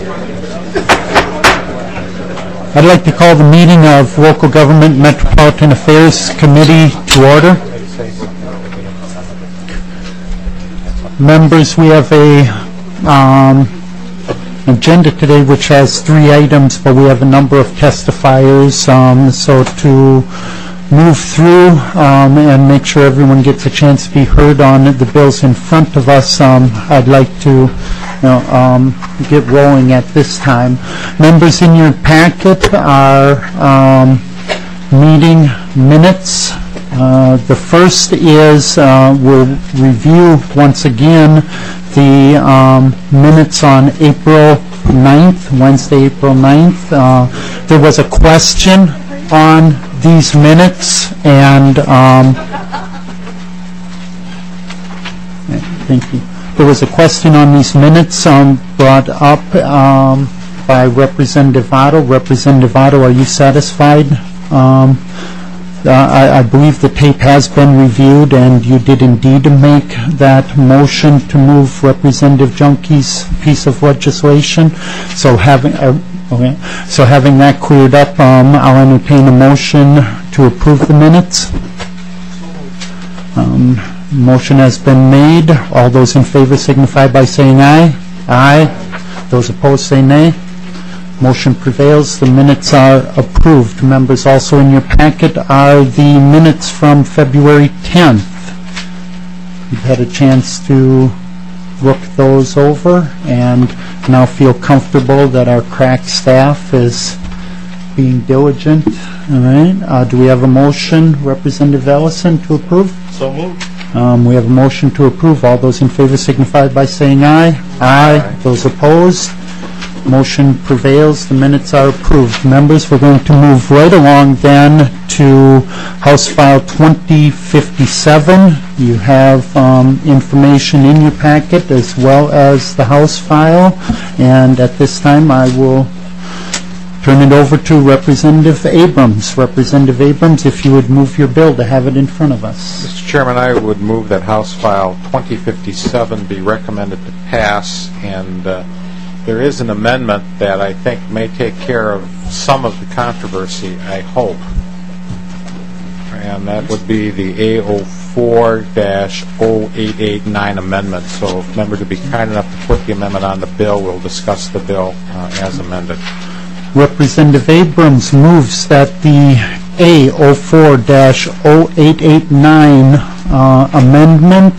I'd like to call the meeting of Local Government Metropolitan Affairs Committee to order. Members, we have an agenda today which has 3 items, but we have a number of testifiers, so to move through and make sure everyone gets a chance to be heard on the bills in front of us, I'd like to get rolling at this time. Members, in your packet are meeting minutes. The first is we'll review once again the minutes on April 9th, Wednesday, April 9th. There was a question on these minutes, and thank you. There was a question on these minutes brought up by Representative Otto. Representative Otto, are you satisfied? I believe the tape has been reviewed, and you did indeed make that motion to move Representative Junke's piece of legislation. So having that cleared up, I'll entertain a motion to approve the minutes. Motion has been made. All those in favor signify by saying aye. Aye. Those opposed say nay. Motion prevails. The minutes are approved. Members, also in your packet are the minutes from February 10th. You've had a chance to look those over and now feel comfortable that our crack staff is being diligent. All right. Do we have a motion, Representative Ellison, to approve? So moved. We have a motion to approve. All those in favor signify by saying aye. Aye. Those opposed? Motion prevails. The minutes are approved. Members, we're going to move right along then to House File 2057. You have information in your packet as well as the House file. And at this time, I will turn it over to Representative Abrams. Representative Abrams, if you would move your bill to have it in front of us. Mr. Chairman, I would move that House File 2057 be recommended to pass, and there is an amendment that I think may take care of some of the controversy, I hope. And that would be the A04-0889 amendment. So if member to be kind enough to put the amendment on the bill, we'll discuss the bill as amended. Representative Abrams moves that the A04-0889 amendment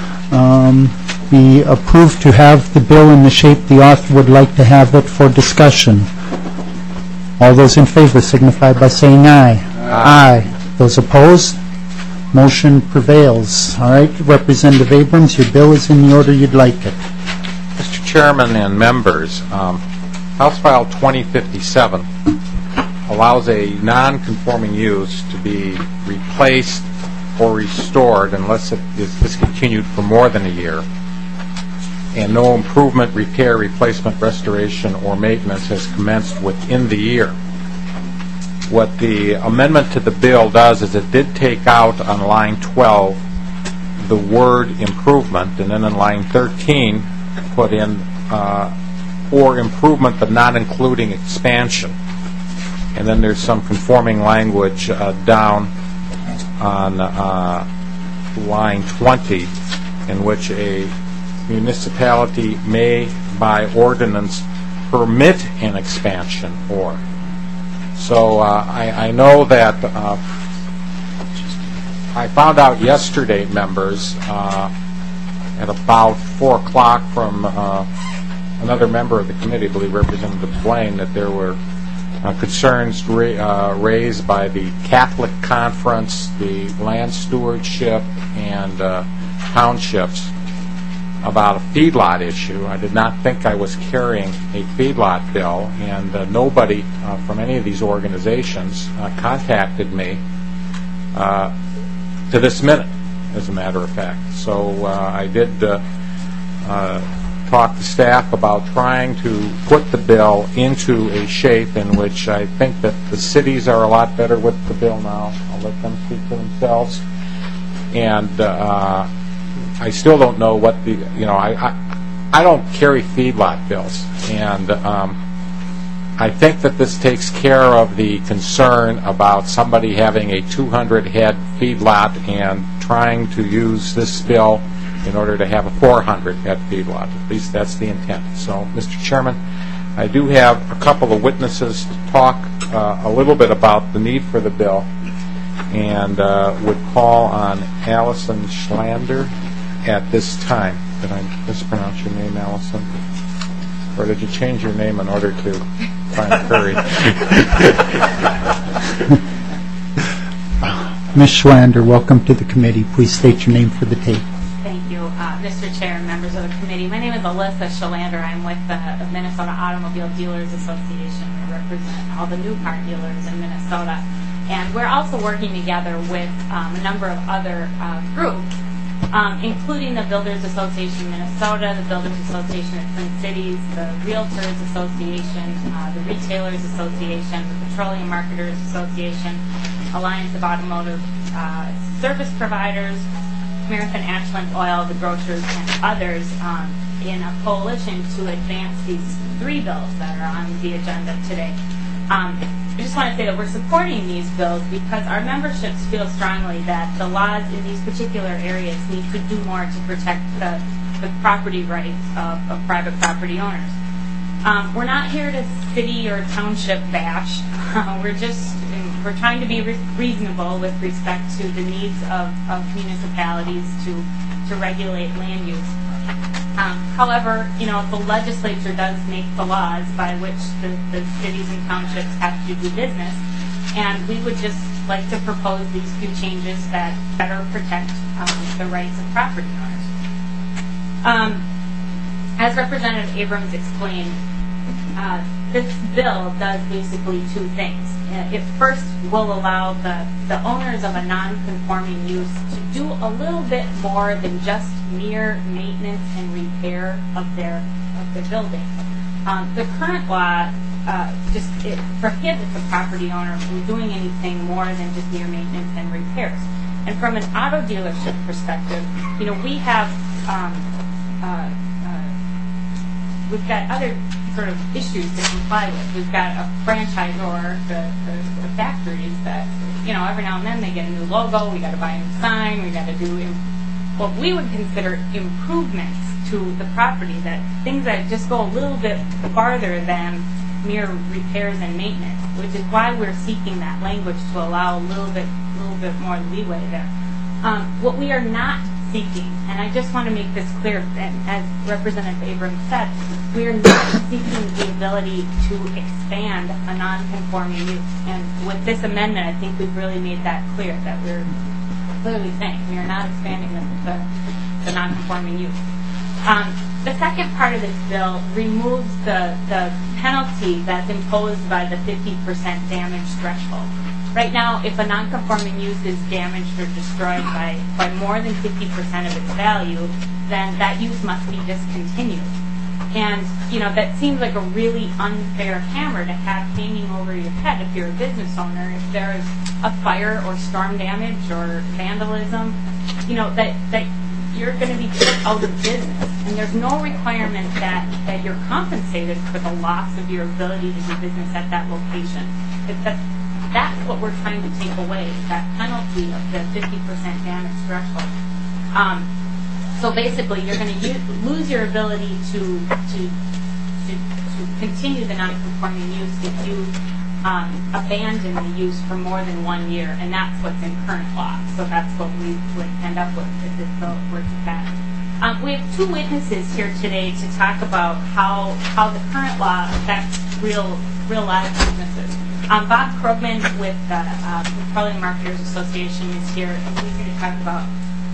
be approved to have the bill in the shape the author would like to have it for discussion. All those in favor signify by saying aye. Aye. Those opposed? Motion prevails. All right, Representative Abrams, your bill is in the order you'd like it. Mr. Chairman and members, House File 2057 allows a non-conforming use to be replaced or restored unless it is discontinued for more than a year, and no improvement, repair, replacement, restoration, or maintenance has commenced within the year. What the amendment to the bill does is it did take out on line 12 the word improvement, and then in line 13 put in or improvement but not including expansion. And then there's some conforming language down on line 20 in which a municipality may by ordinance permit an expansion or. So I know that I found out yesterday, members, at about 4 o'clock from another member of the committee, I believe Representative Blaine, that there were concerns raised by the Catholic Conference, the Land Stewardship, and townships about a feedlot issue. I did not think I was carrying a feedlot bill, and nobody from any of these organizations contacted me to this minute, as a matter of fact. So I did talk to staff about trying to put the bill into a shape in which I think that the cities are a lot better with the bill now. I'll let them speak for themselves. And I still don't know what the, I don't carry feedlot bills, and I think that this takes care of the concern about somebody having a 200-head feedlot and trying to use this bill in order to have a 400-head feedlot. At least that's the intent. So, Mr. Chairman, I do have a couple of witnesses to talk a little bit about the need for the bill, and would call on Allison Schlander at this time. Did I mispronounce your name, Allison? Or did you change your name in order to find Curry? Ms. Schlander, welcome to the committee. Please state your name for the tape. Thank you, Mr. Chair and members of the committee. My name is Alyssa Schlander. I'm with the Minnesota Automobile Dealers Association. I represent all the new car dealers in Minnesota. And we're also working together with a number of other groups, including the Builders Association of Minnesota, the Builders Association of Twin Cities, the Realtors Association, the Retailers Association, the Petroleum Marketers Association, Alliance of Automotive Service Providers, American Ashland Oil, the grocers, and others in a coalition to advance these three bills that are on the agenda today. I just want to say that we're supporting these bills because our memberships feel strongly that the laws in these particular areas need to do more to protect the property rights of private property owners. We're not here to city or township bash. We're trying to be reasonable with respect to the needs of municipalities to regulate land use. However, if the legislature does make the laws by which the cities and townships have to do business, and we would just like to propose these few changes that better protect the rights of property owners. As Representative Abrams explained, this bill does basically two things. It first will allow the owners of a non-conforming use to do a little bit more than just mere maintenance and repair of their building. The current law it prohibits a property owner from doing anything more than just mere maintenance and repairs. And from an auto dealership perspective, we have we've got other sort of issues to comply with. We've got a franchisor, the factories that, every now and then they get a new logo, we got to buy a new sign, we got to do what we would consider improvements to the property, things that just go a little bit farther than mere repairs and maintenance, which is why we're seeking that language to allow a little bit more leeway there. What we are not seeking, and I just want to make this clear, and as Representative Abrams said, we are not seeking the ability to expand a non-conforming use. And with this amendment, I think we've really made that clear, that we're clearly saying we are not expanding the non-conforming use. The second part of this bill removes the penalty that's imposed by the 50% damage threshold. Right now, if a non-conforming use is damaged or destroyed by more than 50% of its value, then that use must be discontinued. And, that seems like a really unfair hammer to have hanging over your head if you're a business owner. If there's a fire or storm damage or vandalism, that you're going to be put out of business. And there's no requirement that you're compensated for the loss of your ability to do business at that location. That's what we're trying to take away, that penalty of the 50% damage threshold. So basically, you're going to lose your ability to continue the non-conforming use if you abandon the use for more than 1 year, and that's what's in current law. So that's what we would end up with if this bill were to pass. We have two witnesses here today to talk about how the current law affects real live businesses. Bob Krogman with the Petroleum Marketers Association is here, and he's going to talk about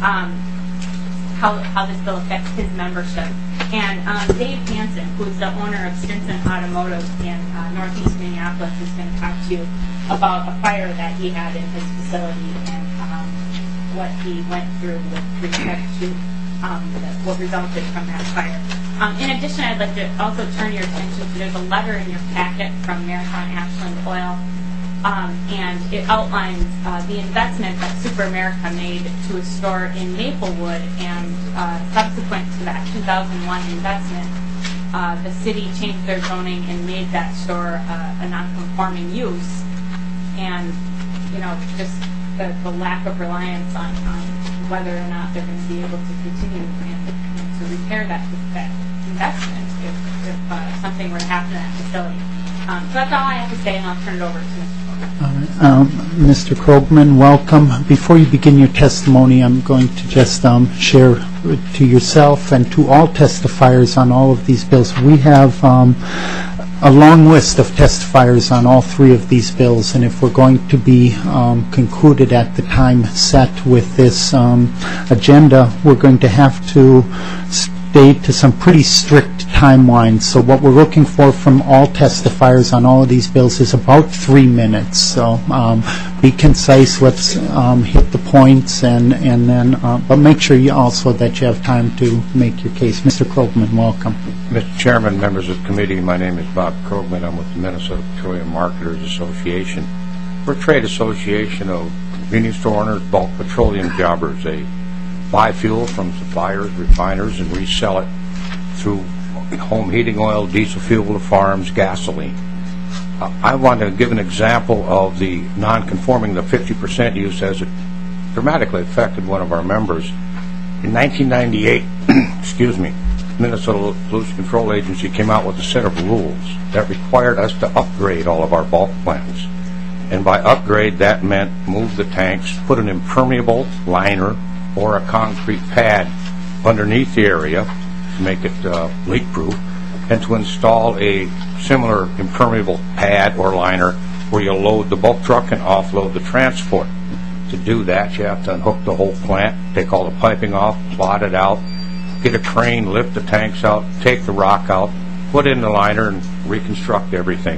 how this bill affects his membership. And Dave Hansen, who is the owner of Stinson Automotive in northeast Minneapolis, is going to talk to you about a fire that he had in his facility and what he went through with respect to what resulted from that fire. In addition, I'd like to also turn your attention to, there's a letter in your packet from Marathon Ashland Oil and it outlines the investment that Super America made to a store in Maplewood, and subsequent to that 2001 investment, the city changed their zoning and made that store a non-conforming use, and just the lack of reliance on whether or not they're going to be able to continue and to repair that investment if something were to happen at that facility. So that's all I have to say, and I'll turn it over to Mr. Mr. Krogman, welcome. Before you begin your testimony, I'm going to just share to yourself and to all testifiers on all of these bills. We have a long list of testifiers on all three of these bills, and if we're going to be concluded at the time set with this agenda, we're going to have to stay to some pretty strict timelines. So what we're looking for from all testifiers on all of these bills is about 3 minutes. So be concise. Let's hit the points, and then but make sure you also that you have time to make your case. Mr. Krogman, welcome. Mr. Chairman, members of the committee, my name is Bob Krogman. I'm with the Minnesota Petroleum Marketers Association. We're a trade association of convenience store owners, bulk petroleum jobbers. They buy fuel from suppliers, refiners, and resell it through home heating oil, diesel fuel to farms, gasoline. I want to give an example of the non-conforming, the 50% use, as it dramatically affected one of our members. In 1998, Minnesota Pollution Control Agency came out with a set of rules that required us to upgrade all of our bulk plants. And by upgrade, that meant move the tanks, put an impermeable liner or a concrete pad underneath the area to make it leak-proof, and to install a similar impermeable pad or liner where you load the bulk truck and offload the transport. To do that, you have to unhook the whole plant, take all the piping off, plot it out, get a crane, lift the tanks out, take the rock out, put in the liner, and reconstruct everything.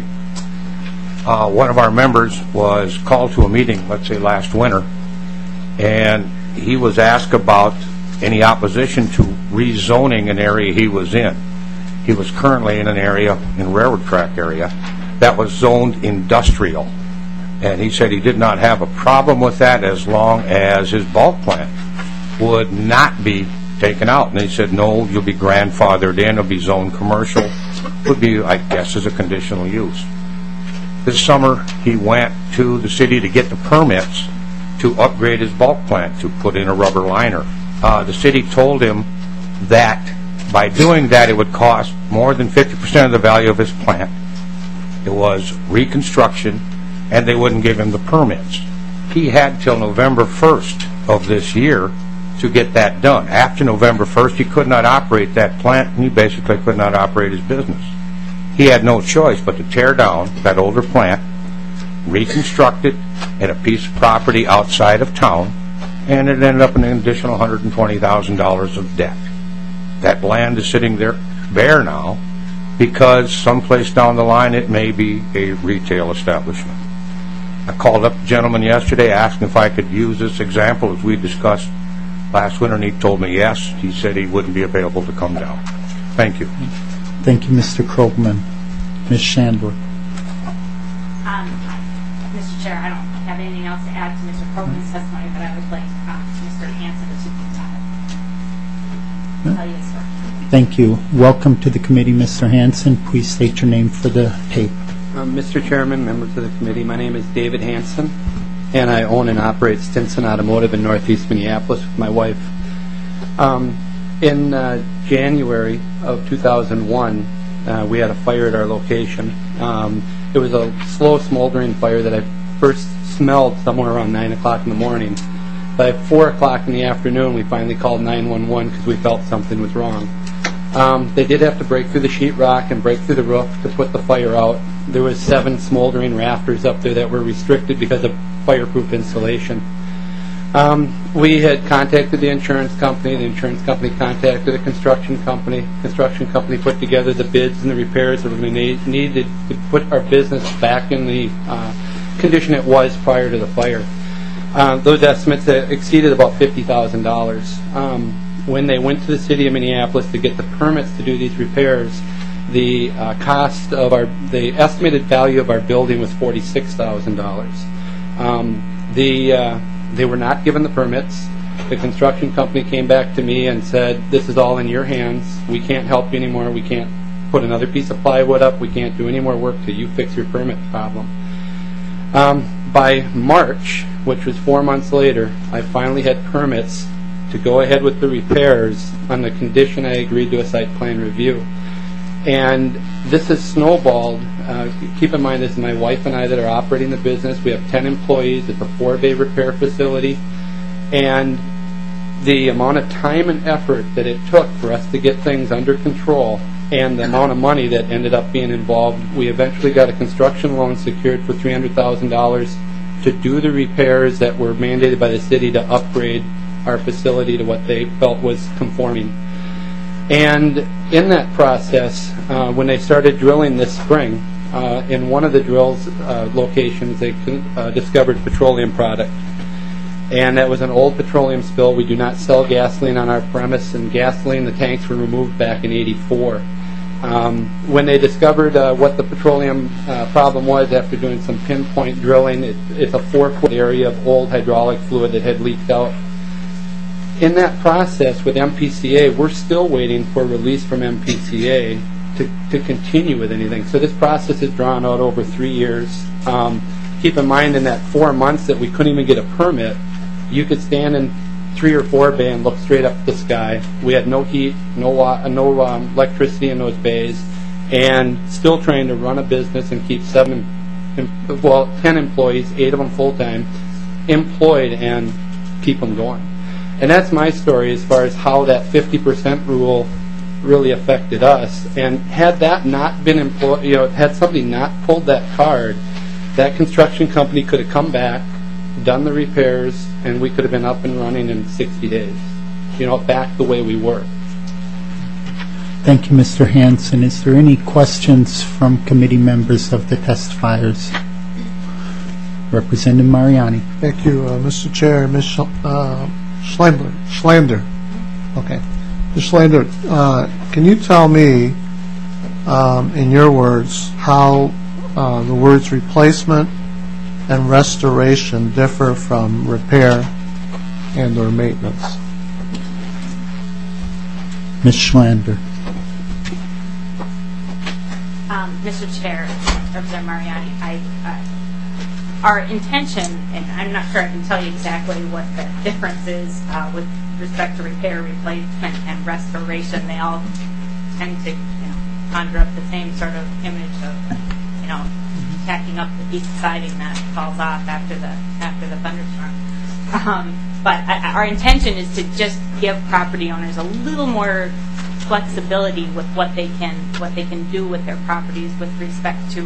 One of our members was called to a meeting, let's say last winter, and he was asked about any opposition to rezoning an area he was in. He was currently in an area, in railroad track area, that was zoned industrial. And he said he did not have a problem with that as long as his bulk plant would not be taken out. And he said, no, you'll be grandfathered in, it'll be zoned commercial. Would be, I guess, as a conditional use. This summer, he went to the city to get the permits to upgrade his bulk plant, to put in a rubber liner. The city told him that by doing that, it would cost more than 50% of the value of his plant. It was reconstruction, and they wouldn't give him the permits. He had till November 1st of this year to get that done. After November 1st, he could not operate that plant, and he basically could not operate his business. He had no choice but to tear down that older plant, reconstruct it at a piece of property outside of town, and it ended up in an additional $120,000 of debt. That land is sitting there bare now because someplace down the line it may be a retail establishment. I called up a gentleman yesterday asking if I could use this example as we discussed last winter, and he told me yes. He said he wouldn't be available to come down. Thank you. Thank you, Mr. Krogman. Ms. Shandler. Mr. Chair, I don't have anything else to add to Mr. Krogman's testimony, but I would like Mr. Hansen to tell you his story. Thank you. Welcome to the committee, Mr. Hansen. Please state your name for the tape. Mr. Chairman, members of the committee, my name is David Hansen, and I own and operate Stinson Automotive in Northeast Minneapolis with my wife. In January of 2001, we had a fire at our location. It was a slow, smoldering fire that I first smelled somewhere around 9 o'clock in the morning. By 4 o'clock in the afternoon, we finally called 911 because we felt something was wrong. They did have to break through the sheetrock and break through the roof to put the fire out. There was 7 smoldering rafters up there that were restricted because of fireproof insulation. We had contacted the insurance company. The insurance company contacted the construction company. The construction company put together the bids and the repairs that we needed to put our business back in the condition it was prior to the fire. Those estimates exceeded about $50,000. When they went to the city of Minneapolis to get the permits to do these repairs, the cost of the estimated value of our building was $46,000. They were not given the permits. The construction company came back to me and said, "This is all in your hands. We can't help you anymore. We can't put another piece of plywood up. We can't do any more work till you fix your permit problem." By March, which was 4 months later, I finally had permits to go ahead with the repairs on the condition I agreed to a site plan review. And this has snowballed. Keep in mind, this is my wife and I that are operating the business. We have 10 employees. It's a 4-bay repair facility. And the amount of time and effort that it took for us to get things under control and the amount of money that ended up being involved, we eventually got a construction loan secured for $300,000 to do the repairs that were mandated by the city to upgrade our facility to what they felt was conforming. And in that process, when they started drilling this spring, in one of the drills locations, they discovered petroleum product. And that was an old petroleum spill. We do not sell gasoline on our premise, and gasoline, the tanks were removed back in '84. When they discovered what the petroleum problem was after doing some pinpoint drilling, it's a 4-foot area of old hydraulic fluid that had leaked out. In that process with MPCA, we're still waiting for release from MPCA to continue with anything. So this process is drawn out over 3 years. Keep in mind, in that 4 months that we couldn't even get a permit, you could stand in 3 or 4 bay and look straight up at the sky. We had no heat, no electricity in those bays, and still trying to run a business and keep 10 employees, 8 of them full-time, employed and keep them going. And that's my story as far as how that 50% rule really affected us. And had that not been had somebody not pulled that card, that construction company could have come back, done the repairs, and we could have been up and running in 60 days. Back the way we were. Thank you, Mr. Hanson. Is there any questions from committee members of the testifiers? Representative Mariani. Thank you, Mr. Chair. Ms. Schlander. Okay. Ms. Schlander, can you tell me, in your words, how the words replacement and restoration differ from repair and or maintenance? Ms. Schlander. Mr. Chair, Representative Mariani, our intention, and I'm not sure I can tell you exactly what the difference is with respect to repair, replacement, and restoration. They all tend to conjure up the same sort of image of tacking up the piece of siding that falls off after the thunderstorm. But our intention is to just give property owners a little more flexibility with what they can do with their properties with respect to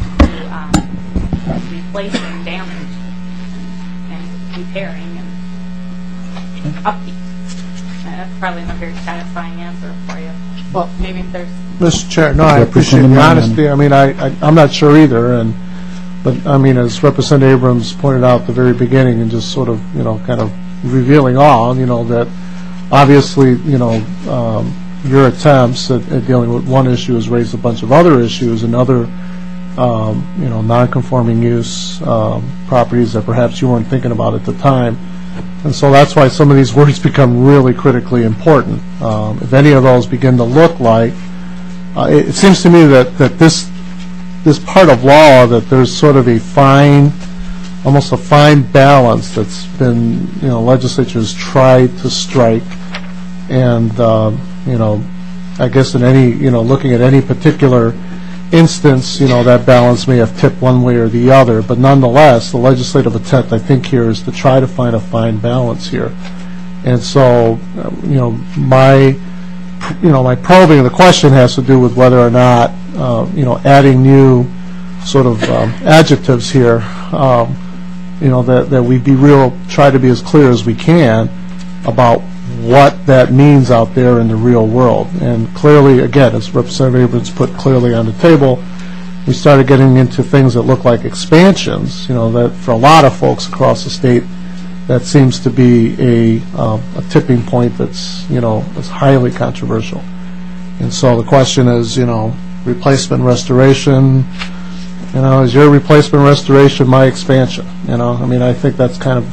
replacing damage and repairing and upkeep. That's probably not a very satisfying answer for you. Well, maybe there's. Mr. Chair, no, I appreciate the honesty. I mean, I'm not sure either, but I mean, as Representative Abrams pointed out at the very beginning, and just sort of kind of revealing all, that obviously your attempts at dealing with one issue has raised a bunch of other issues and other non-conforming use properties that perhaps you weren't thinking about at the time. And so that's why some of these words become really critically important. If any of those begin to look like, it seems to me that this part of law, that there's sort of almost a fine balance that's been, legislatures tried to strike. And, I guess in any, looking at any particular instance, that balance may have tipped one way or the other, but nonetheless, the legislative intent, I think, here is to try to find a fine balance here. And so, my probing of the question has to do with whether or not, adding new sort of adjectives here, that we try to be as clear as we can about what that means out there in the real world. And clearly, again, as Representative Abrams put clearly on the table, we started getting into things that look like expansions, that for a lot of folks across the state, that seems to be a tipping point that's, is highly controversial. And so the question is, replacement restoration. Is your replacement restoration my expansion? I mean, I think that's kind of,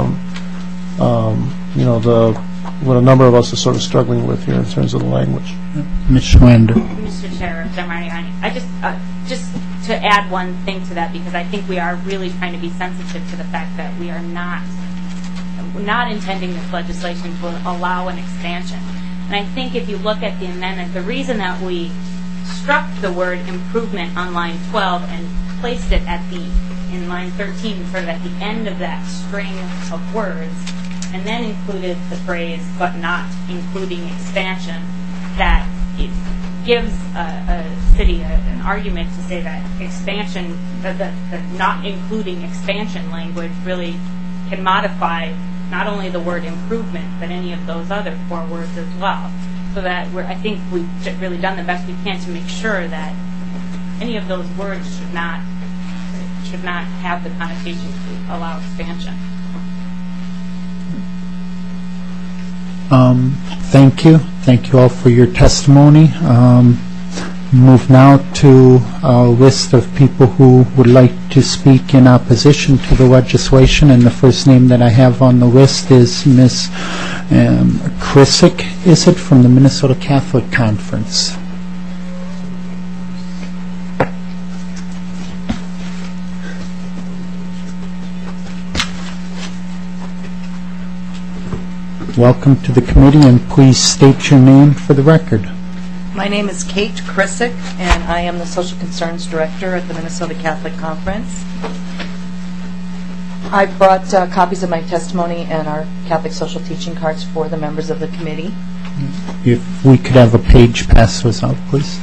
what a number of us are sort of struggling with here in terms of the language. Ms. Schwander. Mr. Chair, I just to add one thing to that, because I think we are really trying to be sensitive to the fact that we are not intending this legislation to allow an expansion. And I think if you look at the amendment, the reason that we struck the word improvement on line 12 and placed it in line 13, sort of at the end of that string of words, and then included the phrase, but not including expansion, that it gives a city an argument to say that expansion, that not including expansion language really can modify not only the word improvement, but any of those other 4 words as well. So that I think we've really done the best we can to make sure that any of those words should not have the connotation to allow expansion. Thank you. Thank you all for your testimony. Move now to a list of people who would like to speak in opposition to the legislation, and the first name that I have on the list is Ms. Krisick, is it, from the Minnesota Catholic Conference? Welcome to the committee, and please state your name for the record. My name is Kate Krisick, and I am the Social Concerns Director at the Minnesota Catholic Conference. I brought copies of my testimony and our Catholic social teaching cards for the members of the committee. If we could have a page pass those out, please.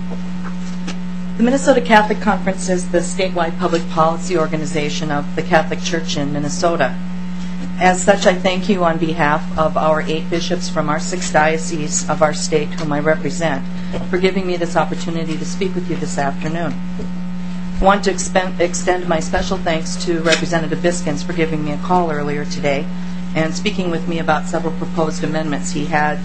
The Minnesota Catholic Conference is the statewide public policy organization of the Catholic Church in Minnesota. As such, I thank you on behalf of our 8 bishops from our 6 dioceses of our state whom I represent for giving me this opportunity to speak with you this afternoon. I want to extend my special thanks to Representative Biskins for giving me a call earlier today and speaking with me about several proposed amendments he has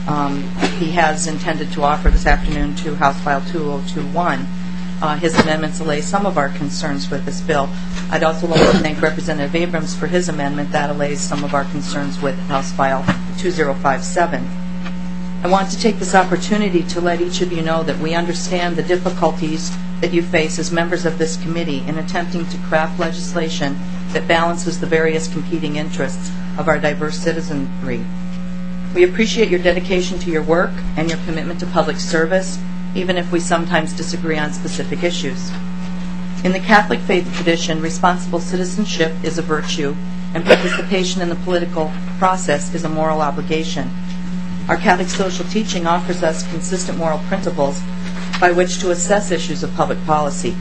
intended to offer this afternoon to House File 2021. His amendments allay some of our concerns with this bill. I'd also like to thank Representative Abrams for his amendment that allays some of our concerns with House File 2057. I want to take this opportunity to let each of you know that we understand the difficulties that you face as members of this committee in attempting to craft legislation that balances the various competing interests of our diverse citizenry. We appreciate your dedication to your work and your commitment to public service, even if we sometimes disagree on specific issues. In the Catholic faith tradition, responsible citizenship is a virtue, and participation in the political process is a moral obligation. Our Catholic social teaching offers us consistent moral principles by which to assess issues of public policy.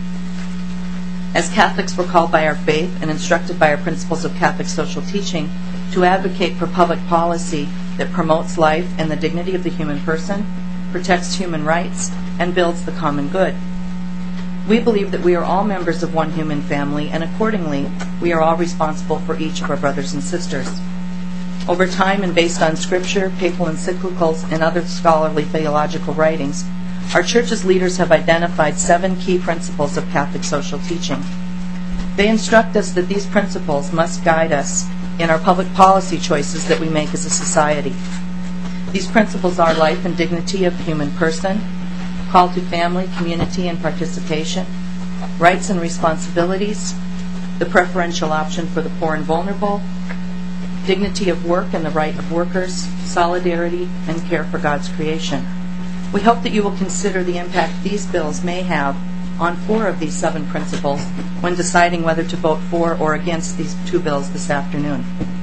As Catholics, we're called by our faith and instructed by our principles of Catholic social teaching to advocate for public policy that promotes life and the dignity of the human person, protects human rights, and builds the common good. We believe that we are all members of one human family, and accordingly, we are all responsible for each of our brothers and sisters. Over time, and based on scripture, papal encyclicals, and other scholarly theological writings, our church's leaders have identified 7 key principles of Catholic social teaching. They instruct us that these principles must guide us in our public policy choices that we make as a society. These principles are life and dignity of the human person, call to family, community, and participation, rights and responsibilities, the preferential option for the poor and vulnerable, dignity of work and the right of workers, solidarity, and care for God's creation. We hope that you will consider the impact these bills may have on 4 of these 7 principles when deciding whether to vote for or against these 2 bills this afternoon.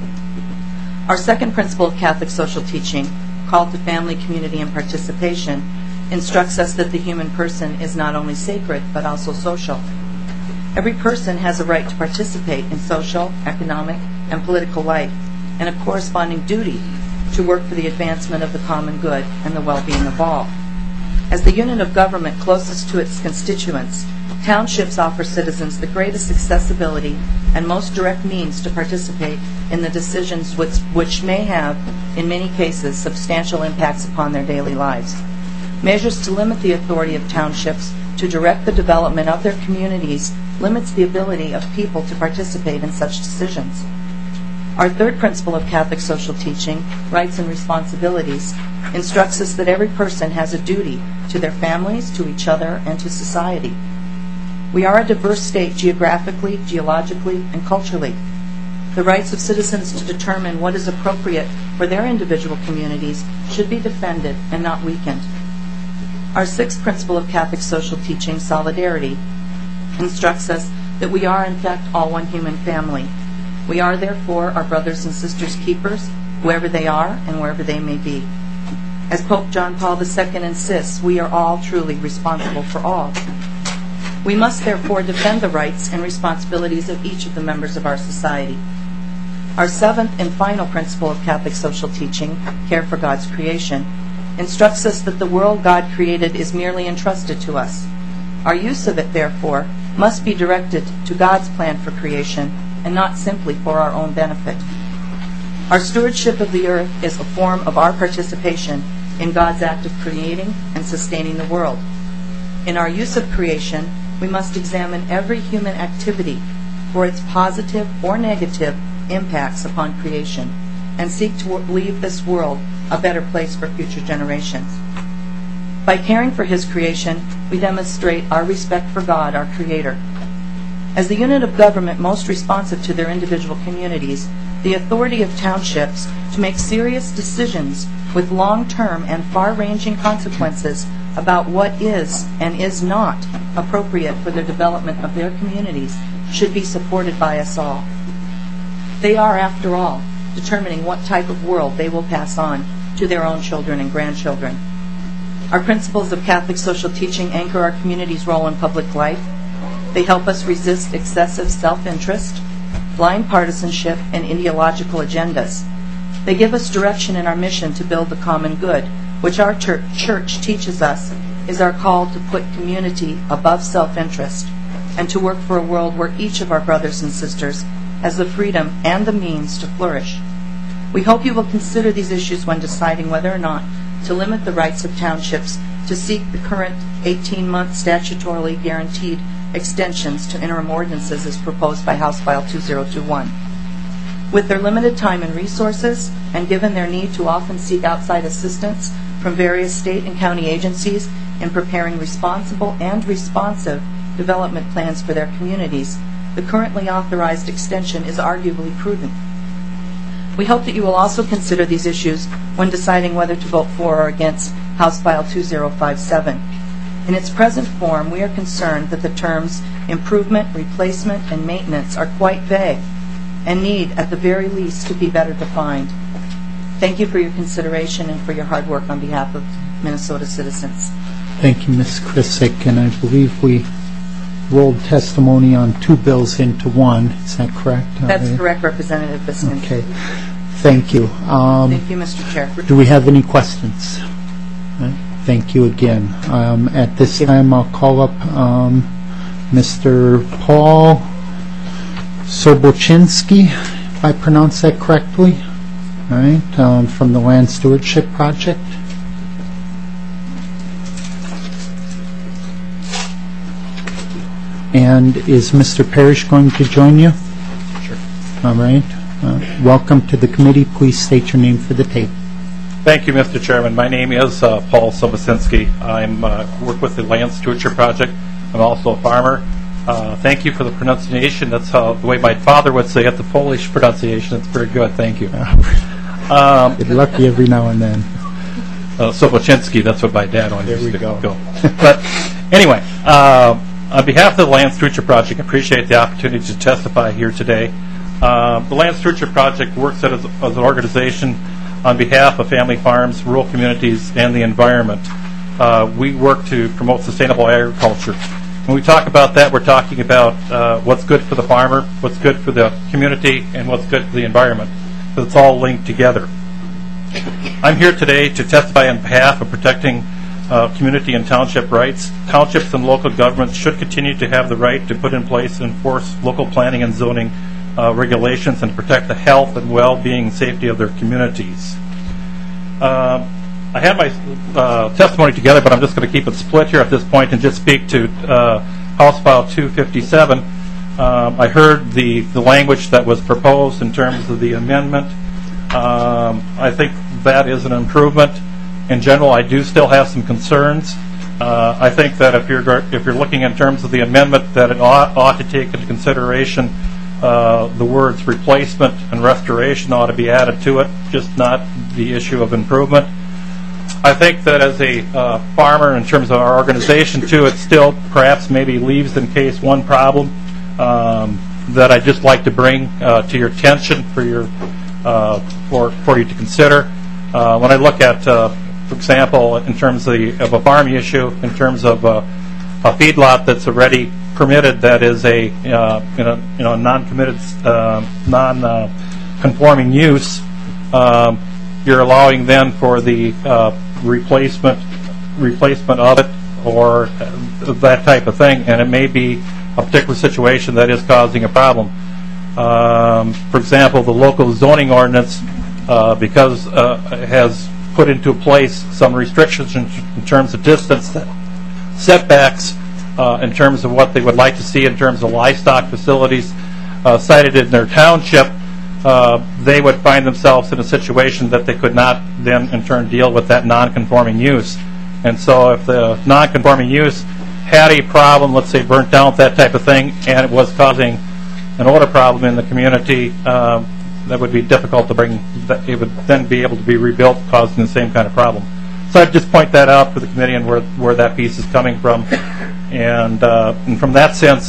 Our second principle of Catholic social teaching, call to family, community, and participation, instructs us that the human person is not only sacred, but also social. Every person has a right to participate in social, economic, and political life, and a corresponding duty to work for the advancement of the common good and the well-being of all. As the unit of government closest to its constituents, townships offer citizens the greatest accessibility and most direct means to participate in the decisions which may have, in many cases, substantial impacts upon their daily lives. Measures to limit the authority of townships to direct the development of their communities limits the ability of people to participate in such decisions. Our third principle of Catholic social teaching, rights and responsibilities, instructs us that every person has a duty to their families, to each other, and to society. We are a diverse state geographically, geologically, and culturally. The rights of citizens to determine what is appropriate for their individual communities should be defended and not weakened. Our sixth principle of Catholic social teaching, solidarity, instructs us that we are in fact all one human family. We are therefore our brothers and sisters' keepers, whoever they are and wherever they may be. As Pope John Paul II insists, we are all truly responsible for all. We must therefore defend the rights and responsibilities of each of the members of our society. Our seventh and final principle of Catholic social teaching, care for God's creation, instructs us that the world God created is merely entrusted to us. Our use of it, therefore, must be directed to God's plan for creation and not simply for our own benefit. Our stewardship of the earth is a form of our participation in God's act of creating and sustaining the world. In our use of creation, we must examine every human activity for its positive or negative impacts upon creation and seek to leave this world a better place for future generations. By caring for His creation, we demonstrate our respect for God, our Creator. As the unit of government most responsive to their individual communities, the authority of townships to make serious decisions with long-term and far-ranging consequences about what is and is not appropriate for the development of their communities should be supported by us all. They are, after all, determining what type of world they will pass on to their own children and grandchildren. Our principles of Catholic social teaching anchor our community's role in public life. They help us resist excessive self-interest, blind partisanship, and ideological agendas. They give us direction in our mission to build the common good, which our church teaches us is our call to put community above self-interest and to work for a world where each of our brothers and sisters has the freedom and the means to flourish. We hope you will consider these issues when deciding whether or not to limit the rights of townships to seek the current 18-month statutorily guaranteed extensions to interim ordinances as proposed by House File 2021. With their limited time and resources, and given their need to often seek outside assistance from various state and county agencies in preparing responsible and responsive development plans for their communities, the currently authorized extension is arguably prudent. We hope that you will also consider these issues when deciding whether to vote for or against House File 2057. In its present form, we are concerned that the terms improvement, replacement, and maintenance are quite vague and need, at the very least, to be better defined. Thank you for your consideration and for your hard work on behalf of Minnesota citizens. Thank you, Ms. Krisick, and I believe we rolled testimony on two bills into one. Is that correct? That's correct, Representative Biskin. Okay. Thank you. Thank you, Mr. Chair. Do we have any questions? Thank you again. At this time, I'll call up Mr. Paul Sobochinski, if I pronounce that correctly, all right, from the Land Stewardship Project. And is Mr. Parrish going to join you? Sure. All right. Welcome to the committee. Please state your name for the tape. Thank you, Mr. Chairman. My name is Paul Sobocinski. I work with the Land Stewardship Project. I'm also a farmer. Thank you for the pronunciation. That's the way my father would say it, the Polish pronunciation. It's very good. Thank you. Get lucky every now and then. Sobocinski, that's what my dad always used to go. But anyway, on behalf of the Land Stewardship Project, I appreciate the opportunity to testify here today. The Land Stewardship Project works as an organization on behalf of family farms, rural communities, and the environment. We work to promote sustainable agriculture. When we talk about that, we're talking about what's good for the farmer, what's good for the community, and what's good for the environment. So it's all linked together. I'm here today to testify on behalf of protecting community and township rights. Townships and local governments should continue to have the right to put in place and enforce local planning and zoning regulations and protect the health and well-being and safety of their communities. I had my testimony together, but I'm just going to keep it split here at this point and just speak to House File 257. I heard the language that was proposed in terms of the amendment. I think that is an improvement. In general, I do still have some concerns. I think that if you're looking in terms of the amendment, that it ought to take into consideration the words replacement and restoration ought to be added to it, just not the issue of improvement. I think that as a farmer, in terms of our organization too, it still perhaps maybe leaves in case one problem that I'd just like to bring to your attention for you to consider. When I look at, for example, in terms of a farm issue, in terms of a feedlot that's already permitted, that is a non-committed, non-conforming use, you're allowing then for the replacement of it or that type of thing, and it may be a particular situation that is causing a problem. For example, the local zoning ordinance, because it has put into place some restrictions in terms of distance setbacks, in terms of what they would like to see in terms of livestock facilities cited in their township, they would find themselves in a situation that they could not then in turn deal with that non-conforming use. And so if the non-conforming use had a problem, let's say burnt down, that type of thing, and it was causing an odor problem in the community, that would be difficult to bring. It would then be able to be rebuilt, causing the same kind of problem. So I'd just point that out for the committee and where that piece is coming from. And from that sense,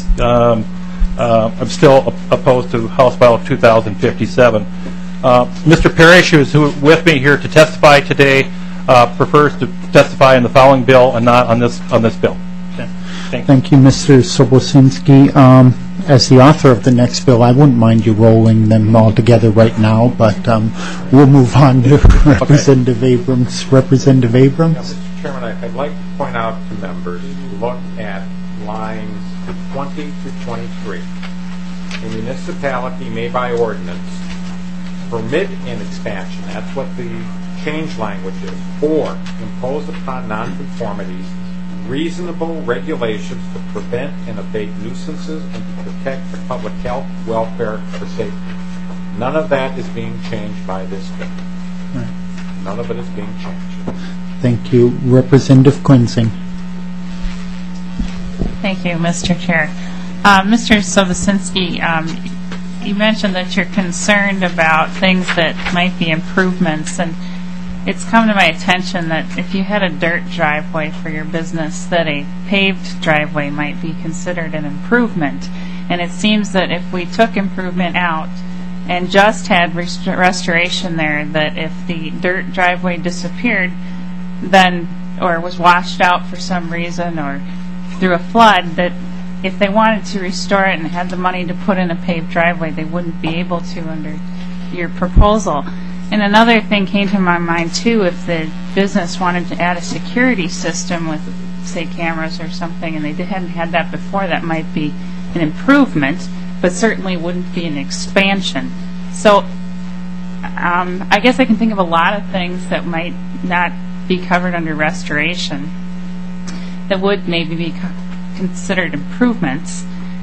I'm still opposed to House File 2057. Mr. Parrish, who is with me here to testify today, prefers to testify in the following bill and not on this bill. Okay. Thank you, Mr. Sobocinski. As the author of the next bill, I wouldn't mind you rolling them all together right now, but we'll move on to Representative Abrams. Representative Abrams? Yeah, Mr. Chairman, I'd like to point out to members to look at lines 20 to 23. A municipality may by ordinance permit an expansion, that's what the change language is, or impose upon nonconformities reasonable regulations to prevent and abate nuisances and to protect the public health, welfare, or safety. None of that is being changed by this bill. Right. None of it is being changed. Thank you. Representative Quinsing. Thank you, Mr. Chair. Mr. Sobocinski, you mentioned that you're concerned about things that might be improvements, and it's come to my attention that if you had a dirt driveway for your business, that a paved driveway might be considered an improvement. And it seems that if we took improvement out and just had restoration there, that if the dirt driveway disappeared, then, or was washed out for some reason, or through a flood, that if they wanted to restore it and had the money to put in a paved driveway, they wouldn't be able to under your proposal. And another thing came to my mind too, if the business wanted to add a security system with, say, cameras or something, and they hadn't had that before, that might be an improvement, but certainly wouldn't be an expansion. So I guess I can think of a lot of things that might not be covered under restoration that would maybe be considered improvements.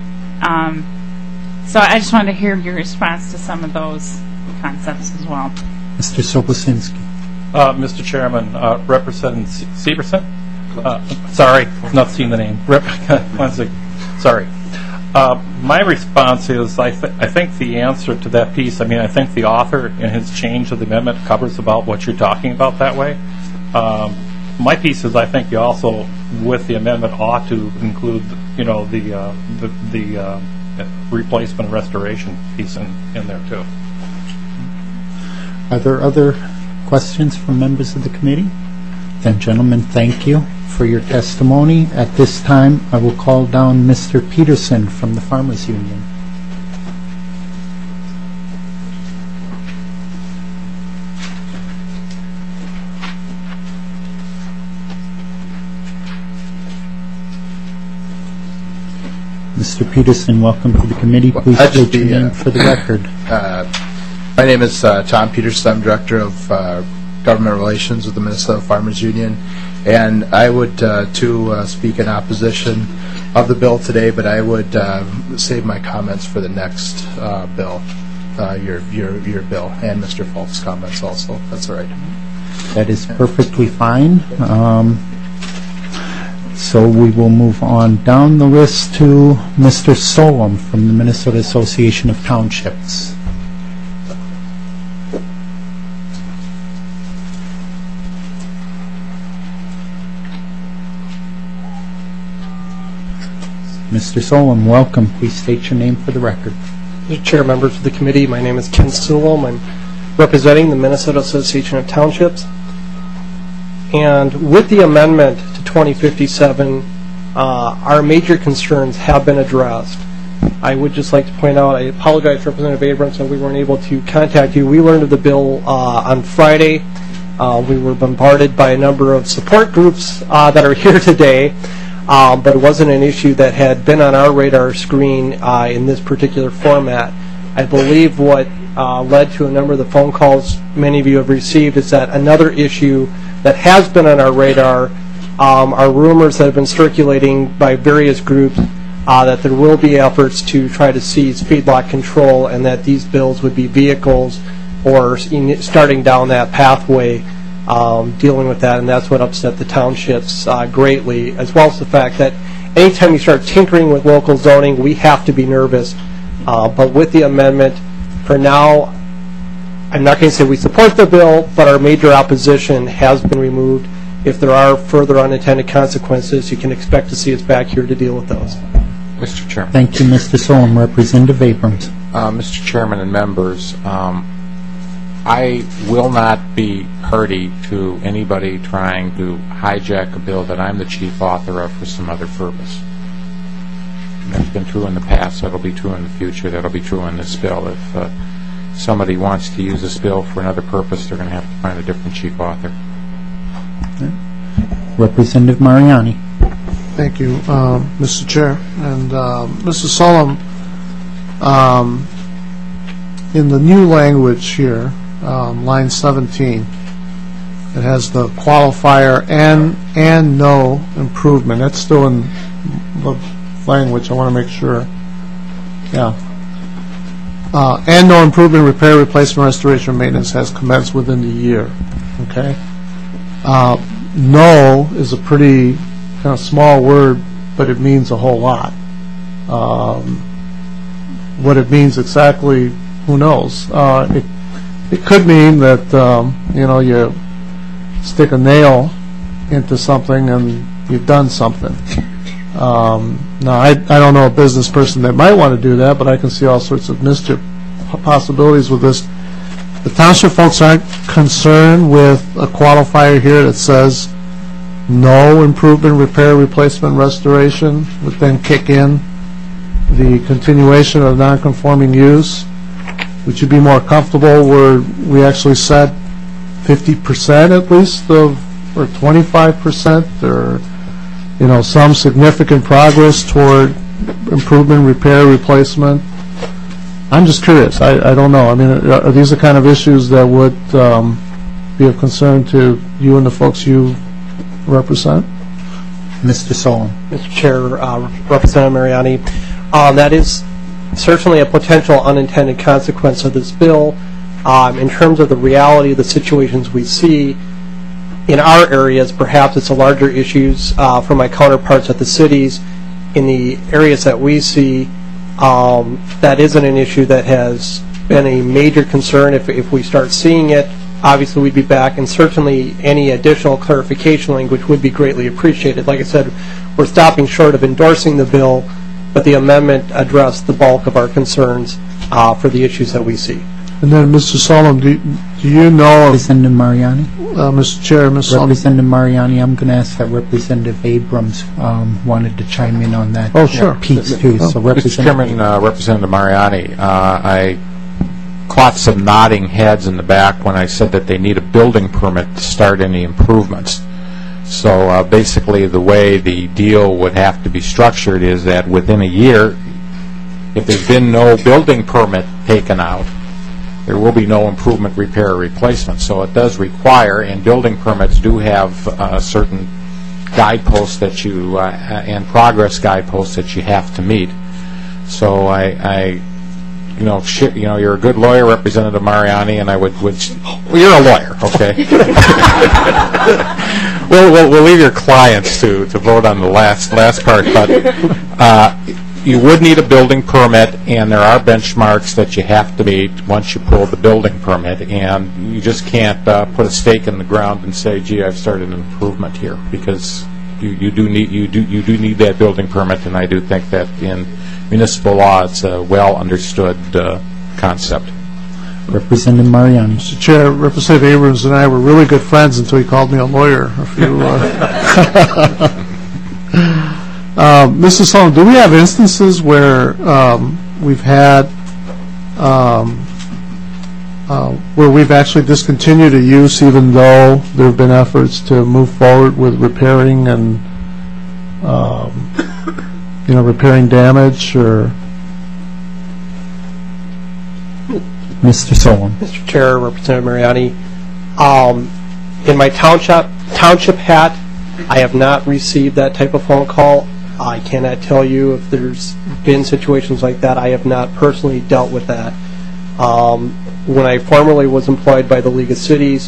So I just wanted to hear your response to some of those concepts as well. Mr. Sobocinski. Mr. Chairman, Representative Severson? Sorry, not seeing the name. Sorry. My response is I think the answer to that piece, I think the author in his change of the amendment covers about what you're talking about that way. My piece is I think you also, with the amendment, ought to include, the replacement restoration piece in there too. Are there other questions from members of the committee? Then, gentlemen, thank you for your testimony. At this time, I will call down Mr. Peterson from the Farmers Union. Mr. Peterson, welcome to the committee. Please state your name for the record. My name is Tom Peterson. I'm Director of Government Relations with the Minnesota Farmers Union, and I would too speak in opposition of the bill today, but I would save my comments for the next bill, your bill, and Mr. Falk's comments also. That's all right. That is perfectly fine. So we will move on down the list to Mr. Solom from the Minnesota Association of Townships. Mr. Solom, welcome. Please state your name for the record. Mr. Chair, members of the committee, my name is Ken Solom. I'm representing the Minnesota Association of Townships. And with the amendment to 2057, our major concerns have been addressed. I would just like to point out, I apologize to Representative Abrams that we weren't able to contact you. We learned of the bill on Friday. We were bombarded by a number of support groups that are here today. But it wasn't an issue that had been on our radar screen in this particular format. I believe what led to a number of the phone calls many of you have received is that another issue that has been on our radar are rumors that have been circulating by various groups that there will be efforts to try to seize feedlot control, and that these bills would be vehicles or starting down that pathway dealing with that, and that's what upset the townships greatly, as well as the fact that anytime you start tinkering with local zoning, we have to be nervous. But with the amendment, for now, I'm not going to say we support the bill, but our major opposition has been removed. If there are further unintended consequences, you can expect to see us back here to deal with those. Mr. Chairman. Thank you, Mr. Solom. Representative Abrams. Mr. Chairman and members, I will not be hardy to anybody trying to hijack a bill that I'm the chief author of for some other purpose. That's been true in the past. That'll be true in the future. That'll be true in this bill. If somebody wants to use this bill for another purpose, they're going to have to find a different chief author. Representative Mariani. Thank you, Mr. Chair. And Mr. Solom, in the new language here, line 17, it has the qualifier and no improvement. That's still in the language. I want to make sure. Yeah. And no improvement, repair, replacement, restoration, maintenance has commenced within the year. Okay. No is a pretty kind of small word, but it means a whole lot. What it means exactly, who knows? It could mean that you stick a nail into something and you've done something. Now, I don't know a business person that might want to do that, but I can see all sorts of mischief possibilities with this. The township folks aren't concerned with a qualifier here that says no improvement, repair, replacement, restoration would then kick in the continuation of non-conforming use. Would you be more comfortable where we actually said 50% at least of, or 25%, or some significant progress toward improvement, repair, replacement? I'm just curious. I don't know. I mean, are these the kind of issues that would be of concern to you and the folks you represent? Mr. Solom. Mr. Chair, Representative Mariani, that is certainly a potential unintended consequence of this bill. In terms of the reality of the situations we see in our areas, perhaps it's a larger issues for my counterparts at the cities. In the areas that we see, that isn't an issue that has been a major concern. If we start seeing it, obviously we'd be back, and certainly any additional clarification language would be greatly appreciated. Like I said, we're stopping short of endorsing the bill, but the amendment addressed the bulk of our concerns for the issues that we see. And then, Mr. Solom, do you know... Representative Mariani? Mr. Chair, Mr. Representative Mariani, I'm going to ask that Representative Abrams wanted to chime in on that piece, too. So Mr. Chairman, Representative Mariani, I caught some nodding heads in the back when I said that they need a building permit to start any improvements. So basically the way the deal would have to be structured is that within a year, if there's been no building permit taken out, there will be no improvement, repair, or replacement. So it does require, and building permits do have certain guideposts that you, and progress guideposts that you have to meet. So you're a good lawyer, Representative Mariani, and I would well, you're a lawyer, okay? We'll leave your clients to vote on the last part, but you would need a building permit, and there are benchmarks that you have to meet once you pull the building permit, and you just can't put a stake in the ground and say, gee, I've started an improvement here, because you do need that building permit, and I do think that in municipal law it's a well understood concept. Representative Mariani. Mr. Chair, Representative Abrams and I were really good friends until he called me a lawyer. Mrs. Sullivan, do we have instances where we've had where we've actually discontinued a use even though there have been efforts to move forward with repairing and repairing damage? Or Mr. Solon. Mr. Chair, Representative Mariani, in my township hat, I have not received that type of phone call. I cannot tell you if there's been situations like that. I have not personally dealt with that. When I formerly was employed by the League of Cities,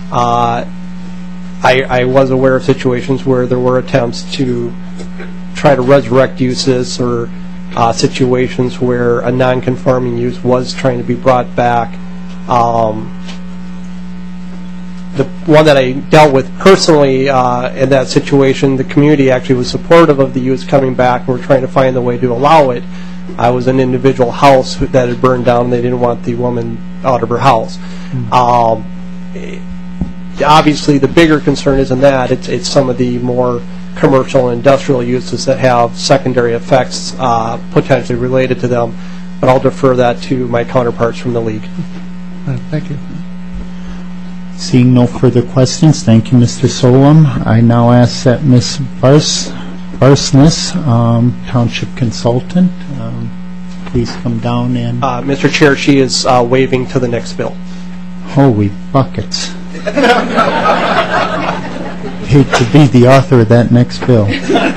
I was aware of situations where there were attempts to try to resurrect uses or situations where a non-conforming use was trying to be brought back. The one that I dealt with personally in that situation, the community actually was supportive of the use coming back, and we're trying to find a way to allow it. I was an individual house that had burned down, and they didn't want the woman out of her house. Obviously, the bigger concern isn't that. It's some of the more commercial and industrial uses that have secondary effects potentially related to them. But I'll defer that to my counterparts from the League. Thank you. Seeing no further questions, thank you, Mr. Solom. I now ask that Ms. Barsness, Township Consultant, please come down and... Mr. Chair, she is waiving to the next bill. Holy buckets. Hate to be the author of that next bill.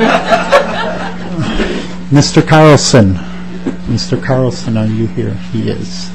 Mr. Carlson. Mr. Carlson, are you here? He is.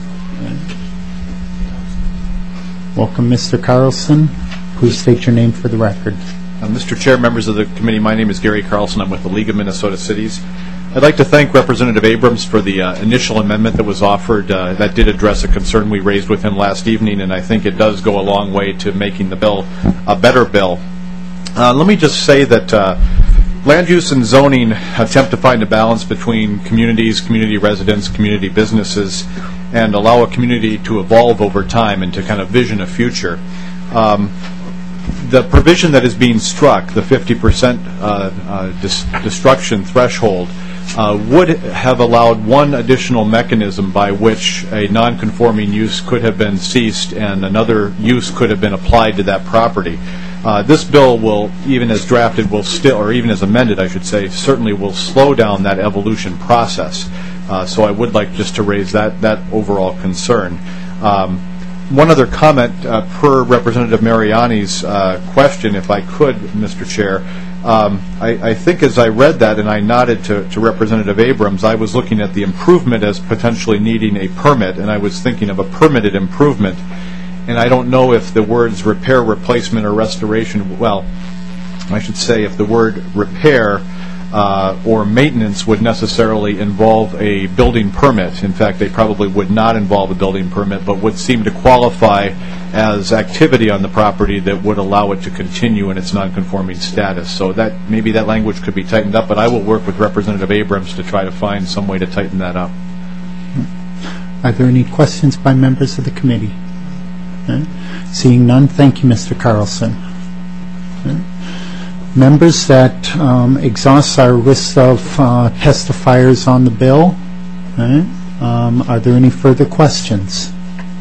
Welcome, Mr. Carlson. Please state your name for the record. Mr. Chair, members of the committee, my name is Gary Carlson. I'm with the League of Minnesota Cities. I'd like to thank Representative Abrams for the initial amendment that was offered. That did address a concern we raised with him last evening, and I think it does go a long way to making the bill a better bill. Let me just say that land use and zoning attempt to find a balance between communities, community residents, community businesses, and allow a community to evolve over time and to kind of vision a future. The provision that is being struck, the 50% destruction threshold, would have allowed one additional mechanism by which a non-conforming use could have been ceased and another use could have been applied to that property. This bill will, even as drafted, will still, or even as amended, I should say, certainly will slow down that evolution process. So I would like just to raise that overall concern. One other comment per Representative Mariani's question, if I could, Mr. Chair. I think as I read that and I nodded to Representative Abrams, I was looking at the improvement as potentially needing a permit, and I was thinking of a permitted improvement. And I don't know if the words repair, replacement, or restoration, well, I should say if the word repair or maintenance would necessarily involve a building permit. In fact, they probably would not involve a building permit, but would seem to qualify as activity on the property that would allow it to continue in its non-conforming status. So that maybe that language could be tightened up, but I will work with Representative Abrams to try to find some way to tighten that up. Are there any questions by members of the committee? Seeing none, thank you, Mr. Carlson. Members, that exhausts our list of testifiers on the bill. Are there any further questions?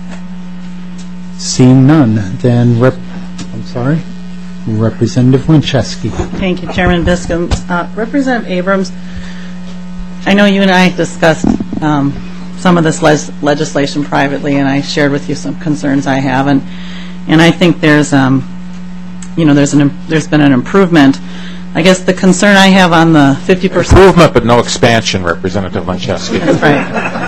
Seeing none, then Representative Winchesky. Thank you, Chairman Biskam. Representative Abrams, I know you and I discussed some of this legislation privately, and I shared with you some concerns I have, and I think there's there's been an improvement. I guess the concern I have on the 50% improvement, but no expansion, Representative Lenczewski. That's right.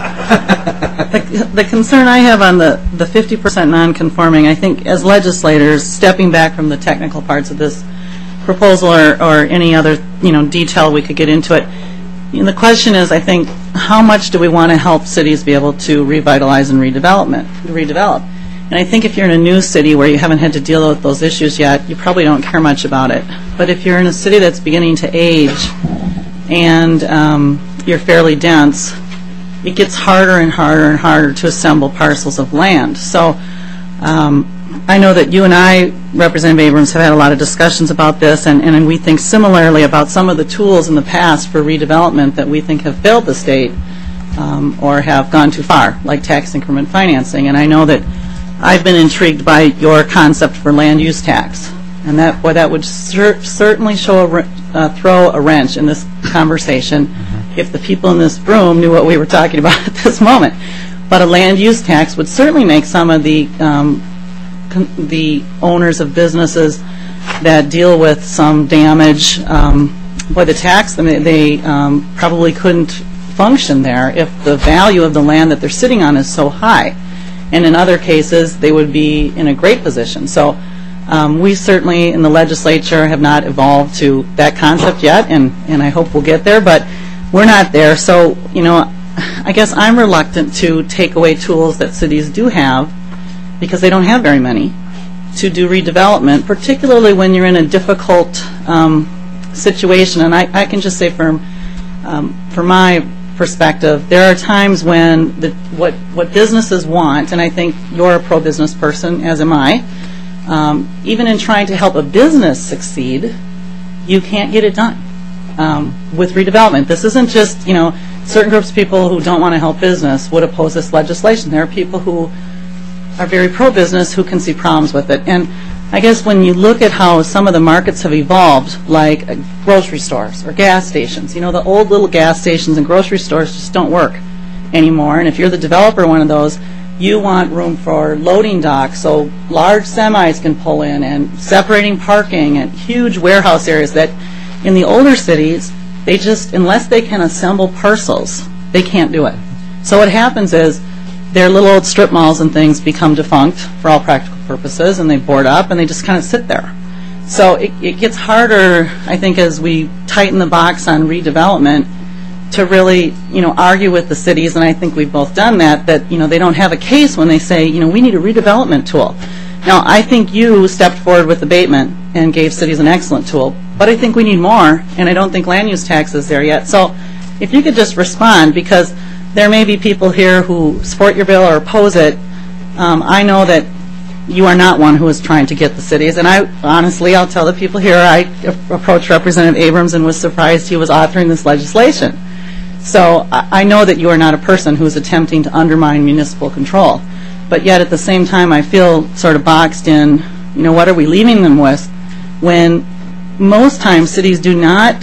The concern I have on the 50% non-conforming, I think as legislators, stepping back from the technical parts of this proposal or any other detail we could get into it, the question is, I think, how much do we want to help cities be able to revitalize and redevelop? And I think if you're in a new city where you haven't had to deal with those issues yet, you probably don't care much about it. But if you're in a city that's beginning to age and you're fairly dense, it gets harder and harder and harder to assemble parcels of land. So I know that you and I, Representative Abrams, have had a lot of discussions about this, and we think similarly about some of the tools in the past for redevelopment that we think have failed the state or have gone too far, like tax increment financing. And I know that I've been intrigued by your concept for land use tax, and that would certainly throw a wrench in this conversation if the people in this room knew what we were talking about at this moment. But a land use tax would certainly make some of the owners of businesses that deal with some damage, the tax, they probably couldn't function there if the value of the land that they're sitting on is so high. And in other cases, they would be in a great position. So we certainly in the legislature have not evolved to that concept yet, and I hope we'll get there, but we're not there. So, I guess I'm reluctant to take away tools that cities do have, because they don't have very many, to do redevelopment, particularly when you're in a difficult situation. And I can just say from my perspective, there are times when what businesses want, and I think you're a pro-business person, as am I, even in trying to help a business succeed, you can't get it done with redevelopment. This isn't just, certain groups of people who don't want to help business would oppose this legislation. There are people who are very pro-business who can see problems with it. And I guess when you look at how some of the markets have evolved, like grocery stores or gas stations, the old little gas stations and grocery stores just don't work anymore. And if you're the developer of one of those, you want room for loading docks so large semis can pull in, and separating parking, and huge warehouse areas that in the older cities, they just, unless they can assemble parcels, they can't do it. So what happens is their little old strip malls and things become defunct for all practical purposes, and they board up and they just kind of sit there. So it gets harder, I think, as we tighten the box on redevelopment to really, argue with the cities, and I think we've both done that, they don't have a case when they say, we need a redevelopment tool. Now, I think you stepped forward with abatement and gave cities an excellent tool, but I think we need more, and I don't think land use tax is there yet. So if you could just respond, because there may be people here who support your bill or oppose it. I know that you are not one who is trying to get the cities, and I'll tell the people here, I approached Representative Abrams and was surprised he was authoring this legislation. So I know that you are not a person who is attempting to undermine municipal control, but yet at the same time I feel sort of boxed in, what are we leaving them with when most times cities do not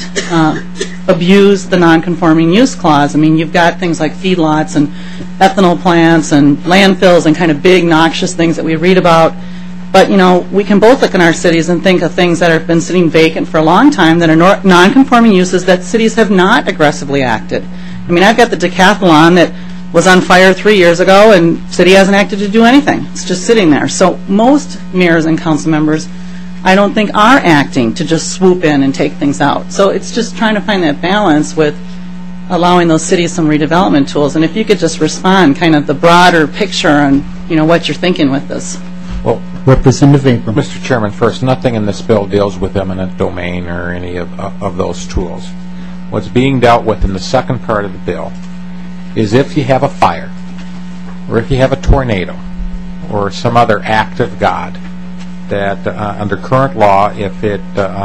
abuse the non-conforming use clause. I mean, you've got things like feedlots and ethanol plants and landfills and kind of big, noxious things that we read about. But, we can both look in our cities and think of things that have been sitting vacant for a long time that are non-conforming uses that cities have not aggressively acted. I mean, I've got the Decathlon that was on fire 3 years ago, and city hasn't acted to do anything. It's just sitting there. So most mayors and council members, I don't think, are acting to just swoop in and take things out. So it's just trying to find that balance with allowing those cities some redevelopment tools. And if you could just respond, kind of the broader picture on, what you're thinking with this. Well, Representative Abrams. Mr. Chairman, first, nothing in this bill deals with eminent domain or any of those tools. What's being dealt with in the second part of the bill is if you have a fire, or if you have a tornado, or some other act of God, that under current law, if it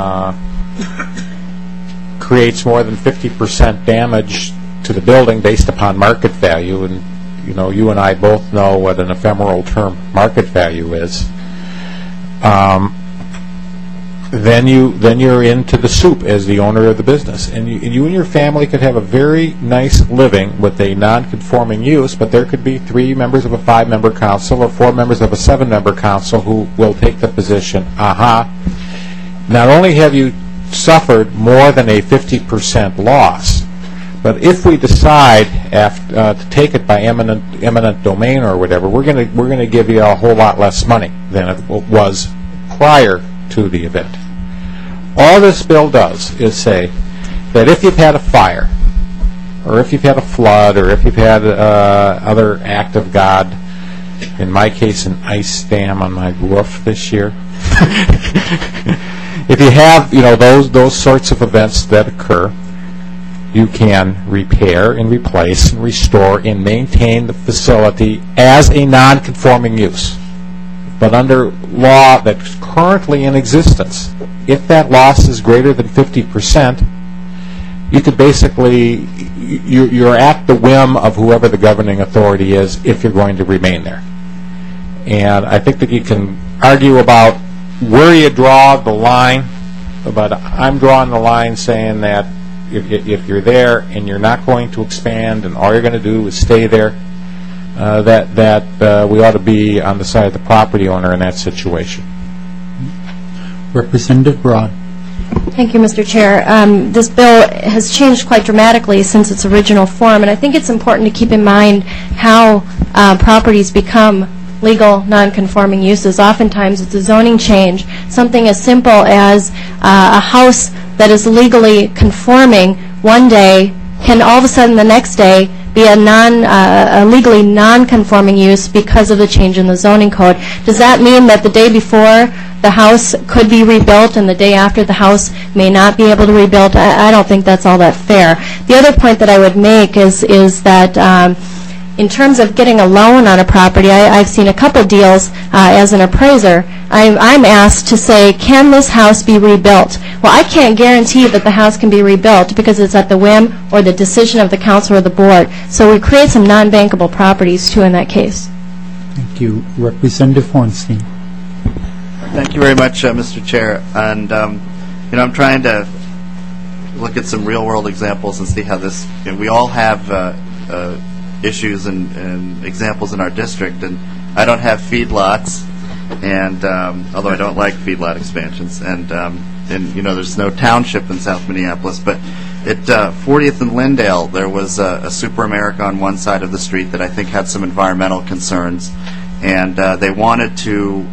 creates more than 50% damage to the building based upon market value, and you and I both know what an ephemeral term market value is, then you're into the soup as the owner of the business. And you and your family could have a very nice living with a non-conforming use, but there could be 3 members of a 5-member council or 4 members of a 7-member council who will take the position, not only have you suffered more than a 50% loss, but if we decide to take it by eminent domain or whatever, we're going to give you a whole lot less money than it was prior to the event. All this bill does is say that if you've had a fire, or if you've had a flood, or if you've had other act of God, in my case an ice dam on my roof this year, if you have those sorts of events that occur, you can repair and replace and restore and maintain the facility as a non-conforming use. But under law that's currently in existence, if that loss is greater than 50%, you could basically, you're at the whim of whoever the governing authority is if you're going to remain there. And I think that you can argue about where you draw the line, but I'm drawing the line saying that if you're there and you're not going to expand and all you're going to do is stay there, that we ought to be on the side of the property owner in that situation. Representative Broad. Thank you, Mr. Chair. This bill has changed quite dramatically since its original form, and I think it's important to keep in mind how properties become legal non-conforming uses. Oftentimes it's a zoning change. Something as simple as a house that is legally conforming one day can all of a sudden the next day be a legally non-conforming use because of the change in the zoning code. Does that mean that the day before the house could be rebuilt and the day after the house may not be able to rebuild? I don't think that's all that fair. The other point that I would make is that in terms of getting a loan on a property, I've seen a couple deals as an appraiser. I'm asked to say, can this house be rebuilt? Well, I can't guarantee that the house can be rebuilt because it's at the whim or the decision of the council or the board. So we create some non-bankable properties, too, in that case. Thank you. Representative Hornstein. Thank you very much, Mr. Chair. And, I'm trying to look at some real-world examples and see how this, we all have issues and examples in our district, and I don't have feedlots, and although I don't like feedlot expansions, and there's no township in South Minneapolis, but at 40th and Lindale there was a Super America on one side of the street that I think had some environmental concerns, and they wanted to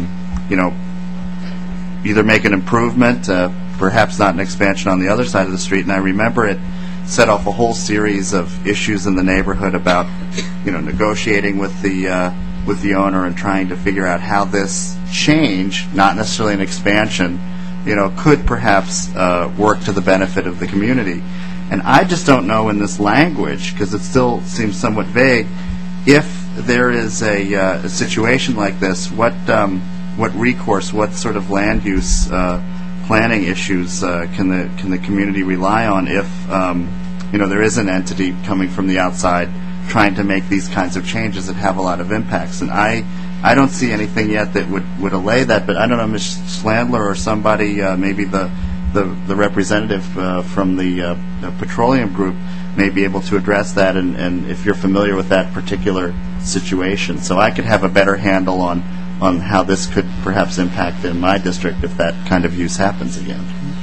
either make an improvement, perhaps not an expansion on the other side of the street, and I remember it set off a whole series of issues in the neighborhood about, negotiating with the owner and trying to figure out how this change, not necessarily an expansion, could perhaps work to the benefit of the community. And I just don't know in this language, because it still seems somewhat vague, if there is a situation like this, what recourse, what sort of land use planning issues can the community rely on if there is an entity coming from the outside trying to make these kinds of changes that have a lot of impacts? And I don't see anything yet that would allay that, but I don't know, Ms. Schlandler or somebody, maybe the representative from the petroleum group may be able to address that, and if you're familiar with that particular situation, so I could have a better handle on how this could perhaps impact in my district if that kind of use happens again.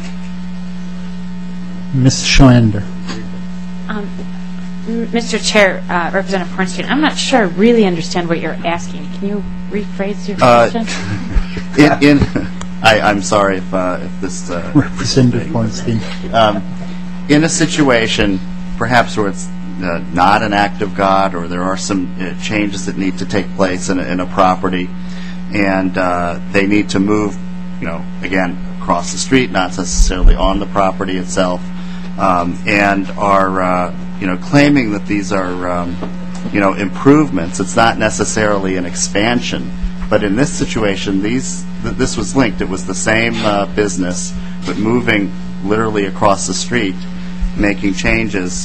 Ms. Schlandler. Mr. Chair, Representative Hornstein, I'm not sure I really understand what you're asking. Can you rephrase your question? I'm sorry if this... Representative Hornstein. In a situation, perhaps where it's not an act of God, or there are some changes that need to take place in a property, and they need to move, again, across the street, not necessarily on the property itself, and are, claiming that these are, improvements. It's not necessarily an expansion, but in this situation, this was linked. It was the same business, but moving literally across the street, making changes.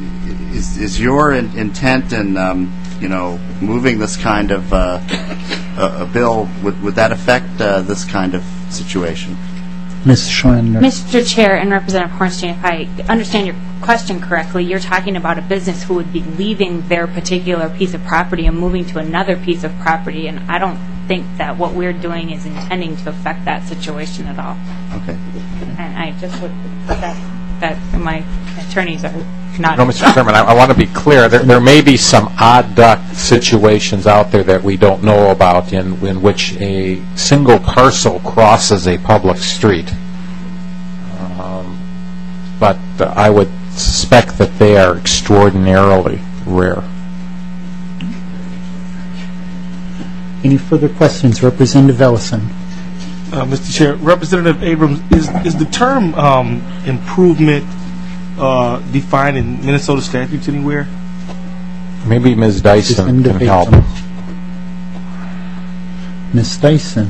Is your intent in moving this kind of a bill, would that affect this kind of situation? Ms. Schwender. Mr. Chair and Representative Hornstein, if I understand your question correctly, you're talking about a business who would be leaving their particular piece of property and moving to another piece of property, and I don't think that what we're doing is intending to affect that situation at all. Okay. And I just would, that my attorneys are not... No, Mr. Chairman, I want to be clear. There may be some odd duck situations out there that we don't know about in which a single parcel crosses a public street. But I would suspect that they are extraordinarily rare. Any further questions? Representative Ellison. Mr. Chair, Representative Abrams, is the term improvement defined in Minnesota statutes anywhere? Maybe Ms. Dyson can help. Ms. Dyson.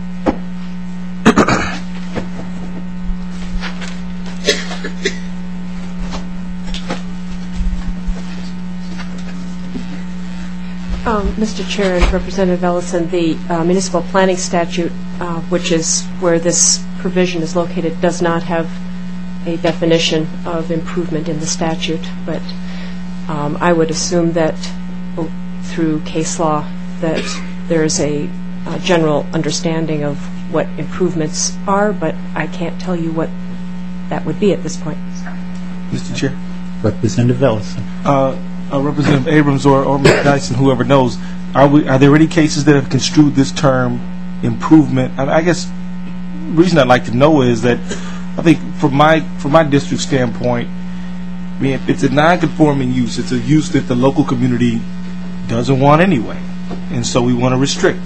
Mr. Chair and Representative Ellison, the municipal planning statute, which is where this provision is located, does not have a definition of improvement in the statute, but I would assume that through case law that there is a general understanding of what improvements are, but I can't tell you what that would be at this point. Mr. Chair. Representative Ellison. Representative Abrams or Ms. Dyson, whoever knows, are there any cases that have construed this term improvement? I guess the reason I'd like to know is that I think from my district standpoint, I mean, if it's a non-conforming use, it's a use that the local community doesn't want anyway, and so we want to restrict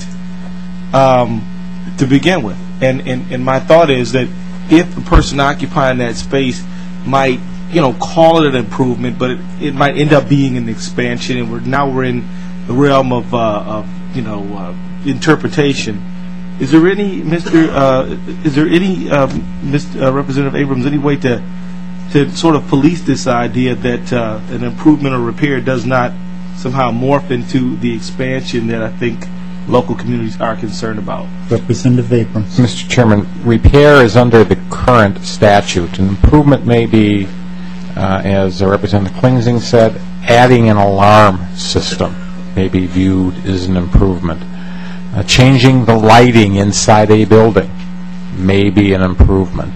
to begin with. And my thought is that if the person occupying that space might call it an improvement, but it might end up being an expansion, and we're in the realm of interpretation. Is there any, Representative Abrams, any way to sort of police this idea that an improvement or repair does not somehow morph into the expansion that I think local communities are concerned about? Representative Abrams. Mr. Chairman, repair is under the current statute. An improvement may be, as Representative Klingsing said, adding an alarm system may be viewed as an improvement. Changing the lighting inside a building may be an improvement.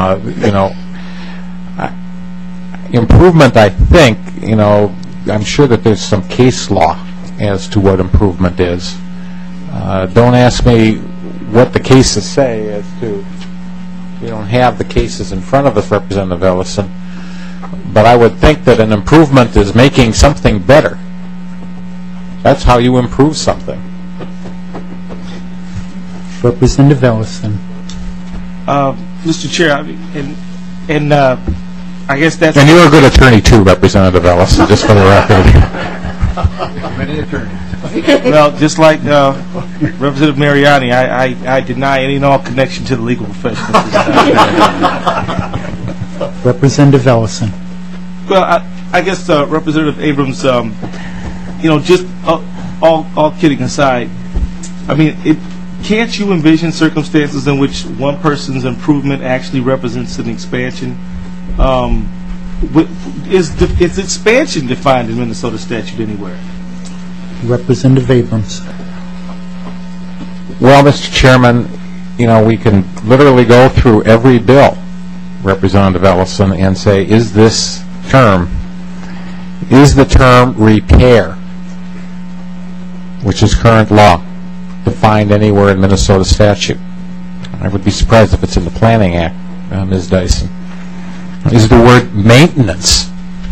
Improvement, I think, I'm sure that there's some case law as to what improvement is. Don't ask me what the cases say as to, we don't have the cases in front of us, Representative Ellison, but I would think that an improvement is making something better. That's how you improve something. Representative Ellison. Mr. Chair, and I guess that's... And you're a good attorney too, Representative Ellison, just for the record. Many attorneys. Well, just like Representative Mariani, I deny any and all connection to the legal profession. Representative Ellison. Well, I guess Representative Abrams, just all kidding aside, I mean, can't you envision circumstances in which one person's improvement actually represents an expansion? Is expansion defined in Minnesota statute anywhere? Representative Abrams. Well, Mr. Chairman, we can literally go through every bill, Representative Ellison, and say, is the term repair, which is current law, defined anywhere in Minnesota statute? I would be surprised if it's in the Planning Act, Ms. Dyson. Is the word maintenance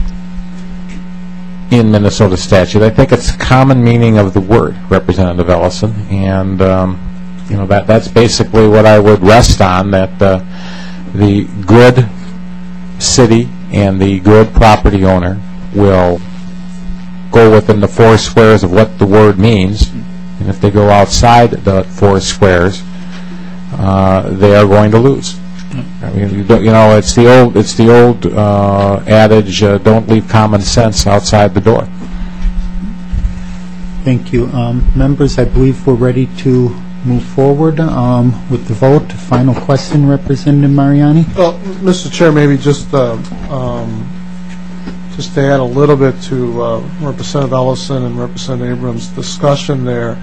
in Minnesota statute? I think it's common meaning of the word, Representative Ellison, and that's basically what I would rest on, that the good city and the good property owner will go within the 4 squares of what the word means, and if they go outside the 4 squares, they are going to lose. I mean, it's the old adage, don't leave common sense outside the door. Thank you. Members, I believe we're ready to move forward with the vote. Final question, Representative Mariani? Well, Mr. Chair, maybe just to add a little bit to Representative Ellison and Representative Abrams' discussion there.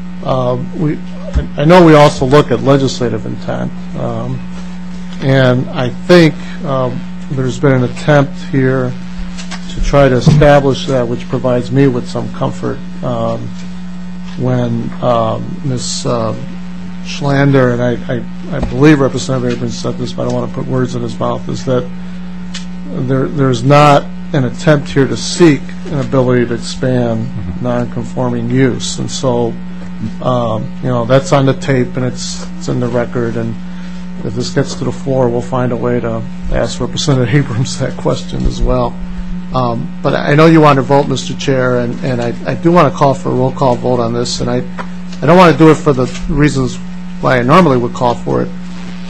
I know we also look at legislative intent, and I think there's been an attempt here to try to establish that, which provides me with some comfort when Ms. Schlander, and I believe Representative Abrams said this, but I don't want to put words in his mouth, is that there's not an attempt here to seek an ability to expand non-conforming use. And so, that's on the tape and it's in the record, and if this gets to the floor, we'll find a way to ask Representative Abrams that question as well. But I know you want to vote, Mr. Chair, and I do want to call for a roll call vote on this, and I don't want to do it for the reasons why I normally would call for it.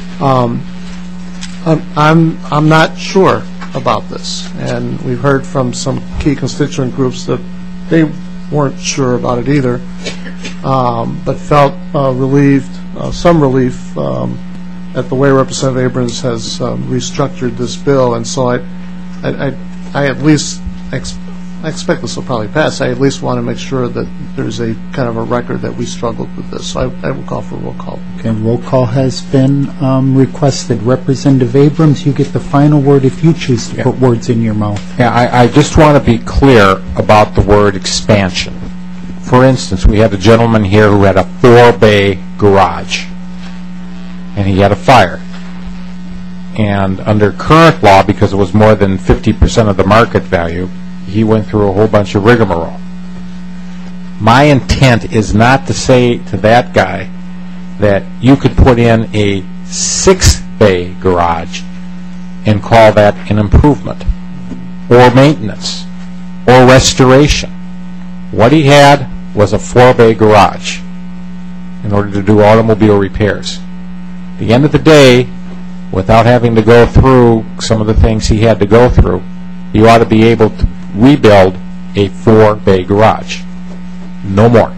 I'm not sure about this, and we've heard from some key constituent groups that they weren't sure about it either, but felt relieved, some relief at the way Representative Abrams has restructured this bill. And so I at least I expect this will probably pass. I at least want to make sure that there's a kind of a record that we struggled with this. So I will call for a roll call. Okay, roll call has been requested. Representative Abrams, you get the final word if you choose to put words in your mouth. Yeah, I just want to be clear about the word expansion. For instance, we had a gentleman here who had a 4-bay garage, and he had a fire. And under current law, because it was more than 50% of the market value, he went through a whole bunch of rigmarole. My intent is not to say to that guy that you could put in a 6-bay garage and call that an improvement or maintenance or restoration. What he had was a 4-bay garage in order to do automobile repairs. At the end of the day, without having to go through some of the things he had to go through, you ought to be able to rebuild a 4-bay garage. No more.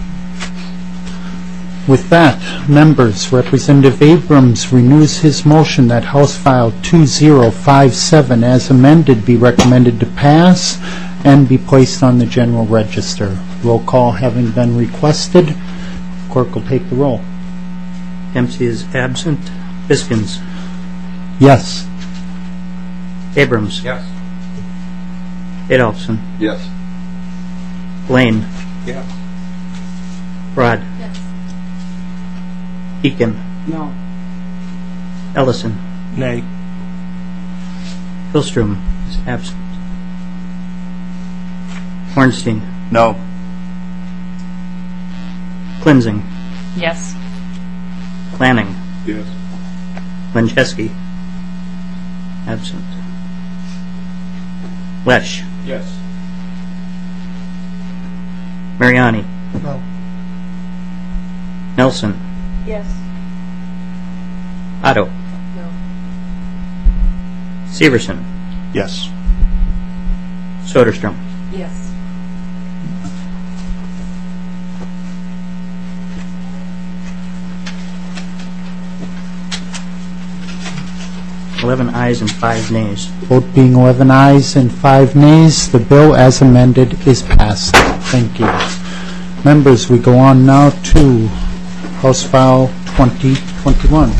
With that, members, Representative Abrams renews his motion that House File 2057 as amended be recommended to pass and be placed on the General Register. Roll call having been requested, clerk will take the roll. Dempsey is absent. Biskins. Yes. Abrams. Yes. Adolphson. Yes. Blaine. Yes. Broad. Yes. Eakin. No. Ellison. Nay. Hillstrom is absent. Ornstein. No. Klinzing. Yes. Lanning. Yes. Lencheski. Absent. Lesh. Yes. Mariani. No. Nelson. Yes. Otto. No. Severson. Yes. Soderstrom. Yes. $11 ayes and 5 nays. Vote being 11 ayes and 5 nays, the bill as amended is passed. Thank you. Members, we go on now to House File 2021.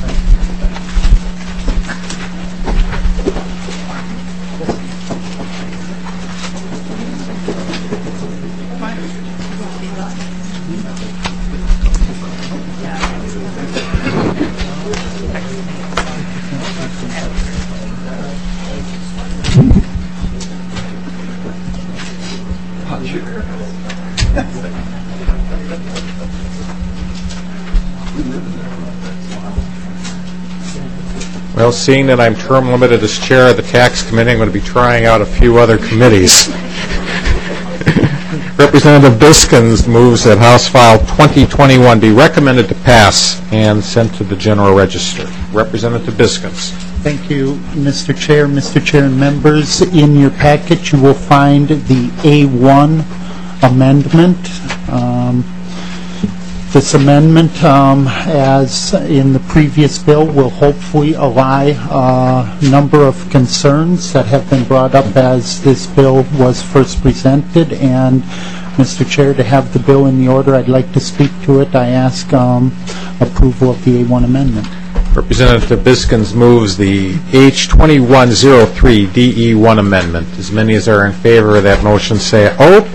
Well, seeing that I'm term limited as chair of the tax committee, I'm going to be trying out a few other committees. Representative Biskins moves that House File 2021 be recommended to pass and sent to the General Register. Representative Biskins. Thank you, Mr. Chair. Mr. Chair and members, in your packet you will find the A1 amendment This amendment, as in the previous bill, will hopefully allay a number of concerns that have been brought up as this bill was first presented. And, Mr. Chair, to have the bill in the order I'd like to speak to it, I ask approval of the A1 amendment. Representative Biskins moves the H2103 DE1 amendment. As many as are in favor of that motion say,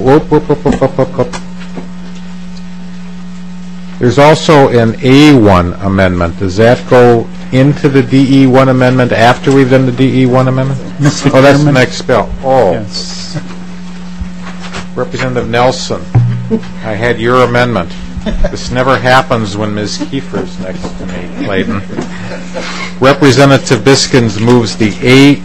There's also an A1 amendment. Does that go into the DE1 amendment after we've done the DE1 amendment? Mr. Oh, that's the Chairman. next bill. Oh. Yes. Representative Nelson, I had your amendment. This never happens when Ms. Kiefer's next to me, Clayton. Representative Biskins moves the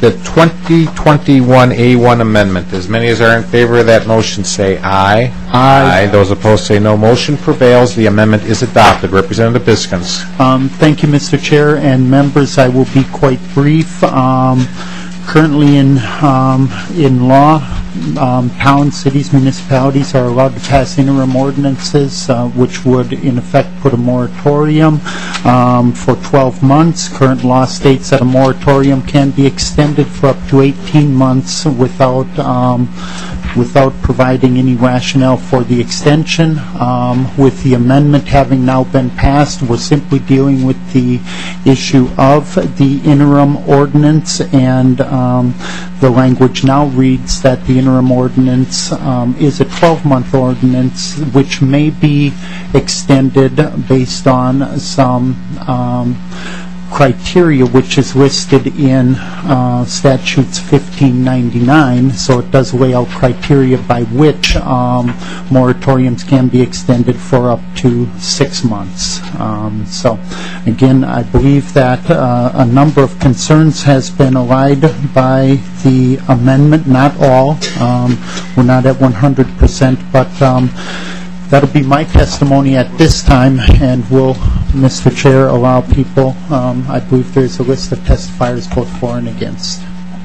2021 A1 amendment. As many as are in favor of that motion say aye. Aye. Those opposed say no. Motion prevails. The amendment is adopted. Representative Biskins. Thank you, Mr. Chair and members. I will be quite brief. Currently in law, towns, cities, municipalities are allowed to pass interim ordinances, which would in effect put a moratorium for 12 months. Current law states that a moratorium can be extended for up to 18 months without providing any rationale for the extension. With the amendment having now been passed, we're simply dealing with the issue of the interim ordinance, and the language now reads that the interim ordinance is a 12-month ordinance which may be extended based on some criteria which is listed in statutes 1599, so it does lay out criteria by which moratoriums can be extended for up to 6 months. So again, I believe that a number of concerns has been allayed by the amendment, not all. We're not at 100%, but that'll be my testimony at this time, and will, Mr. Chair, allow people, I believe there's a list of testifiers both for and against.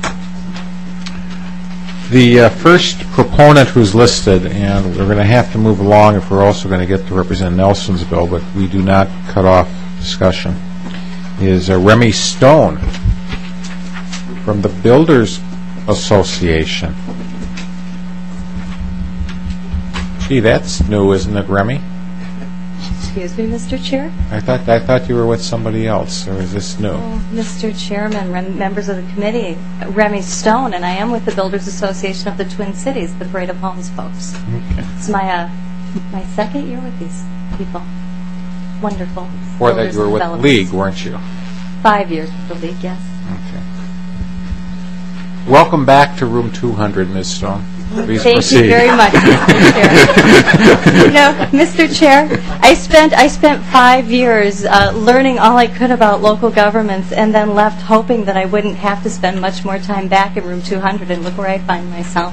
The first proponent who's listed, and we're going to have to move along if we're also going to get to Representative Nelson's bill, but we do not cut off discussion, is Remy Stone from the Builders Association. Gee, that's new, isn't it, Remy? Excuse me, Mr. Chair? I thought you were with somebody else, or is this new? Oh, Mr. Chairman, members of the committee, Remy Stone, and I am with the Builders Association of the Twin Cities, the Parade of Homes folks. Okay. It's my second year with these people. Wonderful. Before that, you were with the League, weren't you? 5 years with the League, yes. Okay. Welcome back to room 200, Ms. Stone. Please Thank proceed. you very much, Mr. Chair. You know, Mr. Chair, I spent 5 years learning all I could about local governments, and then left hoping that I wouldn't have to spend much more time back in room 200, and look where I find myself.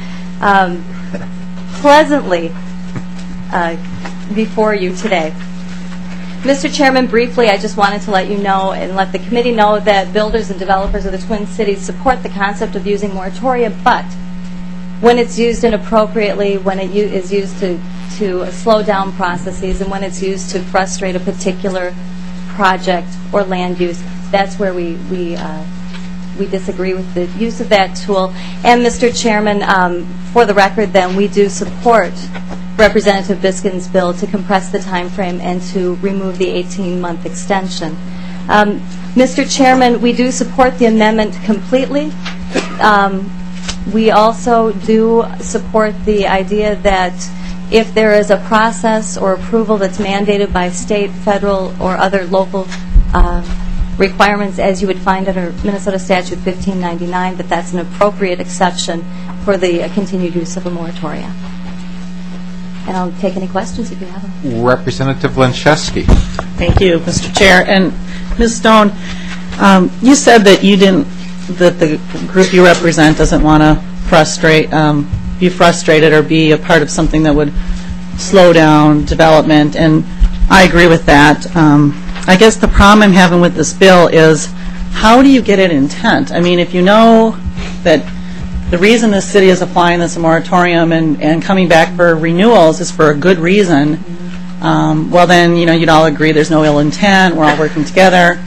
Pleasantly before you today. Mr. Chairman, briefly, I just wanted to let you know and let the committee know that builders and developers of the Twin Cities support the concept of using moratoria, but when it's used inappropriately, when it is used to slow down processes, and when it's used to frustrate a particular project or land use, that's where we disagree with the use of that tool. And, Mr. Chairman, for the record, then, we do support Representative Biskins' bill to compress the time frame and to remove the 18-month extension. Mr. Chairman, we do support the amendment completely. We also do support the idea that if there is a process or approval that's mandated by state, federal, or other local requirements, as you would find under Minnesota Statute 1599, that that's an appropriate exception for the continued use of a moratorium. And I'll take any questions if you have them. Representative Lencheski. Thank you, Mr. Chair. And Ms. Stone, you said that that the group you represent doesn't want to be frustrated or be a part of something that would slow down development, and I agree with that. I guess the problem I'm having with this bill is, how do you get at intent? I mean, if you know that the reason the city is applying this moratorium and coming back for renewals is for a good reason, well then, you'd all agree there's no ill intent, we're all working together.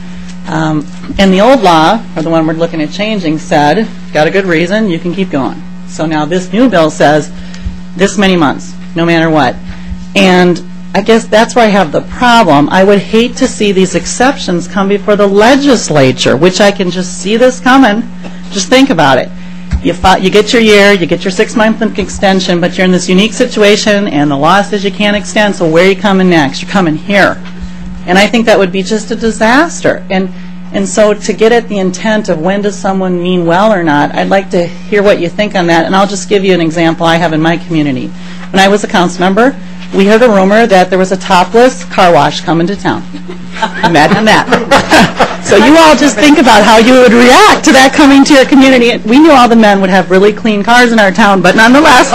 And the old law, or the one we're looking at changing, said, got a good reason, you can keep going. So now this new bill says this many months, no matter what. And I guess that's where I have the problem. I would hate to see these exceptions come before the legislature, which I can just see this coming. Just think about it. You get your year, you get your 6-month extension, but you're in this unique situation, and the law says you can't extend, so where are you coming next? You're coming here. And I think that would be just a disaster. And so to get at the intent of when does someone mean well or not, I'd like to hear what you think on that. And I'll just give you an example I have in my community. When I was a council member, we heard a rumor that there was a topless car wash coming to town. Imagine that. So you all just think about how you would react to that coming to your community. We knew all the men would have really clean cars in our town, but nonetheless,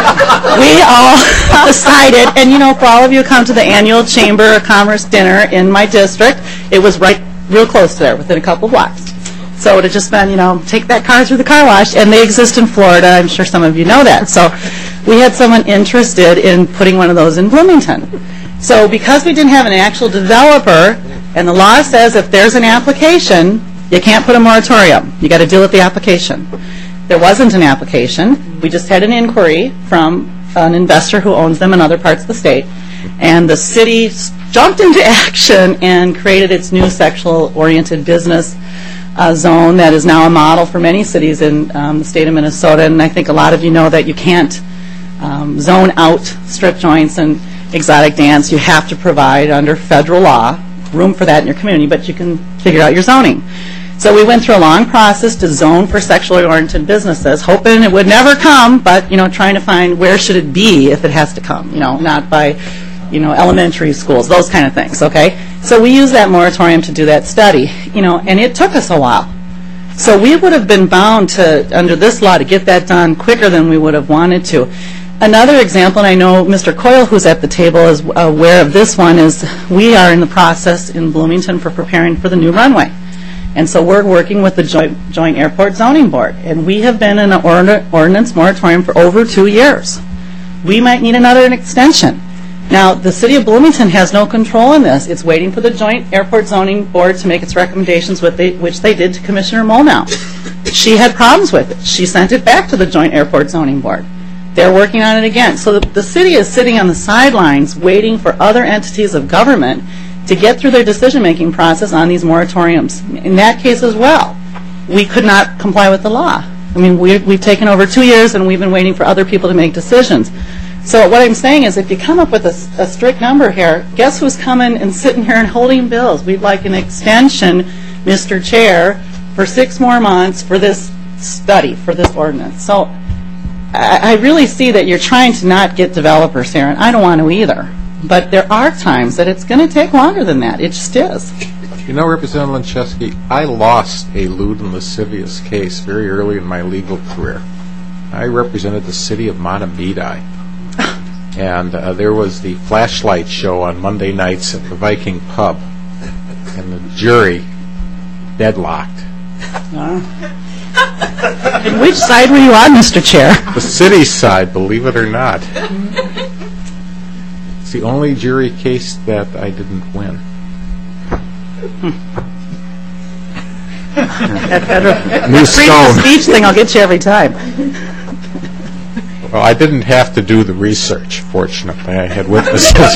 we all decided, and for all of you who come to the annual Chamber of Commerce dinner in my district, it was real close to there, within a couple blocks. So it would have just been, take that car through the car wash, and they exist in Florida. I'm sure some of you know that. So we had someone interested in putting one of those in Bloomington. So because we didn't have an actual developer, and the law says if there's an application, you can't put a moratorium. You got to deal with the application. There wasn't an application. We just had an inquiry from an investor who owns them in other parts of the state, and the city jumped into action and created its new sexual-oriented business zone that is now a model for many cities in the state of Minnesota. And I think a lot of you know that you can't zone out strip joints and exotic dance. You have to provide, under federal law, room for that in your community, but you can figure out your zoning. So we went through a long process to zone for sexually oriented businesses, hoping it would never come, but trying to find where should it be if it has to come, not by elementary schools, those kind of things, okay? So we used that moratorium to do that study, and it took us a while. So we would have been bound to, under this law, to get that done quicker than we would have wanted to. Another example, and I know Mr. Coyle, who's at the table, is aware of this one, is we are in the process in Bloomington for preparing for the new runway. And so we're working with the Joint Airport Zoning Board, and we have been in an ordinance moratorium for over 2 years. We might need another extension. Now, the City of Bloomington has no control in this. It's waiting for the Joint Airport Zoning Board to make its recommendations, which they did to Commissioner Molnow. She had problems with it. She sent it back to the Joint Airport Zoning Board. They're working on it again. So the city is sitting on the sidelines waiting for other entities of government to get through their decision-making process on these moratoriums. In that case as well, we could not comply with the law. I mean, we've taken over 2 years, and we've been waiting for other people to make decisions. So what I'm saying is, if you come up with a strict number here, guess who's coming and sitting here and holding bills? We'd like an extension, Mr. Chair, for 6 more months for this study, for this ordinance. So I really see that you're trying to not get developers here, and I don't want to either. But there are times that it's going to take longer than that. It just is. Representative Linczewski, I lost a lewd and lascivious case very early in my legal career. I represented the city of Montevideo, and there was the flashlight show on Monday nights at the Viking pub, and the jury deadlocked. And which side were you on, Mr. Chair? The city's side, believe it or not. It's the only jury case that I didn't win. That freedom of speech thing, I'll get you every time. Well, I didn't have to do the research, fortunately. I had witnesses for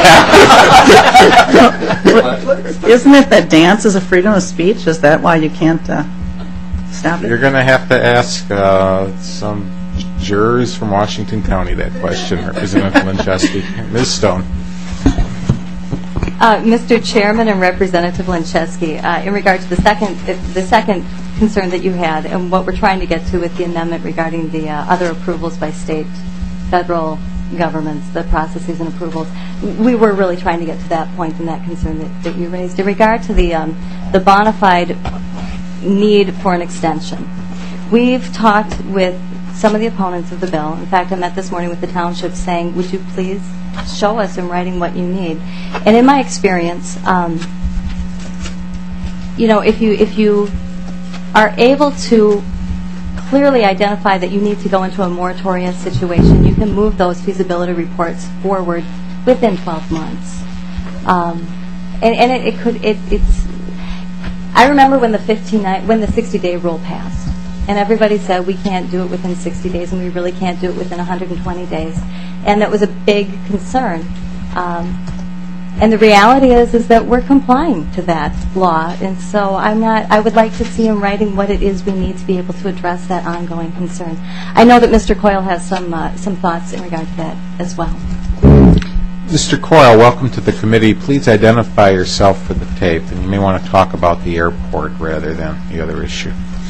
that. Isn't it that dance is a freedom of speech? Is that why you can't stop it? You're going to have to ask some jurors from Washington County that question, Representative Linczewski. Ms. Stone. Mr. Chairman and Representative Linczewski, in regard to the second concern that you had and what we're trying to get to with the amendment regarding the other approvals by state, federal governments, the processes and approvals, we were really trying to get to that point and that concern that you raised. In regard to the bona fide need for an extension, we've talked with some of the opponents of the bill. In fact, I met this morning with the township saying, would you please show us in writing what you need? And in my experience, if you are able to clearly identify that you need to go into a moratorium situation, you can move those feasibility reports forward within 12 months. I remember when the 60-day rule passed, and everybody said we can't do it within 60 days, and we really can't do it within 120 days, and that was a big concern. And the reality is that we're complying to that law, and so I would like to see in writing what it is we need to be able to address that ongoing concern. I know that Mr. Coyle has some thoughts in regard to that as well. Mr. Coyle, welcome to the committee. Please identify yourself for the tape, and you may want to talk about the airport rather than the other issue.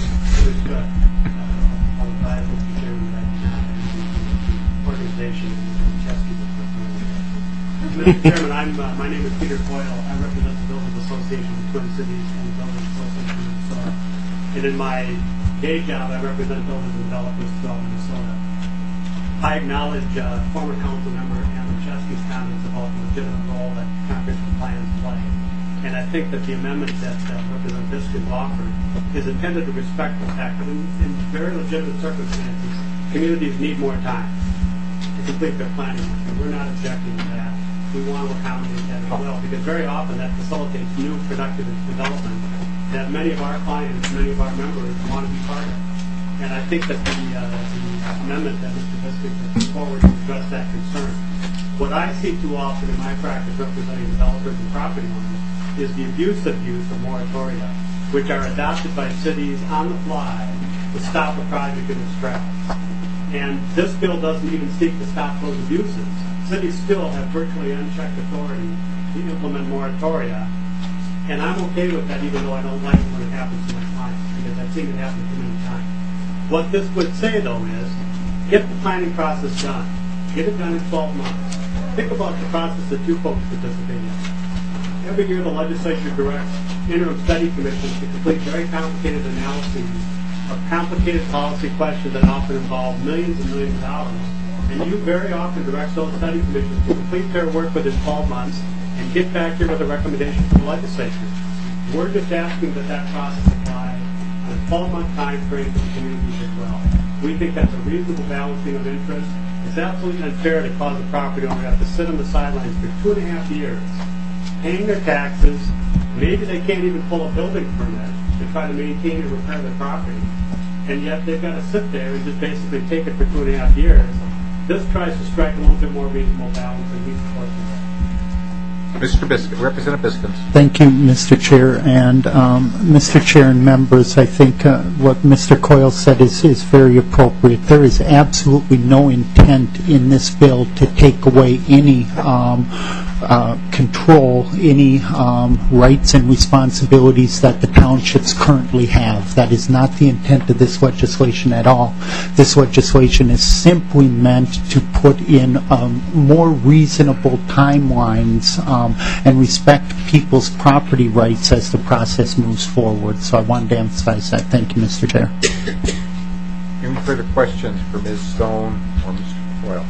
Mr. Chairman, my name is Peter Coyle. I represent the Builders Association of Twin Cities and the Builders Association of Minnesota. And in my day job, I represent Builders and Developers throughout Minnesota. I acknowledge former council member Ann Chesky's comments about the legitimate role that comprehensive plans play. And I think that the amendment that Representative Biskins offered is intended to respect the fact that in very legitimate circumstances, communities need more time to complete their planning. And we're not objecting to that. We want to accommodate that as well, because very often that facilitates new productive development that many of our clients, many of our members want to be part of. And I think that the amendment that Mr. Biskins has put forward to address that concern. What I see too often in my practice representing developers and property owners is the abusive use of moratoria, which are adopted by cities on the fly to stop a project in its tracks. And this bill doesn't even seek to stop those abuses. Cities still have virtually unchecked authority to implement moratoria, and I'm okay with that, even though I don't like it when it happens to my clients, because I've seen it happen too many times. What this would say, though, is get the planning process done. Get it done in 12 months. Think about the process that you folks participate in. Every year the legislature directs interim study commissions to complete very complicated analyses of complicated policy questions that often involve millions and millions of dollars. And you very often direct those study commissions to complete their work within 12 months and get back here with a recommendation from the legislature. We're just asking that that process apply on a 12-month time frame for the communities as well. We think that's a reasonable balancing of interests. It's absolutely unfair to cause a property owner to have to sit on the sidelines for 2.5 years, paying their taxes. Maybe they can't even pull a building permit to try to maintain and repair their property, and yet they've got to sit there and just basically take it for 2.5 years. This tries to strike a little bit more reasonable balance, and we support that. Mr. Biskins, Representative Biskins. Thank you, Mr. Chair. And Mr. Chair and members, I think what Mr. Coyle said is very appropriate. There is absolutely no intent in this bill to take away any control, any rights and responsibilities that the townships currently have. That is not the intent of this legislation at all. This legislation is simply meant to put in more reasonable timelines and respect people's property rights as the process moves forward. So I wanted to emphasize that. Thank you, Mr. Chair. Any further questions for Ms. Stone or Mr. Coyle?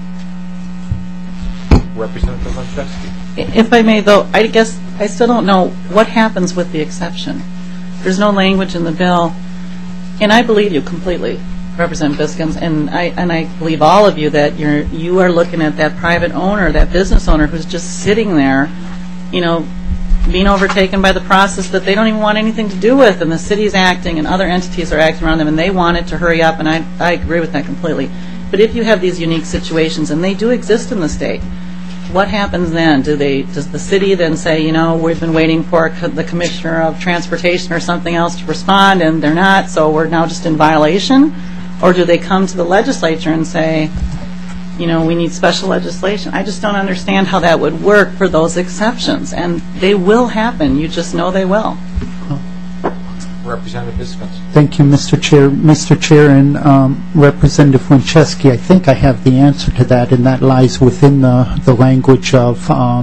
Representative Lenczewski. If I may, though, I guess I still don't know what happens with the exception. There's no language in the bill, and I believe you completely, Representative Biskins, and I believe all of you that you are looking at that private owner, that business owner who's just sitting there, you know, being overtaken by the process that they don't even want anything to do with, and the city's acting and other entities are acting around them, and they want it to hurry up, and I agree with that completely. But if you have these unique situations, and they do exist in the state, what happens then? Does the city then say, you know, we've been waiting for the Commissioner of Transportation or something else to respond, and they're not, so we're now just in violation? Or do they come to the legislature and say, you know, we need special legislation? I just don't understand how that would work for those exceptions, and they will happen. You just know they will. Representative Biskins. Thank you, Mr. Chair. Mr. Chair and Representative Lenczewski, I think I have the answer to that, and that lies within the language of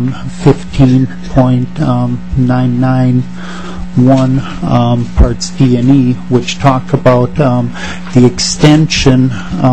15.991 parts D and E, which talk about the extension.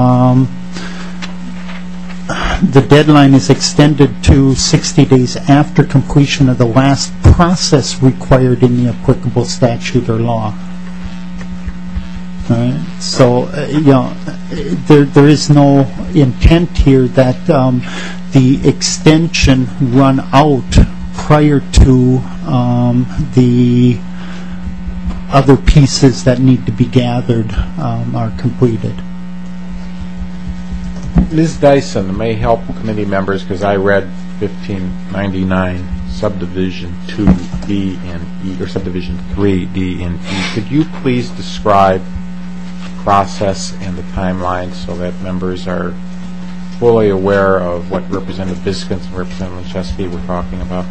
The deadline is extended to 60 days after completion of the last process required in the applicable statute or law. Right. So, there is no intent here that the extension run out prior to the other pieces that need to be gathered are completed. Ms. Dyson may help committee members because I read 1599 subdivision 2D and E, or subdivision 3D and E. Could you please describe the process and the timeline so that members are fully aware of what Representative Biskins and Representative Winchesky were talking about?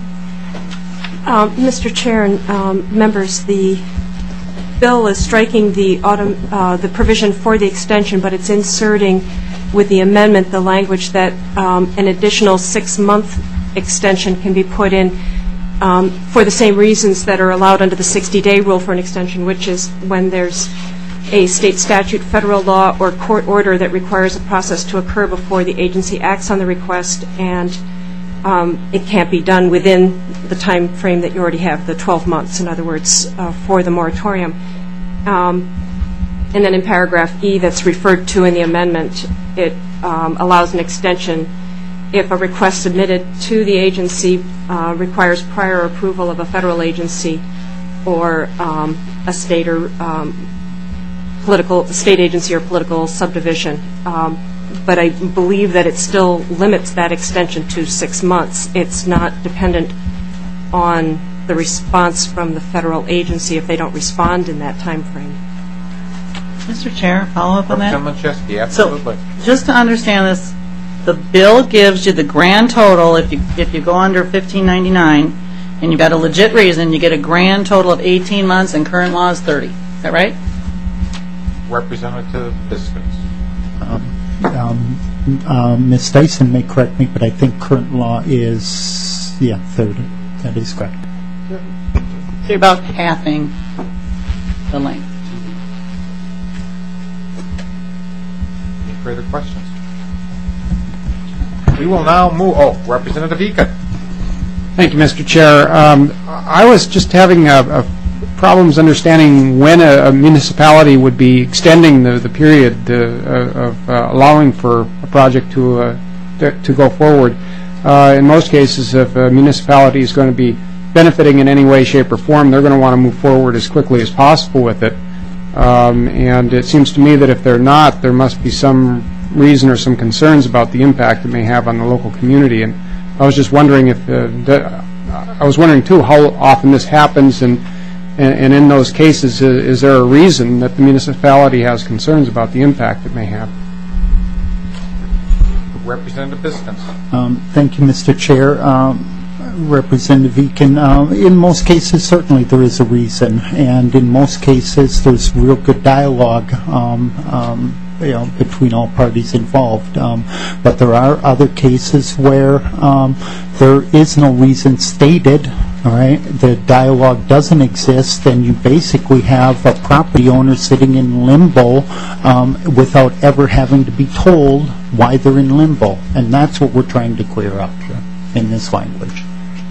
Mr. Chair and members, the bill is striking the provision for the extension, but it's inserting with the amendment the language that an additional 6-month extension can be put in for the same reasons that are allowed under the 60-day rule for an extension, which is when there's a state statute, federal law, or court order that requires a process to occur before the agency acts on the request, and it can't be done within the time frame that you already have, the 12 months, in other words, for the moratorium. And then in paragraph E that's referred to in the amendment, it allows an extension if a request submitted to the agency requires prior approval of a federal agency or a state or state agency or political subdivision. But I believe that it still limits that extension to 6 months. It's not dependent on the response from the federal agency if they don't respond in that time frame. Mr. Chair, follow up on that? Winchesky, absolutely. So, just to understand this, the bill gives you the grand total if you go under 1599 and you've got a legit reason, you get a grand total of 18 months and current law is 30. Is that right? Representative Biskins. Ms. Dyson may correct me, but I think current law is, 30. That is correct. So you're about halving the length. Any further questions? We will now move. Representative Eakin. Thank you, Mr. Chair. I was just having problems understanding when a municipality would be extending the period of allowing for a project to go forward. In most cases, if a municipality is going to be benefiting in any way, shape, or form, they're going to want to move forward as quickly as possible with it. And it seems to me that if they're not, there must be some reason or some concerns about the impact it may have on the local community. And I was just wondering too how often this happens, and in those cases, is there a reason that the municipality has concerns about the impact it may have? Representative Biskins. Thank you, Mr. Chair. Representative Eakin, in most cases, certainly there is a reason, and in most cases, there's real good dialogue between all parties involved. But there are other cases where there is no reason stated. All right, the dialogue doesn't exist, and you basically have a property owner sitting in limbo without ever having to be told why they're in limbo, and that's what we're trying to clear up here in this language.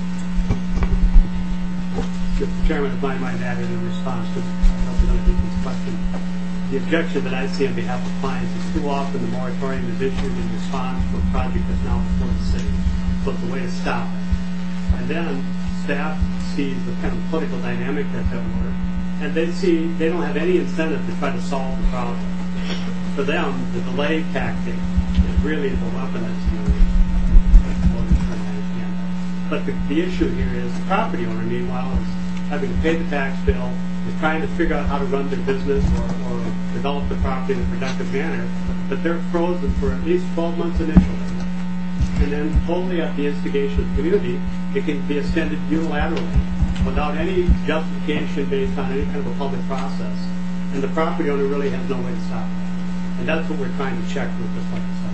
Mr. Chairman, if I might add in response to Representative Eakin's question, the objection that I see on behalf of clients is too often the moratorium is issued in response to a project that's now before the city. So it's a way to stop it. And then staff sees the kind of political dynamic that's at work, and they don't have any incentive to try to solve the problem. For them, the delay tactic is really the weapon that's used. But the issue here is the property owner, meanwhile, is having to pay the tax bill, is trying to figure out how to run their business or develop the property in a productive manner, but they're frozen for at least 12 months initially. And then totally at the instigation of the community, it can be extended unilaterally without any justification based on any kind of a public process. And the property owner really has no way to stop that. And that's what we're trying to check with this legislation.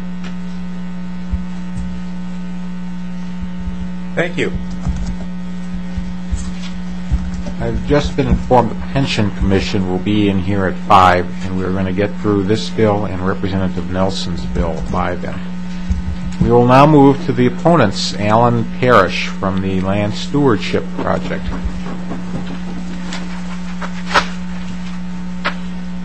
Thank you. I've just been informed the Pension Commission will be in here at 5, and we're going to get through this bill and Representative Nelson's bill by then. We will now move to the opponents, Alan Parrish from the Land Stewardship Project.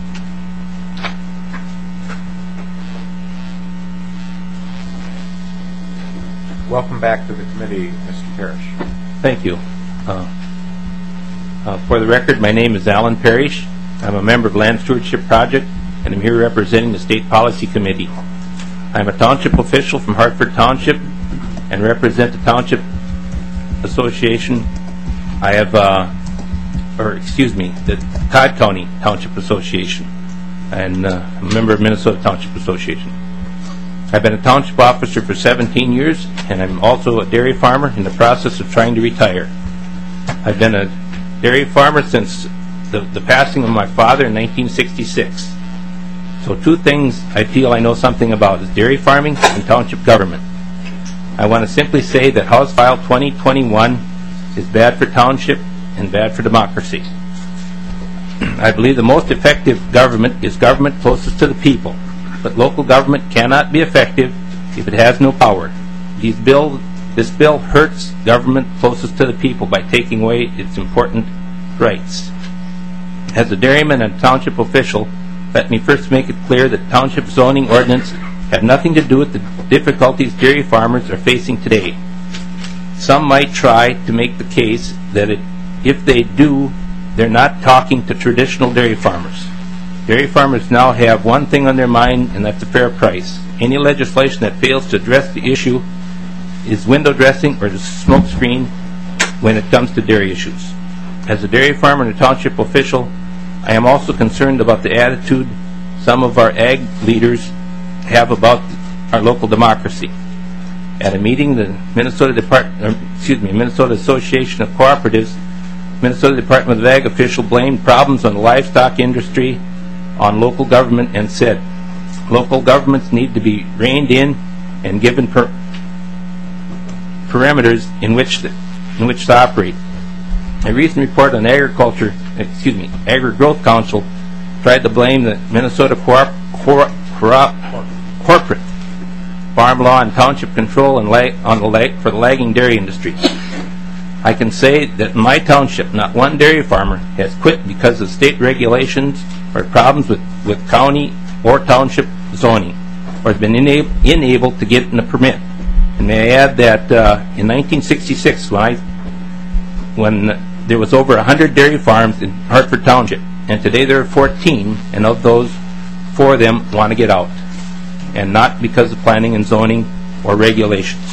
Welcome back to the committee, Mr. Parrish. Thank you. For the record, my name is Alan Parrish. I'm a member of Land Stewardship Project, and I'm here representing the State Policy Committee. I'm a township official from Hartford Township and represent the Township Association. I have, the Todd County Township Association, and I'm a member of Minnesota Township Association. I've been a township officer for 17 years, and I'm also a dairy farmer in the process of trying to retire. I've been a dairy farmer since the passing of my father in 1966. So two things I feel I know something about is dairy farming and township government. I want to simply say that House File 2021 is bad for township and bad for democracy. I believe the most effective government is government closest to the people, but local government cannot be effective if it has no power. This bill hurts government closest to the people by taking away its important rights. As a dairyman and township official, let me first make it clear that township zoning ordinance have nothing to do with the difficulties dairy farmers are facing today. Some might try to make the case that if they do, they're not talking to traditional dairy farmers. Dairy farmers now have one thing on their mind, and that's a fair price. Any legislation that fails to address the issue is window dressing or just smoke screen when it comes to dairy issues. As a dairy farmer and a township official, I am also concerned about the attitude some of our ag leaders have about our local democracy. At a meeting, the Minnesota Association of Cooperatives, Minnesota Department of Ag official blamed problems on the livestock industry on local government and said local governments need to be reined in and given parameters in which to operate. A recent report on Agri-Growth Council tried to blame the Minnesota corporate farm law and township control for the lagging dairy industry. I can say that in my township, not one dairy farmer has quit because of state regulations or problems with county or township zoning, or has been unable to get a permit. And may I add that in 1966, when there was over 100 dairy farms in Hartford Township, and today there are 14, and of those, 4 of them want to get out, and not because of planning and zoning or regulations.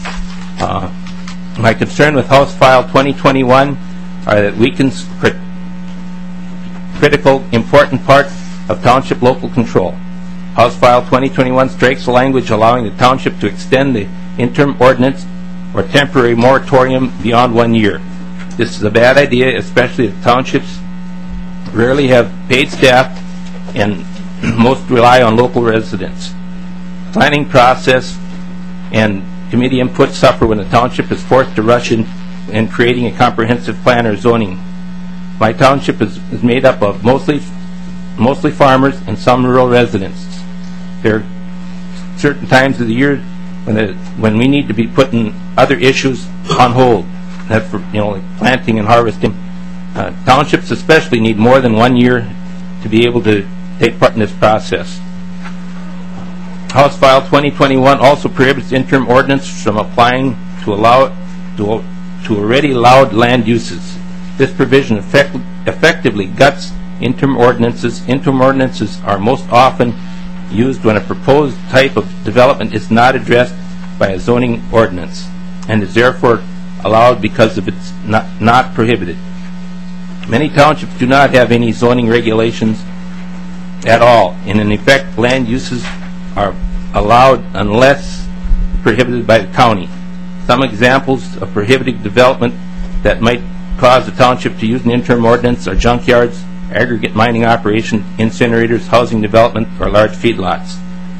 My concern with House File 2021 are that weakens critical, important parts of township local control. House File 2021 strikes the language allowing the township to extend the interim ordinance or temporary moratorium beyond 1 year. This is a bad idea, especially if townships rarely have paid staff and most rely on local residents. Planning process and committee input suffer when the township is forced to rush in creating a comprehensive plan or zoning. My township is made up of mostly farmers and some rural residents. There are certain times of the year when we need to be putting other issues on hold. That's for like planting and harvesting. Townships especially need more than 1 year to be able to take part in this process. House File 2021 also prohibits interim ordinance from applying to already allowed land uses. This provision effectively guts interim ordinances. Interim ordinances are most often used when a proposed type of development is not addressed by a zoning ordinance and is therefore allowed because of it's not prohibited. Many townships do not have any zoning regulations at all, and in effect land uses are allowed unless prohibited by the county. Some examples of prohibited development that might cause the township to use an interim ordinance are junkyards, aggregate mining operation, incinerators, housing development, or large feedlots.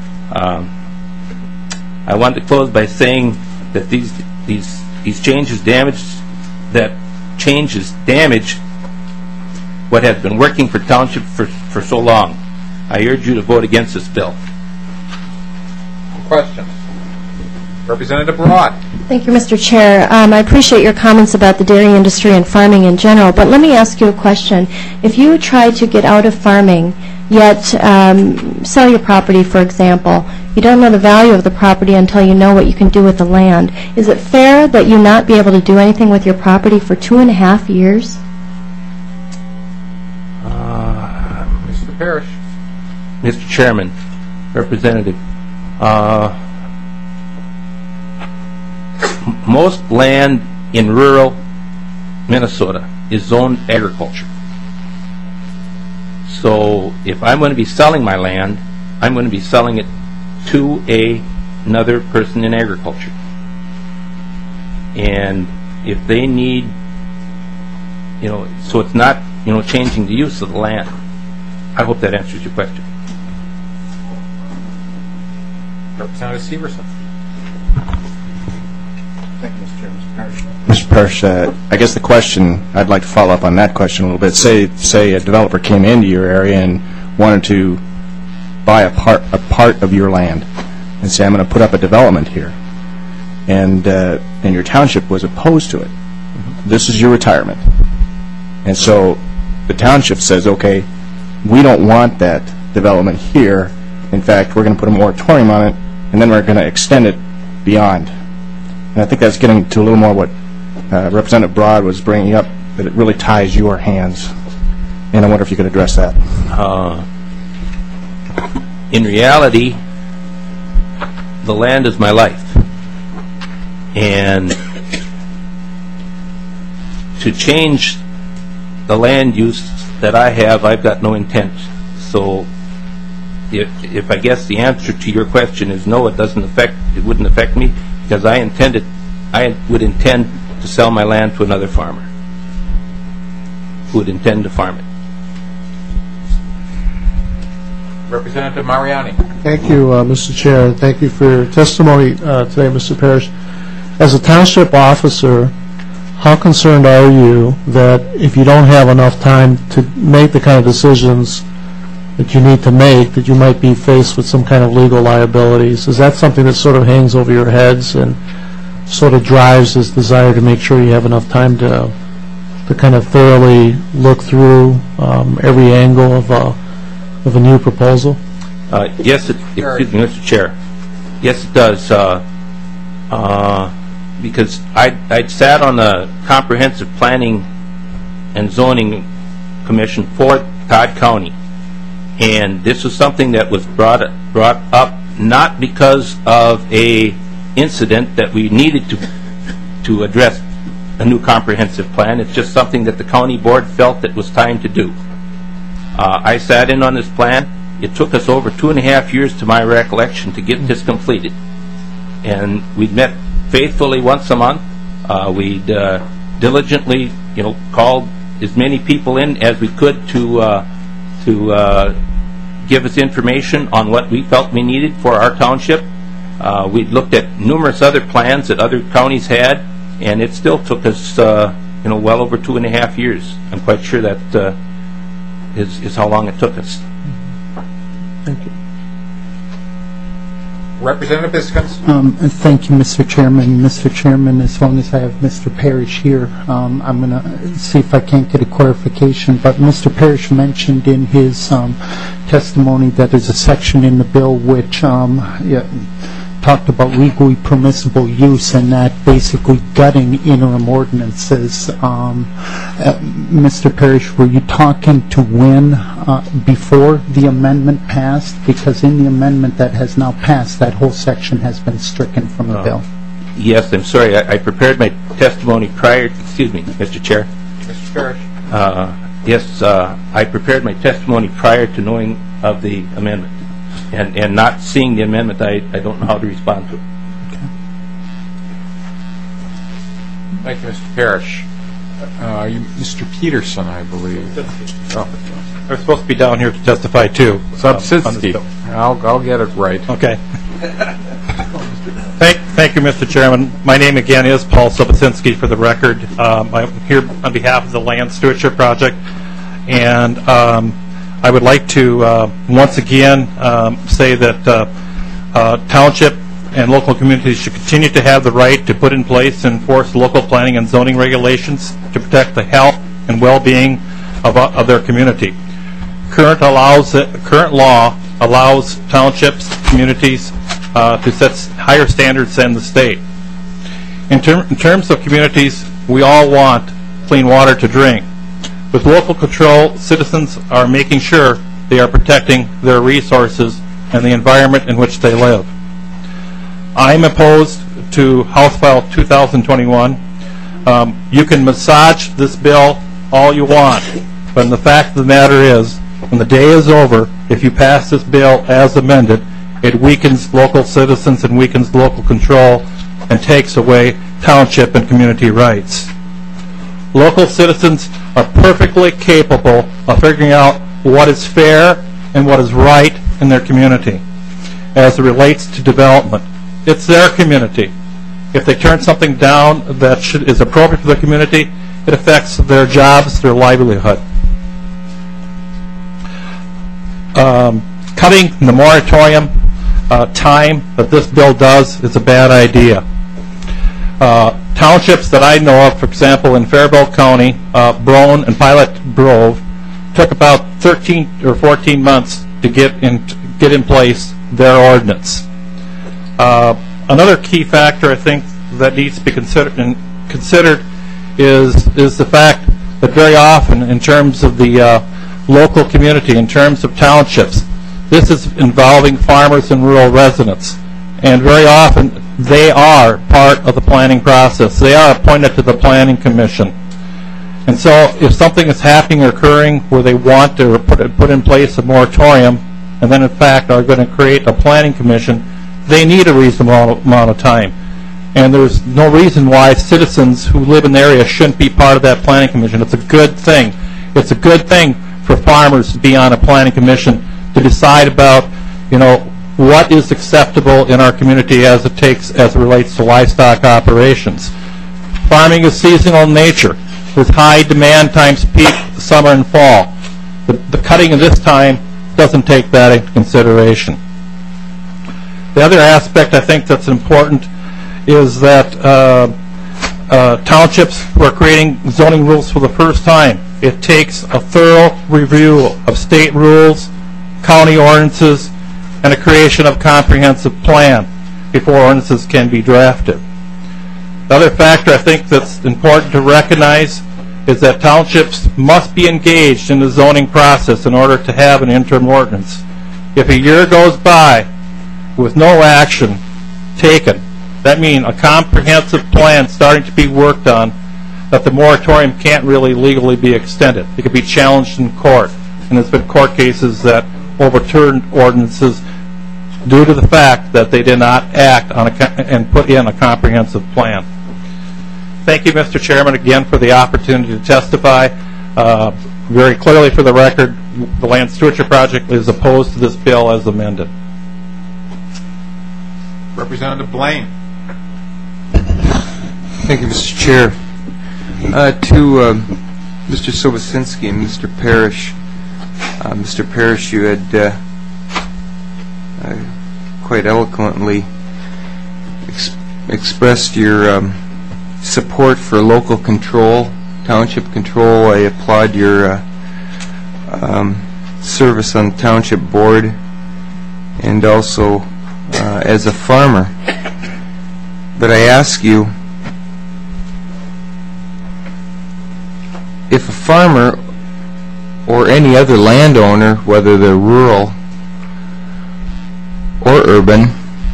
I want to close by saying that these changes damage what has been working for township for so long. I urge you to vote against this bill. Questions? Representative Broad. Thank you, Mr. Chair. I appreciate your comments about the dairy industry and farming in general, but let me ask you a question. If you try to get out of farming, yet sell your property, for example, You don't know the value of the property until you know what you can do with the land. Is it fair that you not be able to do anything with your property for 2.5 years? Mr. Parrish. Mr. Chairman, Representative, most land in rural Minnesota is zoned agriculture. So if I'm going to be selling my land, I'm going to be selling it to another person in agriculture. And if they need, so it's not, changing the use of the land. I hope that answers your question. Representative Severson. Thank you, Mr. Chairman. Mr. Parrish, I guess the question, I'd like to follow up on that question a little bit. Say a developer came into your area and wanted to buy a part of your land and say, I'm going to put up a development here. And your township was opposed to it. This is your retirement. And so the township says, okay, we don't want that development here. In fact, we're going to put a moratorium on it, and then we're going to extend it beyond. And I think that's getting to a little more what Representative Broad was bringing up, that it really ties your hands. And I wonder if you could address that. In reality, the land is my life. And to change the land use that I have, I've got no intent. So if I guess the answer to your question is no, it wouldn't affect me, because I would intend to sell my land to another farmer who would intend to farm it. Representative Mariani. Thank you, Mr. Chair. Thank you for your testimony today, Mr. Parrish. As a township officer, how concerned are you that if you don't have enough time to make the kind of decisions that you need to make, that you might be faced with some kind of legal liabilities? Is that something that sort of hangs over your heads and sort of drives this desire to make sure you have enough time to kind of thoroughly look through every angle of a new proposal? Yes, excuse me, Mr. Chair. Yes, it does. Because I'd sat on the Comprehensive Planning and Zoning Commission for Todd County, and this was something that was brought up not because of a incident that we needed to address a new comprehensive plan. It's just something that the county board felt it was time to do. I sat in on this plan. It took us over 2.5 years, to my recollection, to get this completed. And we'd met faithfully once a month. We'd diligently, called as many people in as we could to give us information on what we felt we needed for our township. We'd looked at numerous other plans that other counties had, and it still took us, well over 2.5 years. I'm quite sure that is how long it took us. Thank you. Representative Biskins. Thank you, Mr. Chairman. Mr. Chairman, as long as I have Mr. Parrish here, I'm going to see if I can't get a clarification. But Mr. Parrish mentioned in his testimony that there's a section in the bill which talked about legally permissible use, and that basically gutting interim ordinances. Mr. Parrish, were you talking to when before the amendment passed? Because in the amendment that has now passed, that whole section has been stricken from the bill. Yes, I'm sorry. I prepared my testimony prior. Excuse me, Mr. Chair. Mr. Parrish. Yes, I prepared my testimony prior to knowing of the amendment. And not seeing the amendment, I don't know how to respond to it. Okay. Thank you, Mr. Parrish. Mr. Peterson, I believe. They're supposed to be down here to testify too. Subsistency. I'll get it right. Okay. Thank you, Mr. Chairman. My name again is Paul Sobocinski, for the record. I'm here on behalf of the Land Stewardship Project, and I would like to once again say that township and local communities should continue to have the right to put in place and enforce local planning and zoning regulations to protect the health and well-being of their community. Current law allows townships, communities, to set higher standards than the state. In terms of communities, we all want clean water to drink. With local control, citizens are making sure they are protecting their resources and the environment in which they live. I'm opposed to House File 2021. You can massage this bill all you want, but the fact of the matter is, when the day is over, if you pass this bill as amended, it weakens local citizens and weakens local control and takes away township and community rights. Local citizens are perfectly capable of figuring out what is fair and what is right in their community as it relates to development. It's their community. If they turn something down that is appropriate for the community, it affects their jobs, their livelihood. Cutting the moratorium time that this bill does is a bad idea. Townships that I know of, for example, in Faribault County, Brown and Pilot Grove, took about 13 or 14 months to get in place their ordinance. Another key factor I think that needs to be considered is the fact that very often, in terms of the local community, in terms of townships, this is involving farmers and rural residents, and very often they are part of the planning process. They are appointed to the Planning Commission. And so if something is happening or occurring where they want to put in place a moratorium and then in fact are going to create a planning commission, they need a reasonable amount of time. And there's no reason why citizens who live in the area shouldn't be part of that planning commission. It's a good thing. It's a good thing for farmers to be on a planning commission to decide about, what is acceptable in our community as it relates to livestock operations. Farming is seasonal in nature, with high demand times peak summer and fall. The cutting of this time doesn't take that into consideration. The other aspect I think that's important is that townships who are creating zoning rules for the first time, it takes a thorough review of state rules, county ordinances, and a creation of comprehensive plan before ordinances can be drafted. The other factor I think that's important to recognize is that townships must be engaged in the zoning process in order to have an interim ordinance. If a year goes by with no action taken, that means a comprehensive plan starting to be worked on, that the moratorium can't really legally be extended. It could be challenged in court, and there's been court cases that overturned ordinances due to the fact that they did not act on and put in a comprehensive plan. Thank you, Mr. Chairman, again for the opportunity to testify. Very clearly for the record, the Land Stewardship Project is opposed to this bill as amended. Representative Blaine. Thank you, Mr. Chair. To Mr. Sobocinski and Mr. Parrish. Mr. Parrish, you had quite eloquently expressed your support for local control, township control. I applaud your service on the township board and also as a farmer. But I ask you, if a farmer or any other landowner, whether they're rural or urban,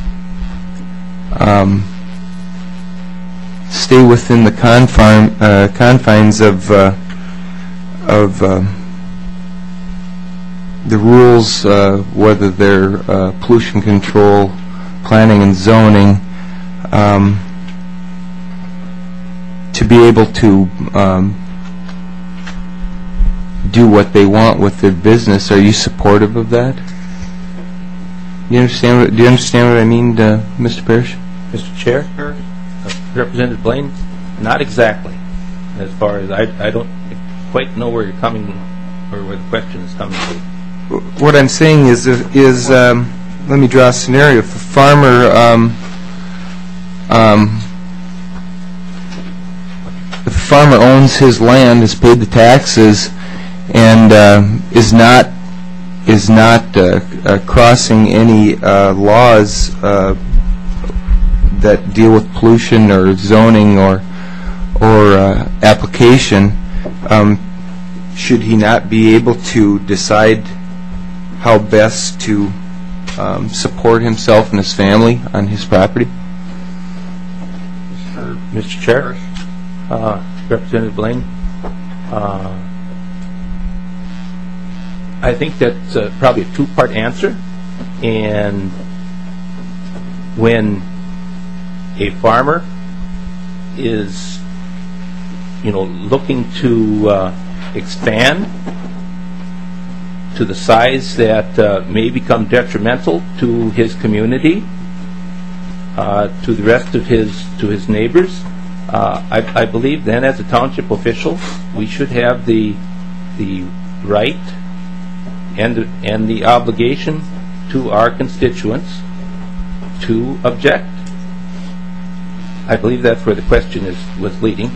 stay within the confines of the rules, whether they're pollution control, planning and zoning, to be able to do what they want with their business. Are you supportive of that? Do you understand what I mean, Mr. Parrish? Mr. Chair? Representative Blaine? Not exactly. As far as I don't quite know where you're coming or where the question is coming from. What I'm saying is let me draw a scenario. If a farmer owns his land, has paid the taxes, and is not is not crossing any laws that deal with pollution or zoning or application, should he not be able to decide how best to support himself and his family on his property? Mr. Chair, Representative Blaine, I think that's probably a two-part answer. And when a farmer is, looking to expand to the size that may become detrimental to his community, to the rest of his neighbors, I believe then as a township official we should have the right and the obligation to our constituents to object. I believe that's where the question was leading.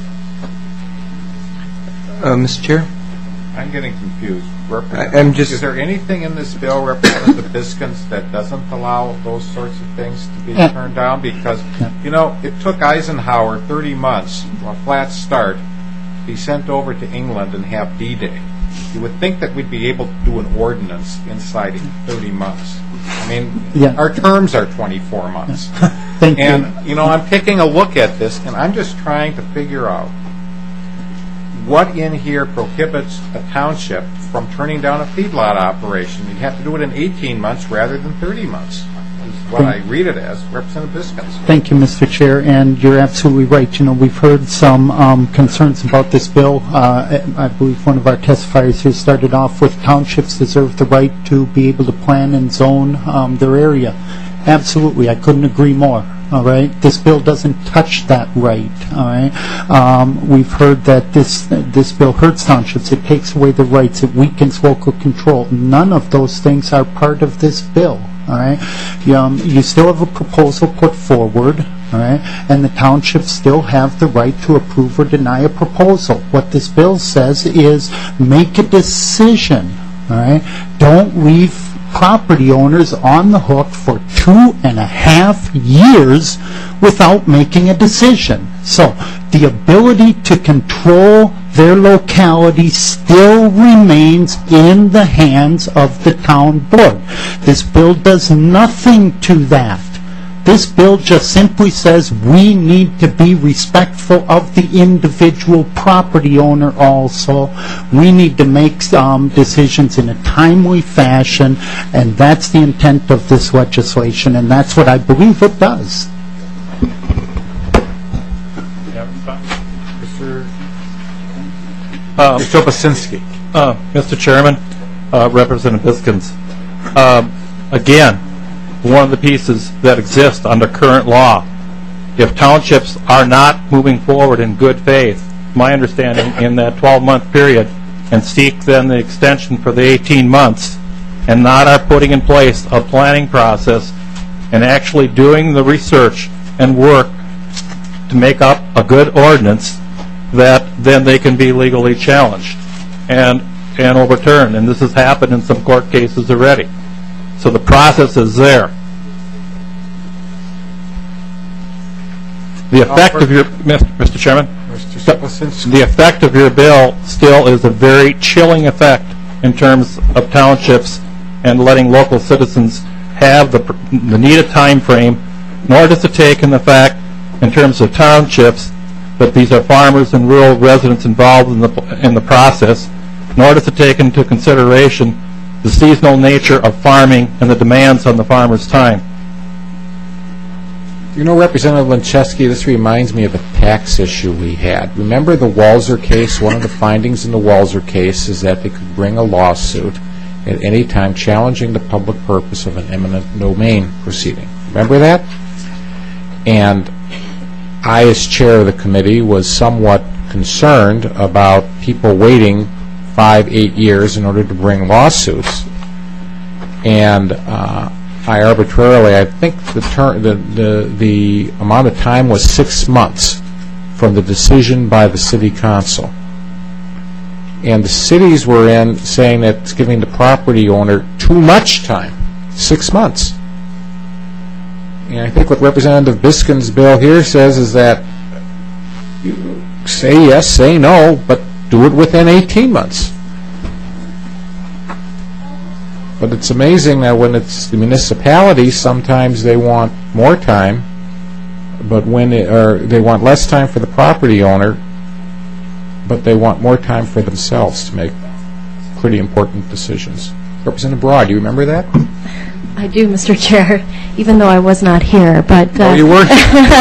Mr. Chair? I'm getting confused. Is there anything in this bill, Representative Biskins, that doesn't allow those sorts of things to be turned down? Because, it took Eisenhower 30 months, a flat start, to be sent over to England and have D-Day. You would think that we'd be able to do an ordinance inside 30 months. I mean, our terms are 24 months. I'm taking a look at this, and I'm just trying to figure out what in here prohibits a township from turning down a feedlot operation. You'd have to do it in 18 months rather than 30 months, is what I read it as. Representative Biskins. Thank you, Mr. Chair, and you're absolutely right. We've heard some concerns about this bill. I believe one of our testifiers here started off with townships deserve the right to be able to plan and zone their area. Absolutely, I couldn't agree more. All right, this bill doesn't touch that right. All right, we've heard that this bill hurts townships. It takes away the rights. It weakens local control. None of those things are part of this bill. All right, you still have a proposal put forward. All right, and the townships still have the right to approve or deny a proposal. What this bill says is make a decision. All right, don't leave property owners on the hook for 2.5 years without making a decision. So the ability to control their locality still remains in the hands of the town board. This bill does nothing to that. This bill just simply says we need to be respectful of the individual property owner also. We need to make decisions in a timely fashion, and that's the intent of this legislation, and that's what I believe it does. Mr. Obasinski. Mr. Chairman, Representative Biskins, again, one of the pieces that exist under current law, if townships are not moving forward in good faith, my understanding in that 12-month period, and seek then the extension for the 18 months, and not are putting in place a planning process and actually doing the research and work to make up a good ordinance, that then they can be legally challenged and overturned. And this has happened in some court cases already. So the process is there. The effect of your, Mr. Chairman, the effect of your bill still is a very chilling effect in terms of townships and letting local citizens have the needed time frame, nor does it take in the fact in terms of townships that these are farmers and rural residents involved in the process, nor does it take into consideration the seasonal nature of farming and the demands on the farmer's time. Representative Lincheski, this reminds me of a tax issue we had. Remember the Walzer case? One of the findings in the Walzer case is that they could bring a lawsuit at any time challenging the public purpose of an eminent domain proceeding. Remember that? And I, as chair of the committee, was somewhat concerned about people waiting 5-8 years in order to bring lawsuits, and I arbitrarily, I think the amount of time was 6 months from the decision by the city council. And the cities were in saying that it's giving the property owner too much time, 6 months. And I think what Representative Biskin's bill here says is that you say yes, say no, but do it within 18 months. But it's amazing that when it's the municipalities, sometimes they want more time, but when they want less time for the property owner, but they want more time for themselves to make pretty important decisions. Representative Broad, do you remember that? I do, Mr. Chair, even though I was not here. But oh, you weren't?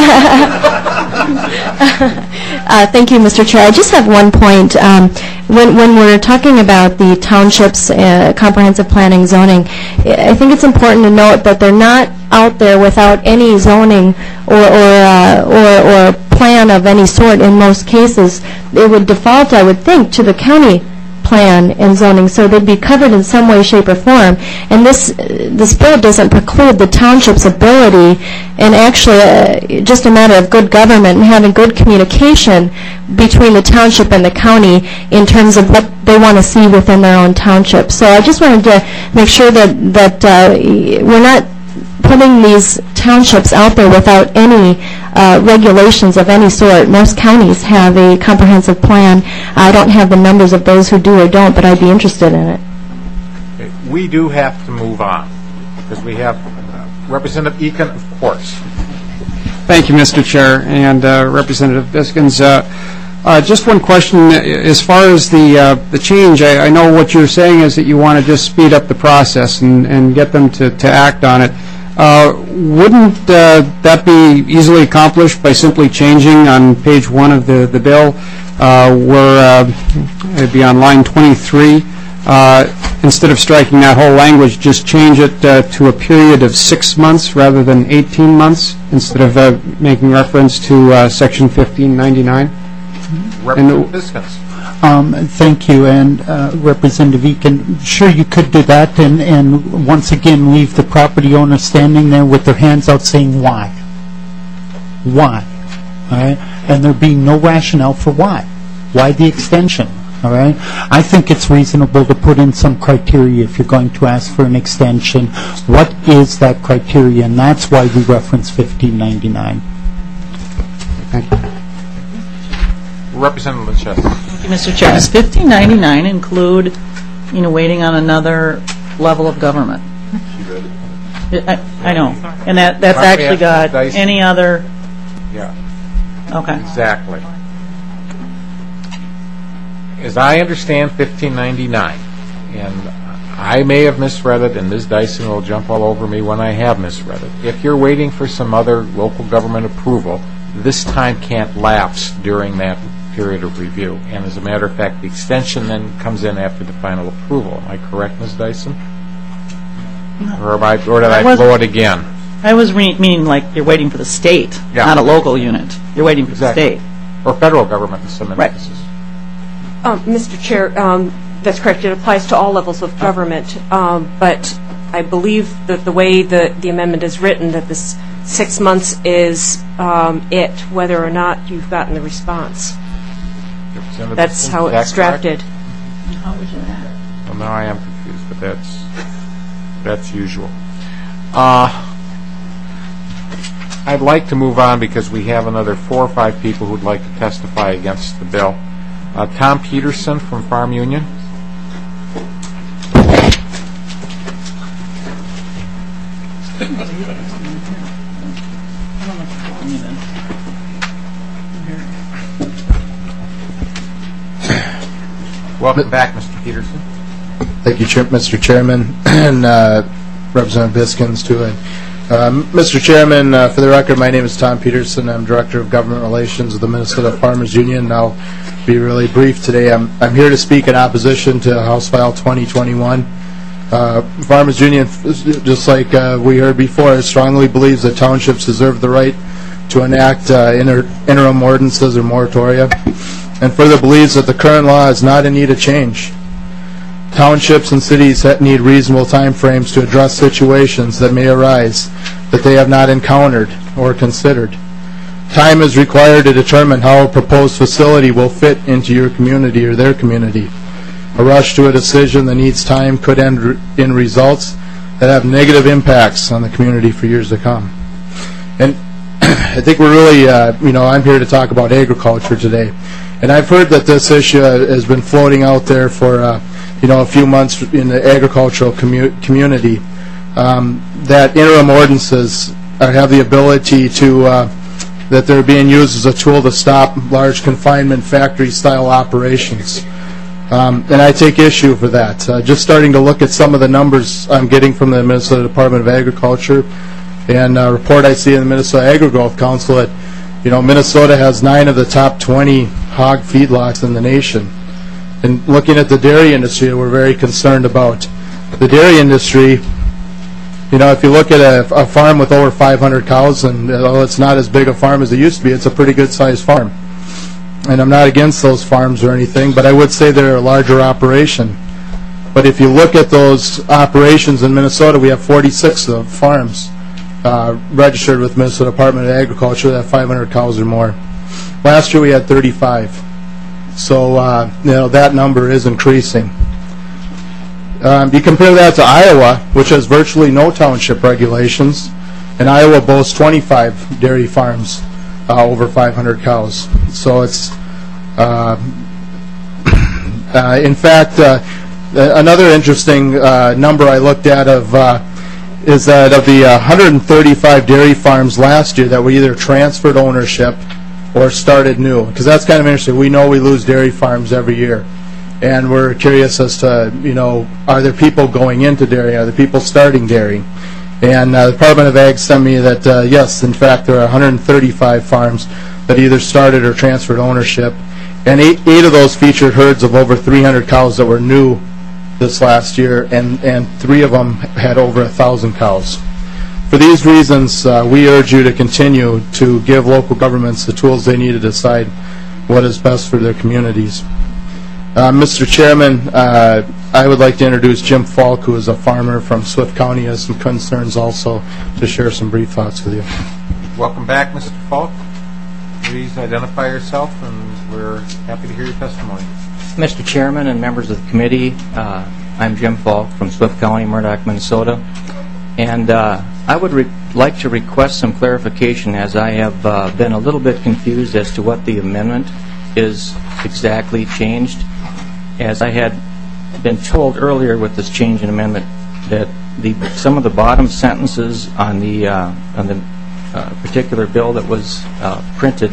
Thank you, Mr. Chair. I just have one point. When we're talking about the township's comprehensive planning zoning, I think it's important to note that they're not out there without any zoning or plan of any sort. In most cases, it would default, I would think, to the county plan and zoning, so they'd be covered in some way, shape, or form. And this bill doesn't preclude the township's ability, and actually just a matter of good government and having good communication between the township and the county in terms of what they want to see within their own township. So I just wanted to make sure that we're not putting these townships out there without any regulations of any sort. Most counties have a comprehensive plan. I don't have the numbers of those who do or don't, but I'd be interested in it. Okay. We do have to move on because we have Representative Eakin, of course. Thank you, Mr. Chair, and Representative Biskins. Just one question. As far as the change, I know what you're saying is that you want to just speed up the process and get them to act on it. Wouldn't that be easily accomplished by simply changing on page 1 of the bill, where it'd be on line 23, instead of striking that whole language, just change it to a period of 6 months rather than 18 months, instead of making reference to section 1599? Representative Biskins. Thank you, and Representative Eakin, sure you could do that, and once again leave the property owner standing there with their hands out saying why. Why? All right? And there being no rationale for why. Why the extension? All right? I think it's reasonable to put in some criteria if you're going to ask for an extension. What is that criteria? And that's why we reference 1599. Thank you. Representative Winchester. Thank you, Mr. Chair. Does 1599 include, waiting on another level of government? I know. And that's actually got any other... Yeah. Okay. Exactly. As I understand 1599, and I may have misread it, and Ms. Dyson will jump all over me when I have misread it. If you're waiting for some other local government approval, this time can't lapse during that period of review. And as a matter of fact, the extension then comes in after the final approval. Am I correct, Ms. Dyson? Or did I blow it again? I was meaning like you're waiting for the state, not a local unit. You're waiting for the state. Or federal government in some instances. Mr. Chair, that's correct. It applies to all levels of government. But I believe that the way the amendment is written, that this 6 months is it, whether or not you've gotten the response. That's how it's drafted. How would you add? Well, now I am confused, but that's usual. I'd like to move on because we have another 4 or 5 people who'd like to testify against the bill. Tom Peterson from Farm Union. Welcome back, Mr. Peterson. Thank you, Mr. Chairman, and Representative Biskins, too. Mr. Chairman, for the record, my name is Tom Peterson. I'm Director of Government Relations of the Minnesota Farmers Union. I'll be really brief today. I'm here to speak in opposition to House File 2021. Farmers Union, just like we heard before, strongly believes that townships deserve the right to enact interim ordinances or moratoria, and further believes that the current law is not in need of change. Townships and cities need reasonable time frames to address situations that may arise that they have not encountered or considered. Time is required to determine how a proposed facility will fit into your community or their community. A rush to a decision that needs time could end in results that have negative impacts on the community for years to come. And I think we're really, I'm here to talk about agriculture today. And I've heard that this issue has been floating out there for, a few months in the agricultural community, that interim ordinances have the ability to, that they're being used as a tool to stop large confinement factory-style operations. And I take issue for that. Just starting to look at some of the numbers I'm getting from the Minnesota Department of Agriculture and a report I see in the Minnesota Agri-Growth Council that, Minnesota has 9 of the top 20 hog feedlots in the nation. And looking at the dairy industry, we're very concerned about. The dairy industry, if you look at a farm with over 500 cows, and although it's not as big a farm as it used to be, it's a pretty good-sized farm. And I'm not against those farms or anything, but I would say they're a larger operation. But if you look at those operations in Minnesota, we have 46 of farms registered with Minnesota Department of Agriculture that have 500 cows or more. Last year we had 35. So, that number is increasing. You compare that to Iowa, which has virtually no township regulations, and Iowa boasts 25 dairy farms over 500 cows. So it's, in fact, another interesting number I looked at is that of the 135 dairy farms last year that were either transferred ownership or started new, because that's kind of interesting. We know we lose dairy farms every year, and we're curious as to, are there people going into dairy? Are there people starting dairy? And the Department of Ag sent me that, yes, in fact, there are 135 farms that either started or transferred ownership, and eight of those featured herds of over 300 cows that were new this last year, and 3 of them had over 1,000 cows. For these reasons, we urge you to continue to give local governments the tools they need to decide what is best for their communities. Mr. Chairman, I would like to introduce Jim Falk, who is a farmer from Swift County, has some concerns also to share some brief thoughts with you. Welcome back, Mr. Falk. Please identify yourself, and we're happy to hear your testimony. Mr. Chairman and members of the committee, I'm Jim Falk from Swift County, Murdoch, Minnesota. And I would like to request some clarification, as I have been a little bit confused as to what the amendment is exactly changed. As I had been told earlier with this change in amendment that some of the bottom sentences on the particular bill that was printed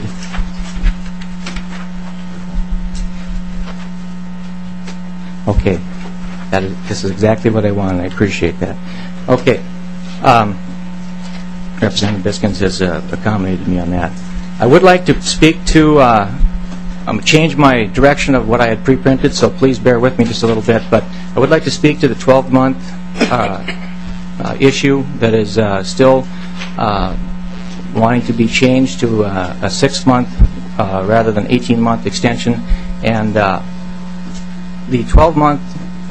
okay, this is exactly what I wanted. I appreciate that. Okay, Representative Biskins has accommodated me on that. I would like to speak to change my direction of what I had pre-printed, so please bear with me just a little bit. But I would like to speak to the 12-month issue that is still wanting to be changed to a 6-month rather than 18-month extension. And the 12-month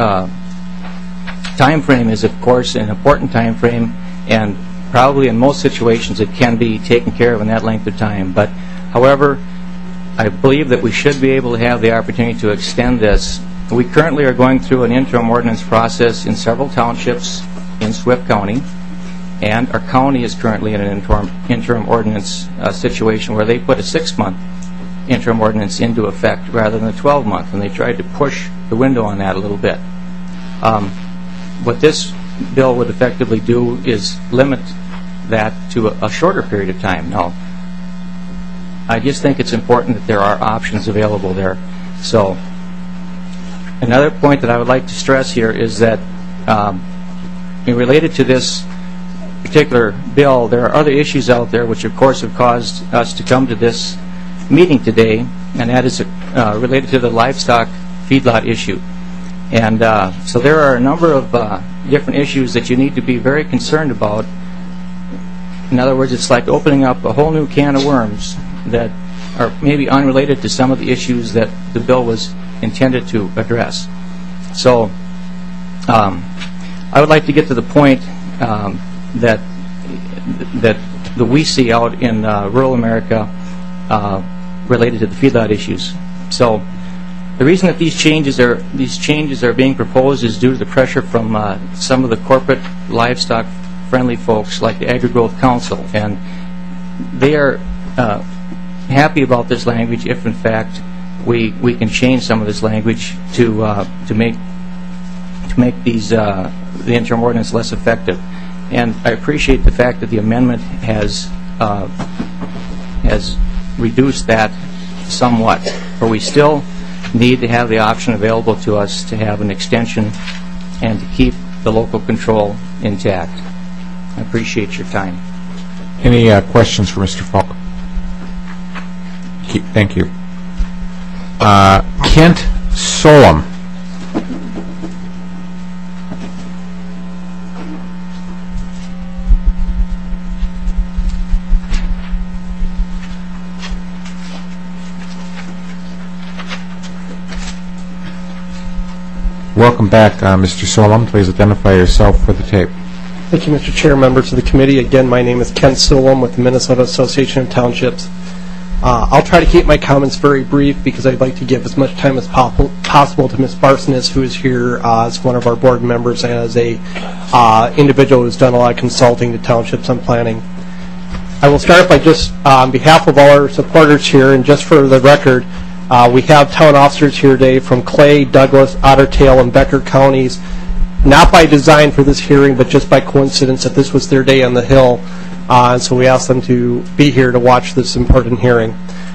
time frame is, of course, an important time frame, and probably in most situations it can be taken care of in that length of time. But, however, I believe that we should be able to have the opportunity to extend this. We currently are going through an interim ordinance process in several townships in Swift County, and our county is currently in an interim ordinance situation where they put a 6-month interim ordinance into effect rather than a 12-month, and they tried to push the window on that a little bit. What this bill would effectively do is limit that to a shorter period of time. Now, I just think it's important that there are options available there. So, another point that I would like to stress here is that related to this particular bill, there are other issues out there which, of course, have caused us to come to this meeting today, and that is related to the livestock feedlot issue. And so there are a number of different issues that you need to be very concerned about. In other words, it's like opening up a whole new can of worms that are maybe unrelated to some of the issues that the bill was intended to address. So I would like to get to the point that we see out in rural America related to the feedlot issues. So The reason that these changes are being proposed is due to the pressure from some of the corporate livestock-friendly folks like the Agri-Growth Council, and they are happy about this language if, in fact, we can change some of this language to make these the interim ordinance less effective. And I appreciate the fact that the amendment has reduced that somewhat, but we still need to have the option available to us to have an extension and to keep the local control intact. I appreciate your time. Any questions for Mr. Falk? Thank you. Kent Solom. Welcome back, Mr. Solom. Please identify yourself for the tape. Thank you, Mr. Chair, members of the committee. Again, my name is Kent Solom with the Minnesota Association of Townships. I'll try to keep my comments very brief because I'd like to give as much time as possible to Ms. Barsness, who is here as one of our board members and as a individual who's done a lot of consulting to townships on planning. I will start by just, on behalf of all our supporters here, and just for the record, we have town officers here today from Clay, Douglas, Otter Tail, and Becker counties, not by design for this hearing, but just by coincidence that this was their day on the Hill. And so we asked them to be here to watch this important hearing.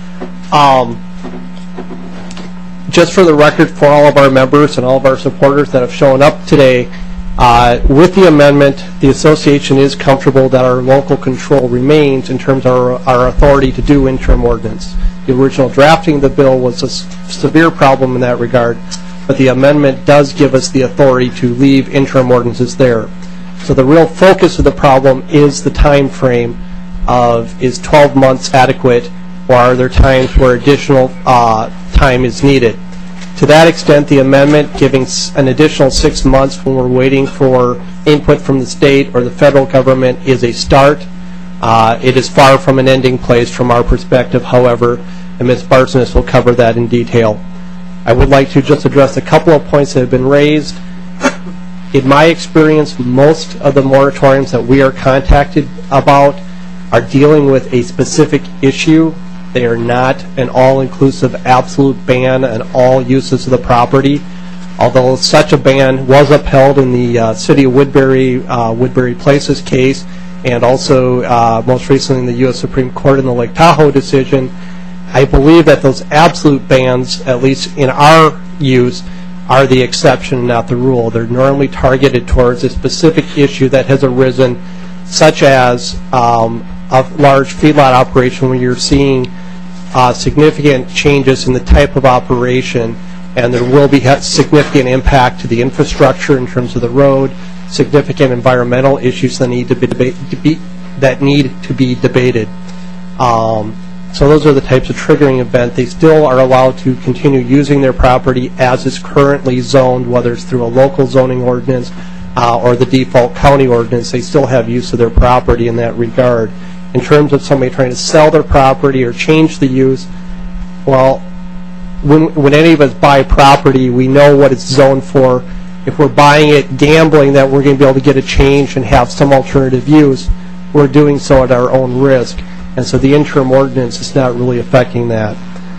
Just for the record, for all of our members and all of our supporters that have shown up today, with the amendment, the association is comfortable that our local control remains in terms of our authority to do interim ordinance. The original drafting of the bill was a severe problem in that regard, but the amendment does give us the authority to leave interim ordinances there. So the real focus of the problem is the time frame of, is 12 months adequate, or are there times where additional time is needed? To that extent, the amendment giving an additional 6 months when we're waiting for input from the state or the federal government is a start. It is far from an ending place from our perspective, however, and Ms. Barsness will cover that in detail. I would like to just address a couple of points that have been raised. In my experience, most of the moratoriums that we are contacted about are dealing with a specific issue. They are not an all-inclusive absolute ban on all uses of the property. Although such a ban was upheld in the City of Woodbury, Woodbury Places case, and also most recently in the U.S. Supreme Court in the Lake Tahoe decision, I believe that those absolute bans, at least in our use, are the exception, not the rule. They're normally targeted towards a specific issue that has arisen, such as a large feedlot operation where you're seeing significant changes in the type of operation, and there will be significant impact to the infrastructure in terms of the road, significant environmental issues that need to be debated. So those are the types of triggering event. They still are allowed to continue using their property as is currently zoned, whether it's through a local zoning ordinance or the default county ordinance. They still have use of their property in that regard. In terms of somebody trying to sell their property or change the use, well, when any of us buy property, we know what it's zoned for. If we're buying it gambling that we're going to be able to get a change and have some alternative use, we're doing so at our own risk. And so the interim ordinance is not really affecting that.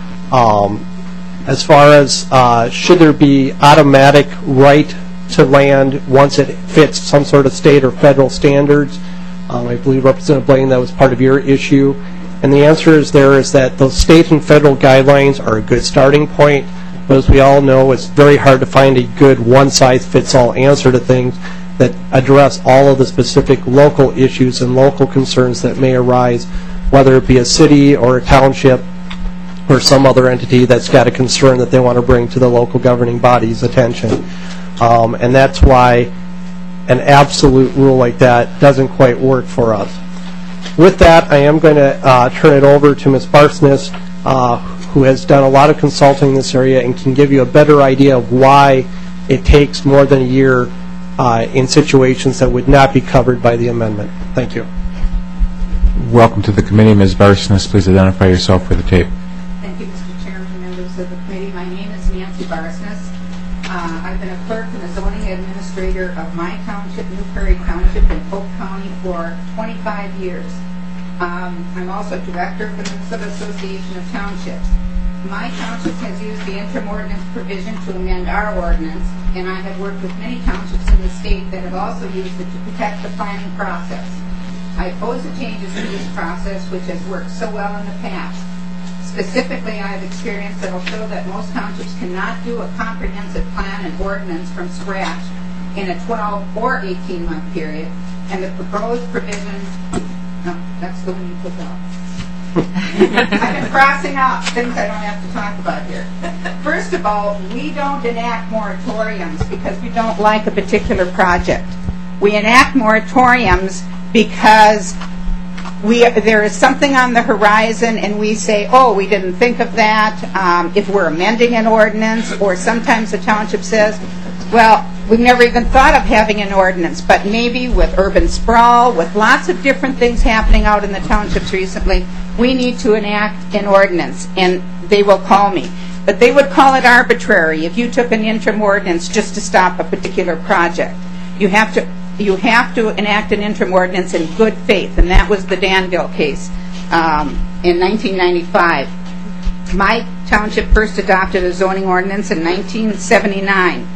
As far as should there be automatic right to land once it fits some sort of state or federal standards, I believe, Representative Blaine, that was part of your issue. And the answer is that those state and federal guidelines are a good starting point. But as we all know, it's very hard to find a good one-size-fits-all answer to things that address all of the specific local issues and local concerns that may arise, whether it be a city or a township or some other entity that's got a concern that they want to bring to the local governing body's attention. And that's why an absolute rule like that doesn't quite work for us. With that, I am going to turn it over to Ms. Barsness, who has done a lot of consulting in this area and can give you a better idea of why it takes more than a year in situations that would not be covered by the amendment. Thank you. Welcome to the committee. Ms. Barsness, please identify yourself for the tape. Thank you, Mr. Chairman and members of the committee. My name is Nancy 25 years. I'm also director of the Minnesota Association of Townships. My township has used the interim ordinance provision to amend our ordinance, and I have worked with many townships in the state that have also used it to protect the planning process. I oppose the changes to this process, which has worked so well in the past. Specifically, I have experience that will show that most townships cannot do a comprehensive plan and ordinance from scratch in a 12 or 18-month period, and the proposed provision, no, that's the one you put out. I've been crossing out things I don't have to talk about here. First of all, we don't enact moratoriums because we don't like a particular project. We enact moratoriums because there is something on the horizon and we say, oh, we didn't think of that. If we're amending an ordinance, or sometimes the township says, well, we've never even thought of having an ordinance, but maybe with urban sprawl, with lots of different things happening out in the townships recently, we need to enact an ordinance, and they will call me. But they would call it arbitrary if you took an interim ordinance just to stop a particular project. You have to enact an interim ordinance in good faith, and that was the Danville case in 1995. My township first adopted a zoning ordinance in 1979.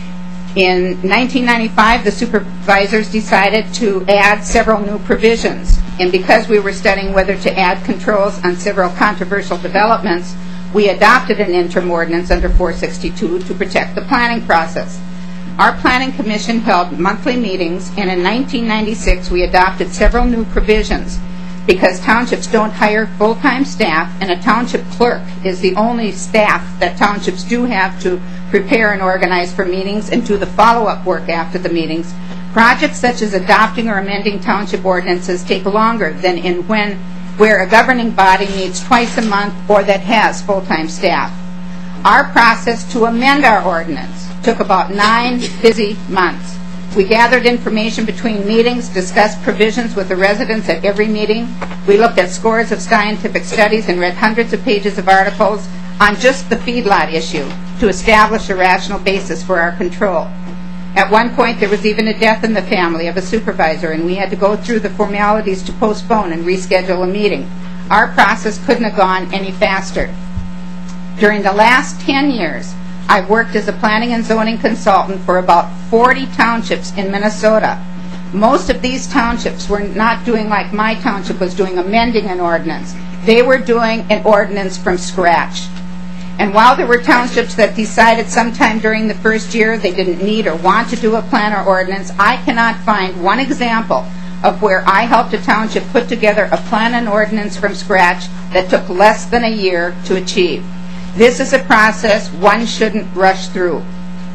In 1995, the supervisors decided to add several new provisions, and because we were studying whether to add controls on several controversial developments, we adopted an interim ordinance under 462 to protect the planning process. Our planning commission held monthly meetings, and in 1996 we adopted several new provisions. Because townships don't hire full-time staff, and a township clerk is the only staff that townships do have to prepare and organize for meetings and do the follow-up work after the meetings, projects such as adopting or amending township ordinances take longer than where a governing body meets twice a month or that has full-time staff. Our process to amend our ordinance took about 9 busy months. We gathered information between meetings, discussed provisions with the residents at every meeting. We looked at scores of scientific studies and read hundreds of pages of articles on just the feedlot issue to establish a rational basis for our control. At one point, there was even a death in the family of a supervisor, and we had to go through the formalities to postpone and reschedule a meeting. Our process couldn't have gone any faster. During the last 10 years, I've worked as a planning and zoning consultant for about 40 townships in Minnesota. Most of these townships were not doing like my township was doing, amending an ordinance. They were doing an ordinance from scratch. And while there were townships that decided sometime during the first year they didn't need or want to do a plan or ordinance, I cannot find one example of where I helped a township put together a plan and ordinance from scratch that took less than a year to achieve. This is a process one shouldn't rush through.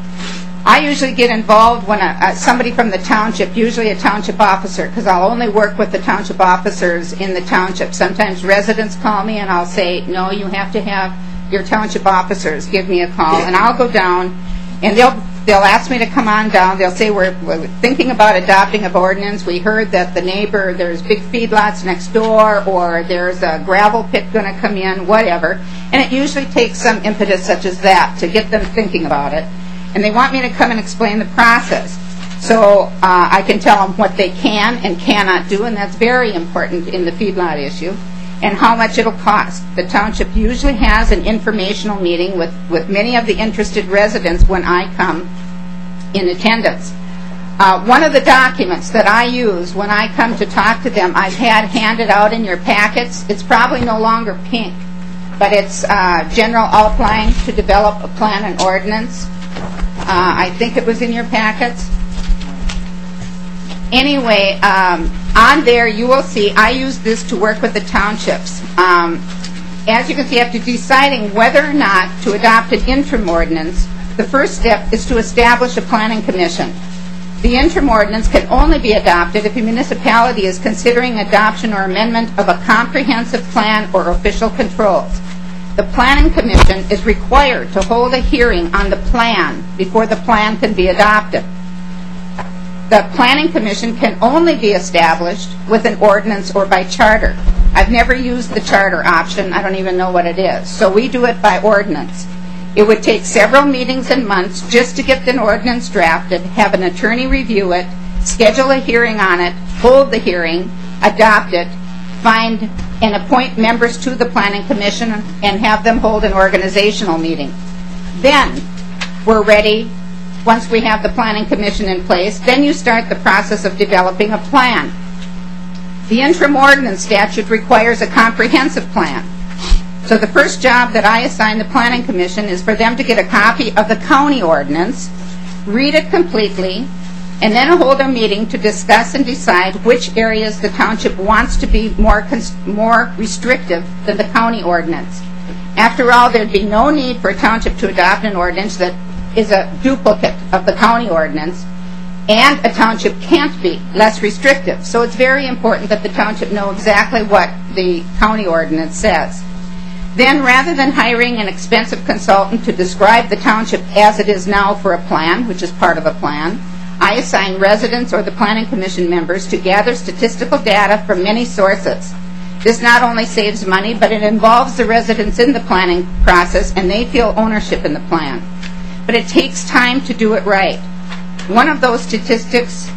I usually get involved when somebody from the township, usually a township officer, because I'll only work with the township officers in the township. Sometimes residents call me and I'll say, no, you have to have your township officers give me a call, and I'll go down, and they'll ask me to come on down. They'll say, we're thinking about adopting an ordinance. We heard that the neighbor, there's big feedlots next door, or there's a gravel pit going to come in, whatever. And it usually takes some impetus such as that to get them thinking about it. And they want me to come and explain the process. So I can tell them what they can and cannot do, and that's very important in the feedlot issue, and how much it'll cost. The township usually has an informational meeting with many of the interested residents when I come in attendance. One of the documents that I use when I come to talk to them, I've had handed out in your packets. It's probably no longer pink, but it's general outline to develop a plan and ordinance. I think it was in your packets. Anyway, on there you will see I use this to work with the townships. As you can see, after deciding whether or not to adopt an interim ordinance, the first step is to establish a planning commission. The interim ordinance can only be adopted if a municipality is considering adoption or amendment of a comprehensive plan or official controls. The planning commission is required to hold a hearing on the plan before the plan can be adopted. The planning commission can only be established with an ordinance or by charter. I've never used the charter option. I don't even know what it is. So we do it by ordinance. It would take several meetings and months just to get an ordinance drafted, have an attorney review it, schedule a hearing on it, hold the hearing, adopt it, find and appoint members to the Planning Commission, and have them hold an organizational meeting. Then we're ready. Once we have the Planning Commission in place, then you start the process of developing a plan. The interim ordinance statute requires a comprehensive plan. So the first job that I assign the Planning Commission is for them to get a copy of the county ordinance, read it completely, and then hold a meeting to discuss and decide which areas the township wants to be more restrictive than the county ordinance. After all, there'd be no need for a township to adopt an ordinance that is a duplicate of the county ordinance, and a township can't be less restrictive. So it's very important that the township know exactly what the county ordinance says. Then, rather than hiring an expensive consultant to describe the township as it is now for a plan, which is part of a plan, I assign residents or the Planning Commission members to gather statistical data from many sources. This not only saves money, but it involves the residents in the planning process, and they feel ownership in the plan. But it takes time to do it right. Once those statistics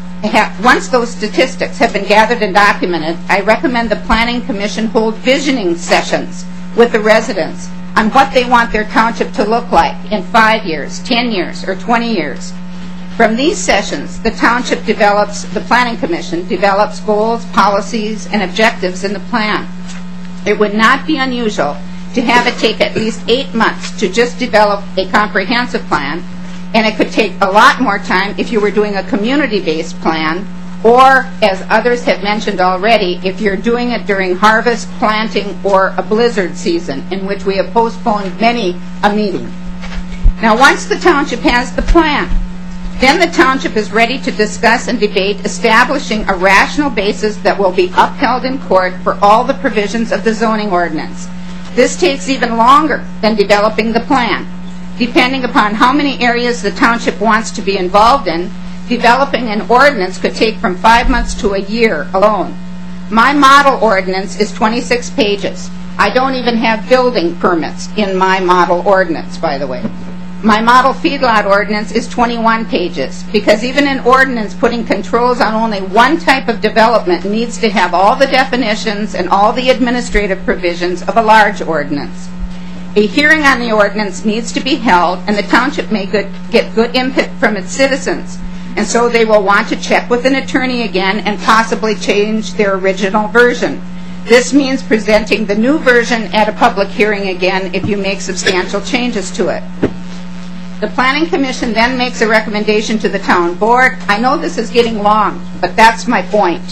have been gathered and documented, I recommend the Planning Commission hold visioning sessions with the residents on what they want their township to look like in 5 years, 10 years, or 20 years. From these sessions, the Planning Commission develops goals, policies, and objectives in the plan. It would not be unusual to have it take at least 8 months to just develop a comprehensive plan, and it could take a lot more time if you were doing a community-based plan, or, as others have mentioned already, if you're doing it during harvest, planting, or a blizzard season, in which we have postponed many a meeting. Now, once the township has the plan, then the township is ready to discuss and debate establishing a rational basis that will be upheld in court for all the provisions of the zoning ordinance. This takes even longer than developing the plan. Depending upon how many areas the township wants to be involved in, developing an ordinance could take from 5 months to a year alone. My model ordinance is 26 pages. I don't even have building permits in my model ordinance, by the way. My model feedlot ordinance is 21 pages, because even an ordinance putting controls on only one type of development needs to have all the definitions and all the administrative provisions of a large ordinance. A hearing on the ordinance needs to be held, and the township may get good input from its citizens, and so they will want to check with an attorney again and possibly change their original version. This means presenting the new version at a public hearing again if you make substantial changes to it. The Planning Commission then makes a recommendation to the town board. I know this is getting long, but that's my point.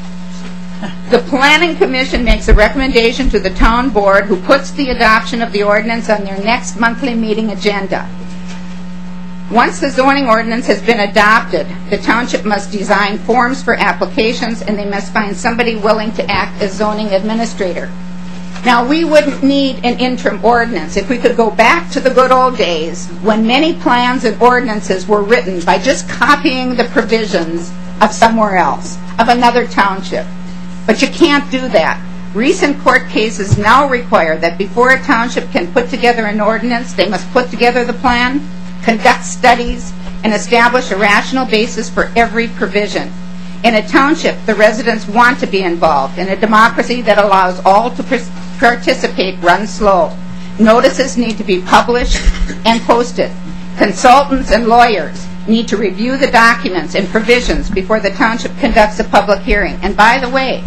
The Planning Commission makes a recommendation to the town board, who puts the adoption of the ordinance on their next monthly meeting agenda. Once the zoning ordinance has been adopted, the township must design forms for applications, and they must find somebody willing to act as zoning administrator. Now, we wouldn't need an interim ordinance if we could go back to the good old days when many plans and ordinances were written by just copying the provisions of somewhere else, of another township. But you can't do that. Recent court cases now require that before a township can put together an ordinance, they must put together the plan, conduct studies, and establish a rational basis for every provision. In a township, the residents want to be involved. In a democracy that allows all to participate runs slow. Notices need to be published and posted. Consultants and lawyers need to review the documents and provisions before the township conducts a public hearing. And by the way,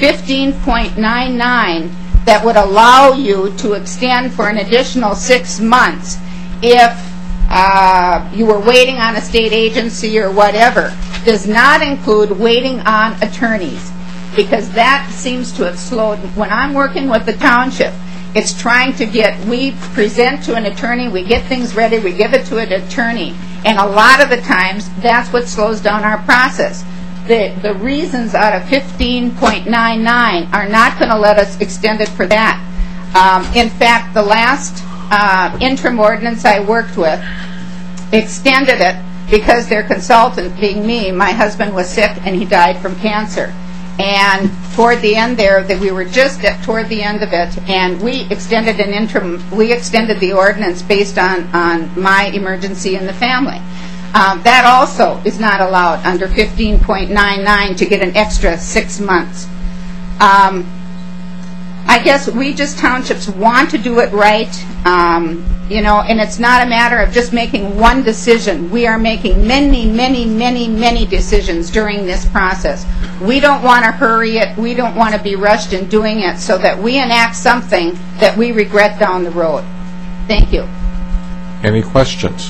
15.99 that would allow you to extend for an additional 6 months if you were waiting on a state agency or whatever, does not include waiting on attorneys, because that seems to have slowed. When I'm working with the township, it's trying to we present to an attorney, we get things ready, we give it to an attorney, and a lot of the times that's what slows down our process. The reasons out of 15.99 are not going to let us extend it for that. In fact, the last interim ordinance I worked with extended it because their consultant, being me, my husband was sick and he died from cancer. And toward the end there, that we were just toward the end of it, and we extended the ordinance based on my emergency in the family. That also is not allowed under 15.99 to get an extra 6 months. I guess we just townships want to do it right, and it's not a matter of just making one decision. We are making many decisions during this process. We don't want to hurry it. We don't want to be rushed in doing it so that we enact something that we regret down the road. Thank you. Any questions?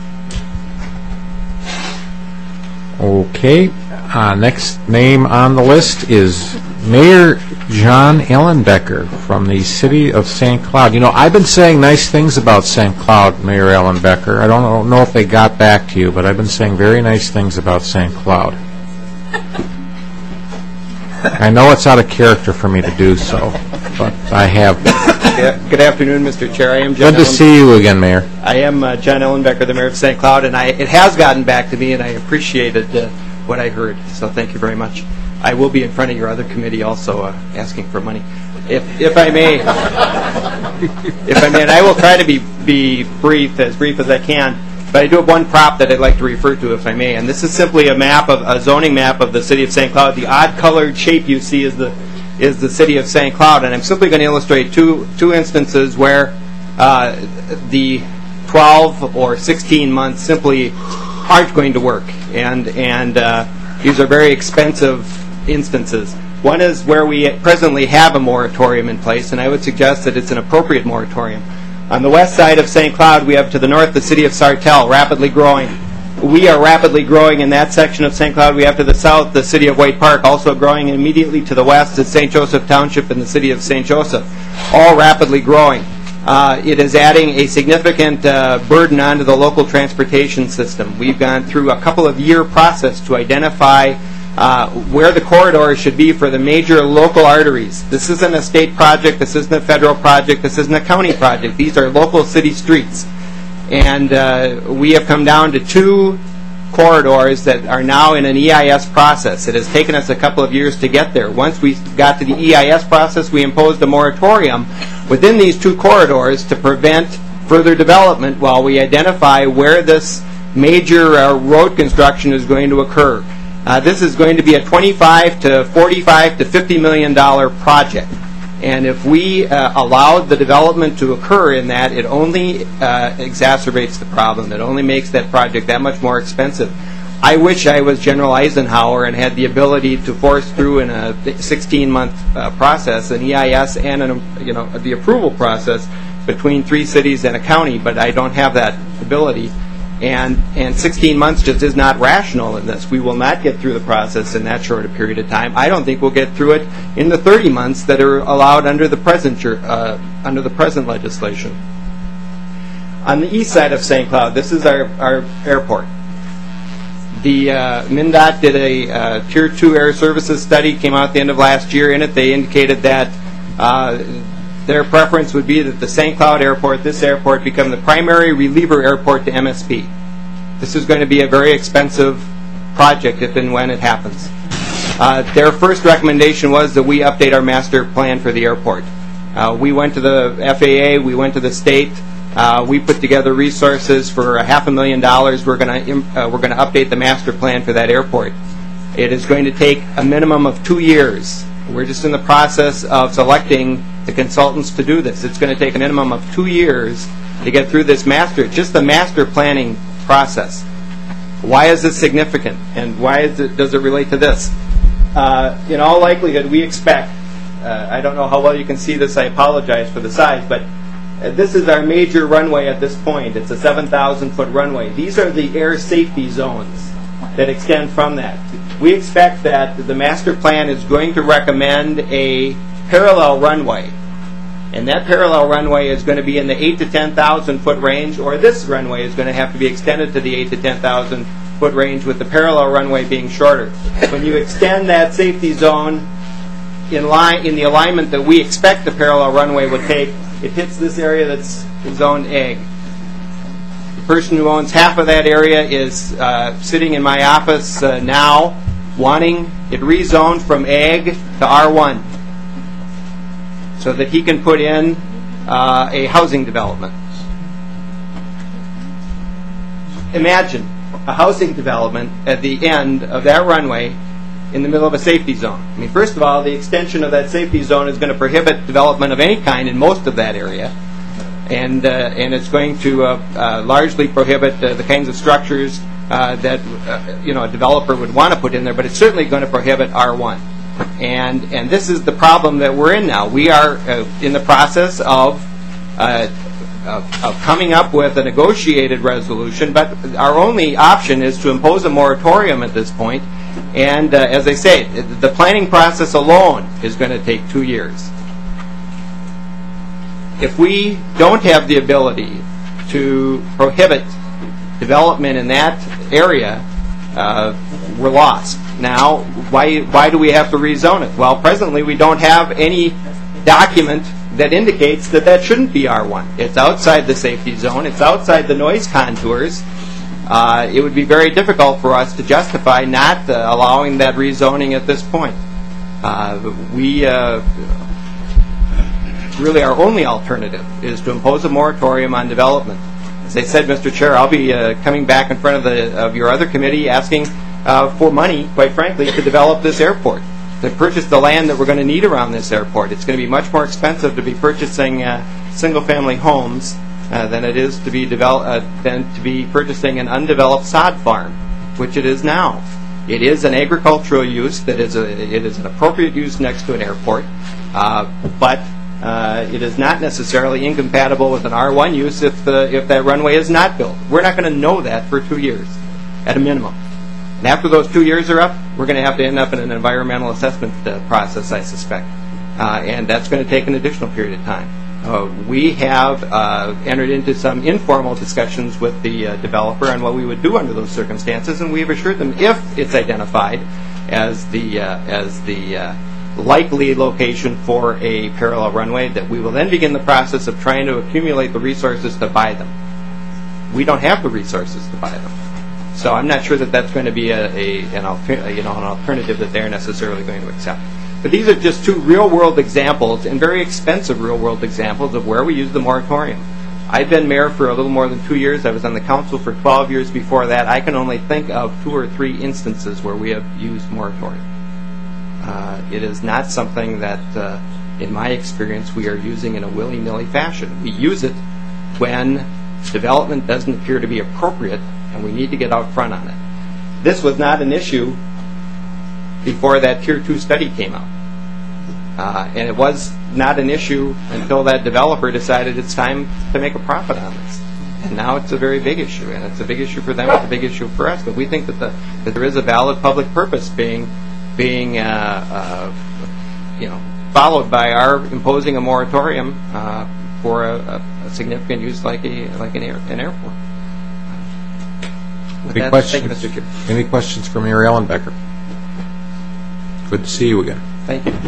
Okay. Next name on the list is Mayor John Ellenbecker from the city of St. Cloud. I've been saying nice things about St. Cloud, Mayor Ellenbecker. I don't know if they got back to you, but I've been saying very nice things about St. Cloud. I know it's out of character for me to do so, but I have. Good afternoon, Mr. Chair. I am John. Good to see you again, Mayor. I am John Ellenbecker, the Mayor of St. Cloud, and it has gotten back to me, and I appreciated what I heard. So thank you very much. I will be in front of your other committee also asking for money, if I may. And I will try to be brief as I can. But I do have one prop that I'd like to refer to, if I may. And this is simply a zoning map of the city of St. Cloud. The odd-colored shape you see is the city of St. Cloud. And I'm simply going to illustrate two instances where the 12 or 16 months simply aren't going to work. And these are very expensive instances. One is where we presently have a moratorium in place, and I would suggest that it's an appropriate moratorium. On the west side of St. Cloud, we have to the north the city of Sartell, rapidly growing. We are rapidly growing in that section of St. Cloud. We have to the south the city of White Park, also growing. Immediately to the west is St. Joseph Township and the city of St. Joseph, all rapidly growing. It is adding a significant burden onto the local transportation system. We've gone through a couple of year process to identify where the corridors should be for the major local arteries. This isn't a state project. This isn't a federal project. This isn't a county project. These are local city streets. And we have come down to two corridors that are now in an EIS process. It has taken us a couple of years to get there. Once we got to the EIS process, we imposed a moratorium within these two corridors to prevent further development while we identify where this major road construction is going to occur. This is going to be a $25 to $45 to $50 million project. And if we allowed the development to occur in that, it only exacerbates the problem. It only makes that project that much more expensive. I wish I was General Eisenhower and had the ability to force through in a 16-month process an EIS and the approval process between 3 cities and a county, but I don't have that ability. And 16 months just is not rational in this. We will not get through the process in that short a period of time. I don't think we'll get through it in the 30 months that are allowed under the present legislation. On the east side of St. Cloud, this is our airport. The MnDOT did a Tier 2 air services study, came out at the end of last year. In it, they indicated that their preference would be that the St. Cloud airport, this airport, become the primary reliever airport to MSP. This is going to be a very expensive project if and when it happens. Their first recommendation was that we update our master plan for the airport. We went to the FAA, we went to the state, we put together resources for $500,000. We're going to update the master plan for that airport. It is going to take a minimum of 2 years. We're just in the process of selecting the consultants to do this. It's going to take a minimum of 2 years to get through this just the master planning process. Why is this significant, and why does it relate to this? In all likelihood, we expect, I don't know how well you can see this, I apologize for the size, but this is our major runway at this point. It's a 7,000-foot runway. These are the air safety zones that extend from that. We expect that the master plan is going to recommend a parallel runway, and that parallel runway is going to be in the 8,000 to 10,000 foot range, or this runway is going to have to be extended to the 8,000 to 10,000 foot range, with the parallel runway being shorter. When you extend that safety zone in the alignment that we expect the parallel runway would take, it hits this area that's zoned ag. The person who owns half of that area is sitting in my office now wanting it rezoned from ag to R1 so that he can put in a housing development. Imagine a housing development at the end of that runway in the middle of a safety zone. I mean, first of all, the extension of that safety zone is going to prohibit development of any kind in most of that area, and it's going to largely prohibit the kinds of structures that a developer would want to put in there, but it's certainly going to prohibit R1. And this is the problem that we're in now. We are in the process of coming up with a negotiated resolution, but our only option is to impose a moratorium at this point. And as I say, the planning process alone is going to take 2 years. If we don't have the ability to prohibit development in that area, we're lost. Now, why do we have to rezone it? Well, presently we don't have any document that indicates that that shouldn't be R1. It's outside the safety zone. It's outside the noise contours. It would be very difficult for us to justify not allowing that rezoning at this point. Really, our only alternative is to impose a moratorium on development. As I said, Mr. Chair, I'll be coming back in front of your other committee asking for money, quite frankly, to develop this airport, to purchase the land that we're going to need around this airport. It's going to be much more expensive to be purchasing single-family homes than it is to be purchasing an undeveloped sod farm, which it is now. It is an agricultural use it is an appropriate use next to an airport, but it is not necessarily incompatible with an R1 use if that runway is not built. We're not going to know that for 2 years, at a minimum. And after those 2 years are up, we're going to have to end up in an environmental assessment process, I suspect. And that's going to take an additional period of time. We have entered into some informal discussions with the developer on what we would do under those circumstances, and we have assured them if it's identified as the likely location for a parallel runway, that we will then begin the process of trying to accumulate the resources to buy them. We don't have the resources to buy them. So I'm not sure that that's going to be an alternative that they're necessarily going to accept. But these are just two real-world examples, and very expensive real-world examples, of where we use the moratorium. I've been mayor for a little more than 2 years. I was on the council for 12 years before that. I can only think of 2 or 3 instances where we have used moratorium. It is not something that, in my experience, we are using in a willy-nilly fashion. We use it when development doesn't appear to be appropriate, and we need to get out front on it. This was not an issue before that Tier 2 study came out. And it was not an issue until that developer decided it's time to make a profit on this. And now it's a very big issue, and it's a big issue for them, it's a big issue for us. But we think that there is a valid public purpose being followed by our imposing a moratorium for a significant use like an airport. Any questions? Any questions for Mayor Ellenbecker? Good to see you again. Thank you.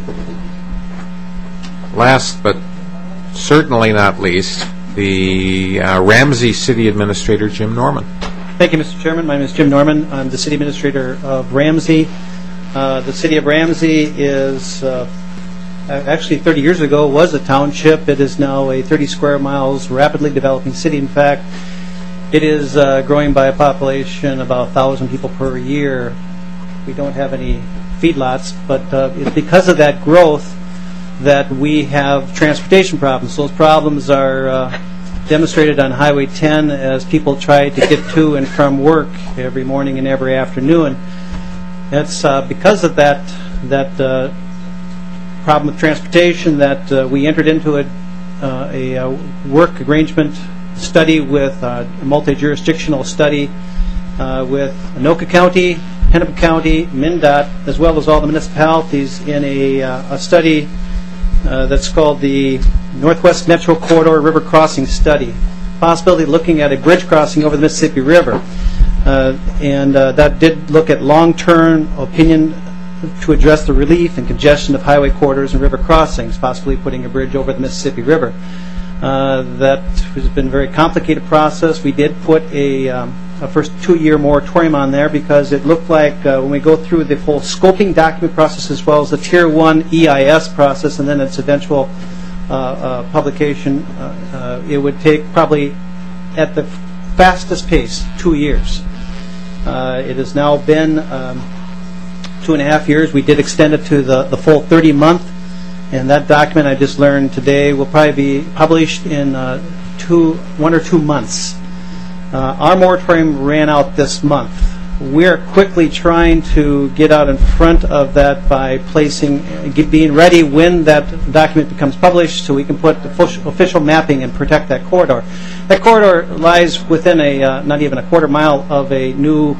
Last but certainly not least, the Ramsey City Administrator, Jim Norman. Thank you, Mr. Chairman. My name is Jim Norman. I'm the City Administrator of Ramsey. The City of Ramsey is actually 30 years ago was a township. It is now a 30 square miles rapidly developing city. In fact, it is growing by a population about 1,000 people per year. We don't have any feedlots, but it's because of that growth that we have transportation problems. Those problems are demonstrated on Highway 10 as people try to get to and from work every morning and every afternoon. It's because of that problem with transportation that we entered into a work arrangement study with a multi-jurisdictional study with Anoka County, Hennepin County, MnDOT, as well as all the municipalities in a study that's called the Northwest Metro Corridor River Crossing Study, possibility looking at a bridge crossing over the Mississippi River. And that did look at long-term opinion to address the relief and congestion of highway corridors and river crossings, possibly putting a bridge over the Mississippi River. That has been a very complicated process. We did put a first 2-year moratorium on there because it looked like when we go through the full scoping document process as well as the Tier 1 EIS process and then its eventual publication, it would take probably at the fastest pace 2 years. It has now been 2.5 years. We did extend it to the full 30-month, and that document I just learned today will probably be published in 1 or 2 months. Our moratorium ran out this month. We're quickly trying to get out in front of that by being ready when that document becomes published so we can put official mapping and protect that corridor. That corridor lies within not even a quarter mile of a new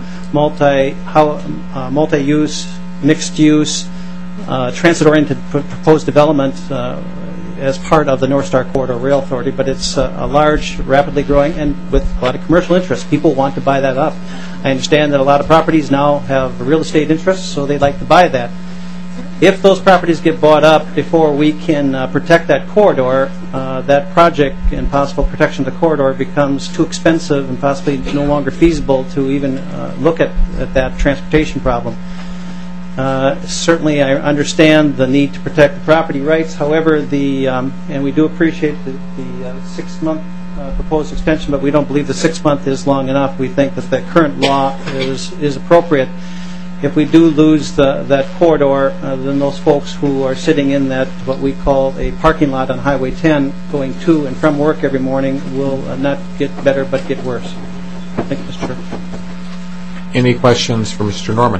multi-use, mixed-use, transit-oriented proposed development as part of the North Star Corridor Rail Authority, but it's a large, rapidly growing, and with a lot of commercial interest. People want to buy that up. I understand that a lot of properties now have real estate interests, so they'd like to buy that. If those properties get bought up before we can protect that corridor, that project and possible protection of the corridor becomes too expensive and possibly no longer feasible to even look at that transportation problem. Certainly, I understand the need to protect the property rights. However, and we do appreciate the 6-month proposed extension, but we don't believe the 6 month is long enough. We think that the current law is appropriate. If we do lose that corridor, then those folks who are sitting in that what we call a parking lot on Highway 10, going to and from work every morning, will not get better but get worse. Thank you, Mr. Chair. Any questions for Mr. Norman?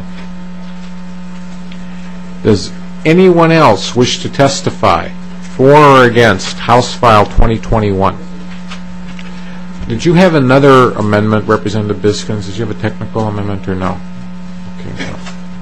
Does anyone else wish to testify for or against House File 2021? Did you have another amendment, Representative Biskins? Did you have a technical amendment or no? Okay. No.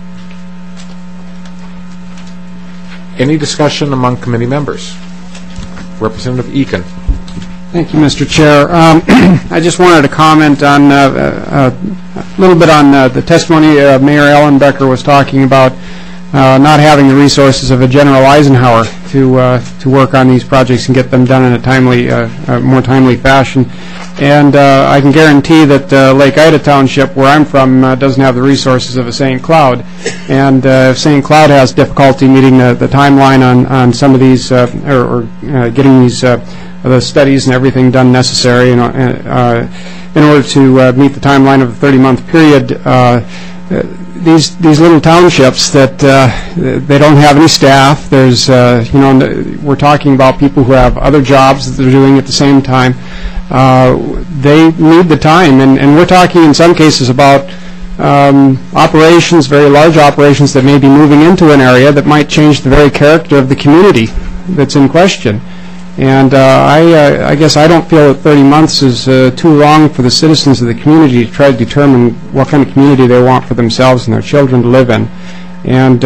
Any discussion among committee members? Representative Eakin. Thank you, Mr. Chair. I just wanted to comment on a little bit on the testimony Mayor Ellenbecker was talking about. Not having the resources of a General Eisenhower to work on these projects and get them done in a more timely fashion. And I can guarantee that Lake Ida Township, where I'm from, doesn't have the resources of a St. Cloud. And if St. Cloud has difficulty meeting the timeline on some of these, or getting these the studies and everything done necessary in order to meet the timeline of a 30-month period, these little townships that they don't have any staff. There's we're talking about people who have other jobs that they're doing at the same time. They need the time, and we're talking in some cases about operations, very large operations that may be moving into an area that might change the very character of the community that's in question. And I guess I don't feel that 30 months is too long for the citizens of the community to try to determine what kind of community they want for themselves and their children to live in. And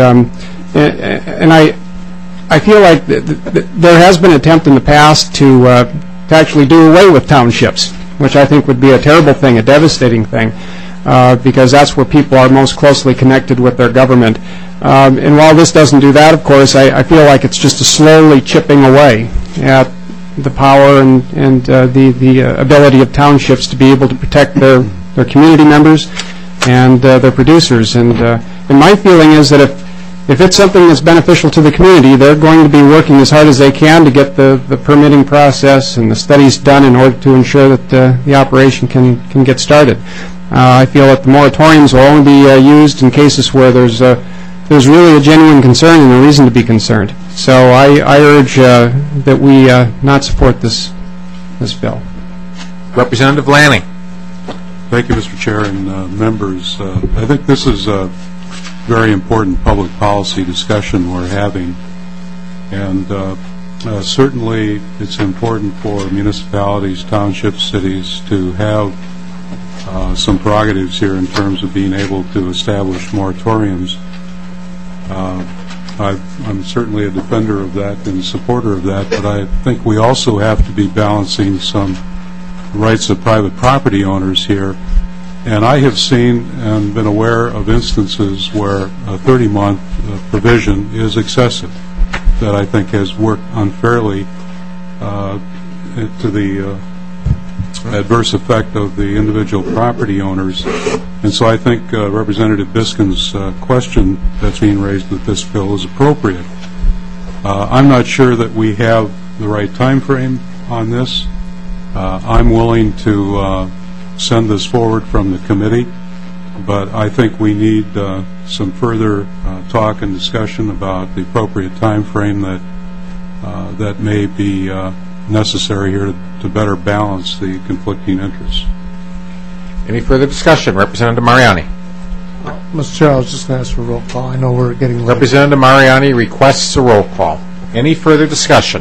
I feel like there has been an attempt in the past to actually do away with townships, which I think would be a terrible thing, a devastating thing, because that's where people are most closely connected with their government. And while this doesn't do that, of course, I feel like it's just a slowly chipping away at the power and the ability of townships to be able to protect their community members and their producers. And my feeling is that if it's something that's beneficial to the community, they're going to be working as hard as they can to get the permitting process and the studies done in order to ensure that the operation can get started. I feel that the moratoriums will only be used in cases where there's really a genuine concern and a reason to be concerned. So I urge that we not support this bill. Representative Lanning. Thank you, Mr. Chair and members. I think this is a very important public policy discussion we're having, and certainly it's important for municipalities, townships, cities to have some prerogatives here in terms of being able to establish moratoriums. I'm certainly a defender of that and supporter of that, but I think we also have to be balancing some rights of private property owners here. And I have seen and been aware of instances where a 30-month provision is excessive, that I think has worked unfairly to the adverse effect of the individual property owners. And so I think Representative Biskin's question that's being raised with this bill is appropriate. I'm not sure that we have the right time frame on this. I'm willing to send this forward from the committee but I think we need some further talk and discussion about the appropriate time frame that may be necessary here to better balance the conflicting interests. Any further discussion? Representative Mariani. Mr. Chair, I was just going to ask for a roll call. I know we're getting late. Representative Mariani requests a roll call. Any further discussion?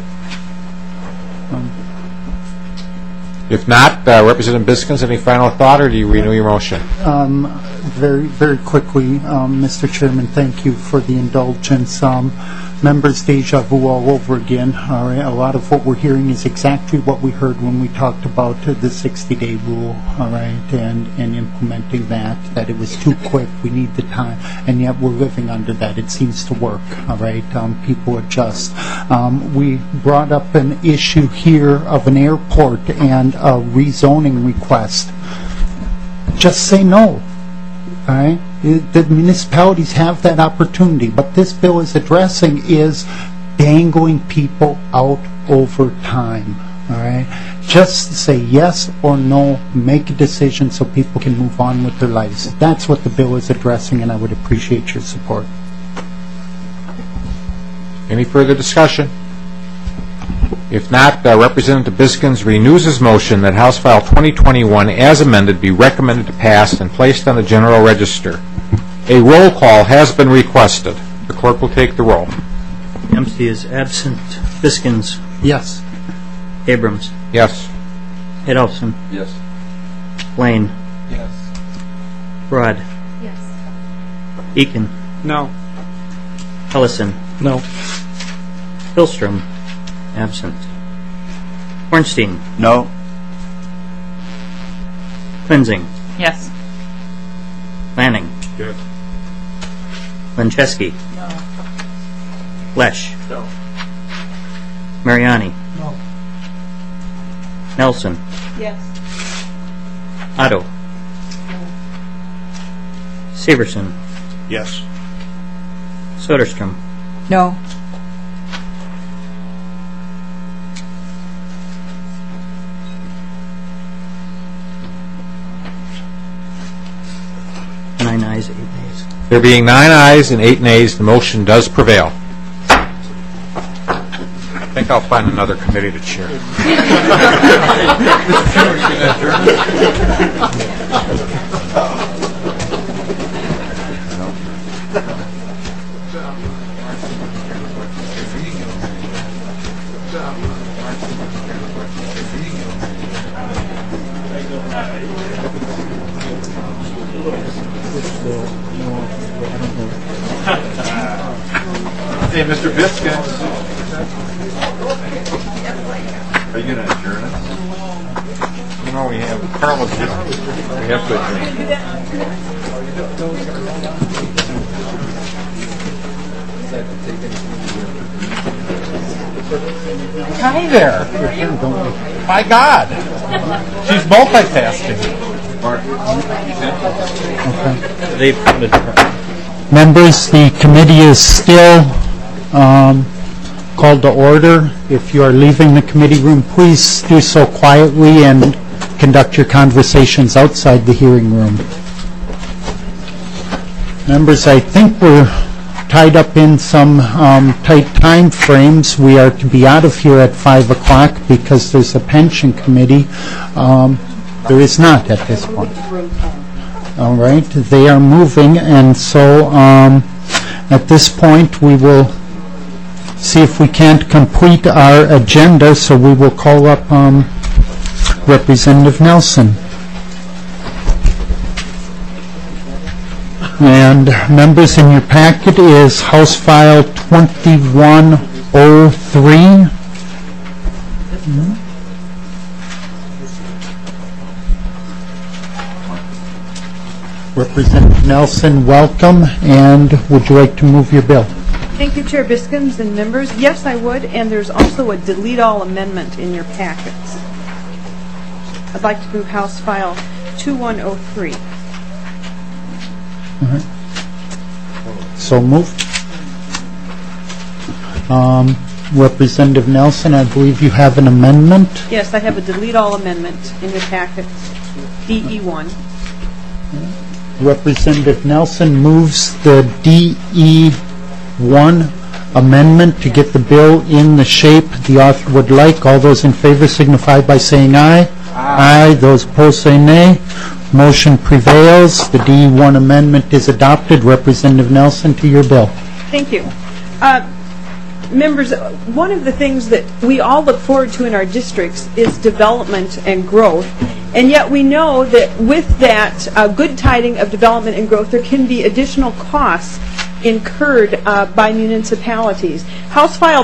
If not, Representative Biskins, any final thought, or do you renew your motion? Very, very quickly, Mr. Chairman, thank you for the indulgence. Members, deja vu all over again. All right, a lot of what we're hearing is exactly what we heard when we talked about the 60-day rule, all right, and implementing that it was too quick, we need the time, and yet we're living under that. It seems to work, all right. People adjust. We brought up an issue here of an airport and a rezoning request. Just say no. All right? The municipalities have that opportunity. What this bill is addressing is dangling people out over time. All right? Just say yes or no, make a decision so people can move on with their lives. That's what the bill is addressing, and I would appreciate your support. Any further discussion? If not, Representative Biskins renews his motion that House File 2021 as amended be recommended to pass and placed on the General Register. A roll call has been requested. The clerk will take the roll. Dempsey is absent. Biskins. Yes. Abrams. Yes. Adolphson. Yes. Lane. Yes. Broad. Yes. Eakin. No. Ellison. No. Hillstrom. Absent. Ornstein. No. Klinzing. Yes. Lanning. Yes. Lancheski. No. Lesh. No. Mariani. No. Nelson. Yes. Otto. Severson. Yes. Soderstrom. No. Nine ayes, 8 nays. There being 9 ayes and 8 nays, the motion does prevail. I think I'll find another committee to chair. Hey, Mr. Biskins. Are you going to adjourn us? No, we have Carlos. We have to adjourn. Hi there. My God. She's multitasking. They've counted. Members, the committee is still called to order. If you are leaving the committee room, please do so quietly and conduct your conversations outside the hearing room. Members, I think we're tied up in some tight time frames. We are to be out of here at 5 o'clock because there's a pension committee. There is not at this point. All right, they are moving, and so at this point we will see if we can't complete our agenda, so we will call up Representative Nelson. And members, in your packet is House File 2103. Representative Nelson, welcome, and would you like to move your bill? Thank you, Chair Biskins and members. Yes, I would, and there's also a delete all amendment in your packets. I'd like to move House File 2103. All right. So moved. Representative Nelson, I believe you have an amendment. Yes, I have a delete all amendment in your packets, DE1. Representative Nelson moves the DE1 amendment to get the bill in the shape the author would like. All those in favor signify by saying aye. Aye. Those opposed say nay. Motion prevails. The DE1 amendment is adopted. Representative Nelson, to your bill. Thank you. Members, one of the things that we all look forward to in our districts is development and growth. And yet we know that with that good tiding of development and growth, there can be additional costs incurred by municipalities. House File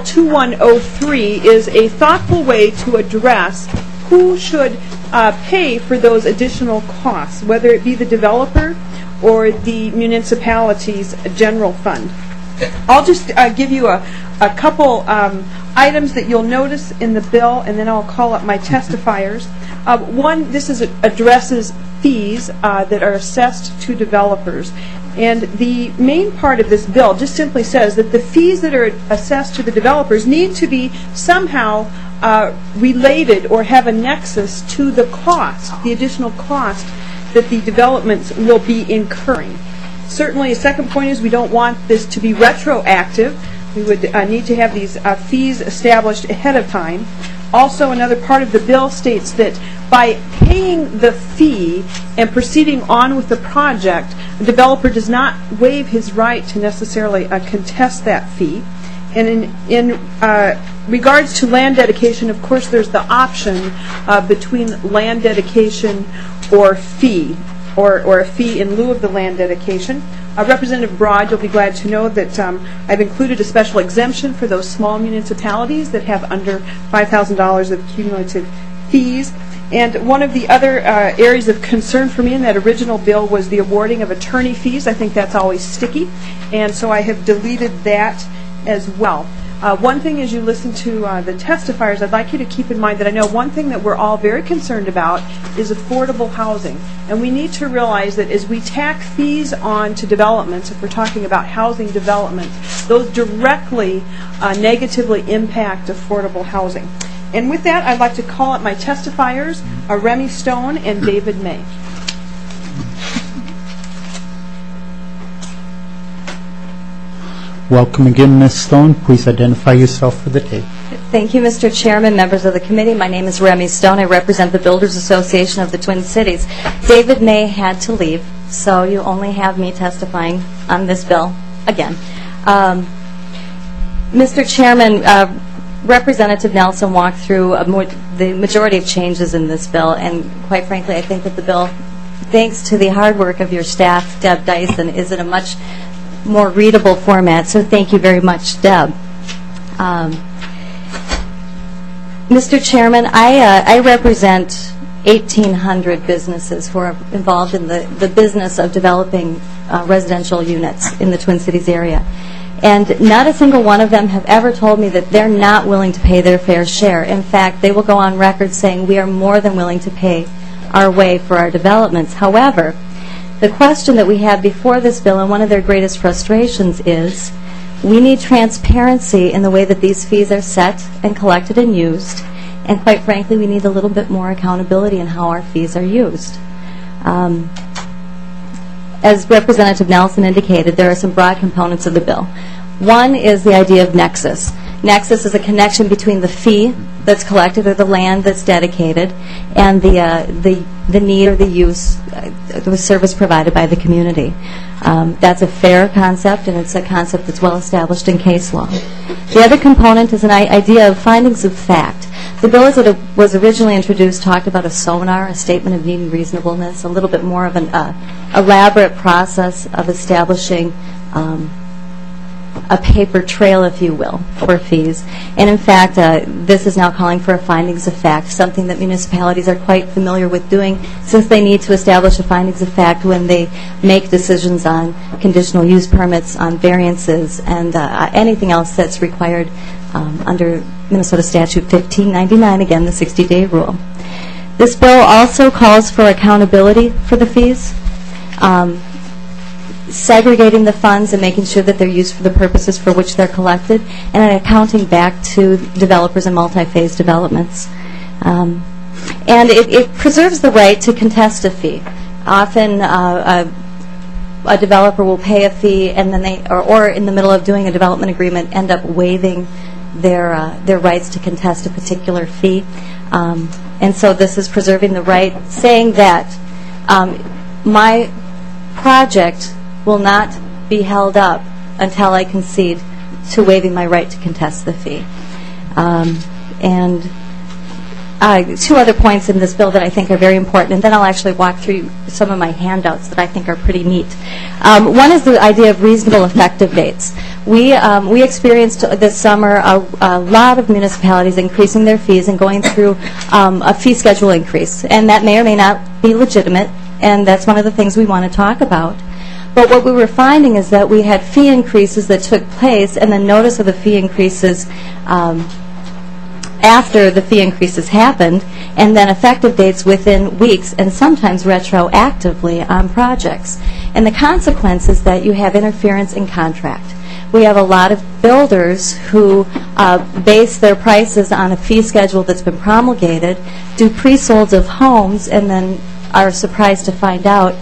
2103 is a thoughtful way to address who should pay for those additional costs, whether it be the developer or the municipality's general fund. I'll just give you a couple items that you'll notice in the bill, and then I'll call up my testifiers. One, this addresses fees that are assessed to developers. And the main part of this bill just simply says that the fees that are assessed to the developers need to be somehow related or have a nexus to the cost, the additional cost that the developments will be incurring. Certainly, a second point is we don't want this to be retroactive. We would need to have these fees established ahead of time. Also, another part of the bill states that by paying the fee and proceeding on with the project, the developer does not waive his right to necessarily contest that fee. And in regards to land dedication, of course, there's the option between land dedication or fee, or a fee in lieu of the land dedication. Representative Broad, you'll be glad to know that I've included a special exemption for those small municipalities that have under $5,000 of cumulative fees. And one of the other areas of concern for me in that original bill was the awarding of attorney fees. I think that's always sticky, and so I have deleted that as well. One thing as you listen to the testifiers, I'd like you to keep in mind that I know one thing that we're all very concerned about is affordable housing. And we need to realize that as we tack fees on to developments, if we're talking about housing development, those directly negatively impact affordable housing. And with that, I'd like to call up my testifiers, Remy Stone and David May. Welcome again, Ms. Stone. Please identify yourself for the tape. Thank you, Mr. Chairman, members of the committee. My name is Remy Stone. I represent the Builders Association of the Twin Cities. David May had to leave, so you only have me testifying on this bill again. Mr. Chairman, Representative Nelson walked through the majority of changes in this bill, and quite frankly, I think that the bill, thanks to the hard work of your staff, Deb Dyson, is in a much more readable format, so thank you very much, Deb. Mr. Chairman, I represent 1,800 businesses who are involved in the business of developing residential units in the Twin Cities area. And not a single one of them have ever told me that they're not willing to pay their fair share. In fact, they will go on record saying we are more than willing to pay our way for our developments. However, the question that we have before this bill, and one of their greatest frustrations, is we need transparency in the way that these fees are set and collected and used, and quite frankly, we need a little bit more accountability in how our fees are used. As Representative Nelson indicated, there are some broad components of the bill. One is the idea of nexus. Nexus is a connection between the fee that's collected or the land that's dedicated and the need or the use, the service provided by the community. That's a fair concept, and it's a concept that's well established in case law. The other component is an idea of findings of fact. The bill as it was originally introduced talked about a SONAR, a statement of need and reasonableness, a little bit more of an elaborate process of establishing a paper trail, if you will, for fees. And in fact, this is now calling for a findings of fact, something that municipalities are quite familiar with doing since they need to establish a findings of fact when they make decisions on conditional use permits, on variances, and anything else that's required under Minnesota Statute 1599, again, the 60-day rule. This bill also calls for accountability for the fees, segregating the funds and making sure that they're used for the purposes for which they're collected, and accounting back to developers in multi-phase developments. And it preserves the right to contest a fee. Often a developer will pay a fee and then or in the middle of doing a development agreement, end up waiving their rights to contest a particular fee. And so this is preserving the right, saying that my project will not be held up until I concede to waiving my right to contest the fee. And two other points in this bill that I think are very important, and then I'll actually walk through some of my handouts that I think are pretty neat. One is the idea of reasonable effective dates. We experienced this summer a lot of municipalities increasing their fees and going through a fee schedule increase, and that may or may not be legitimate, and that's one of the things we want to talk about. But what we were finding is that we had fee increases that took place, and then notice of the fee increases after the fee increases happened, and then effective dates within weeks, and sometimes retroactively on projects. And the consequence is that you have interference in contract. We have a lot of builders who base their prices on a fee schedule that's been promulgated, do pre-solds of homes, and then are surprised to find out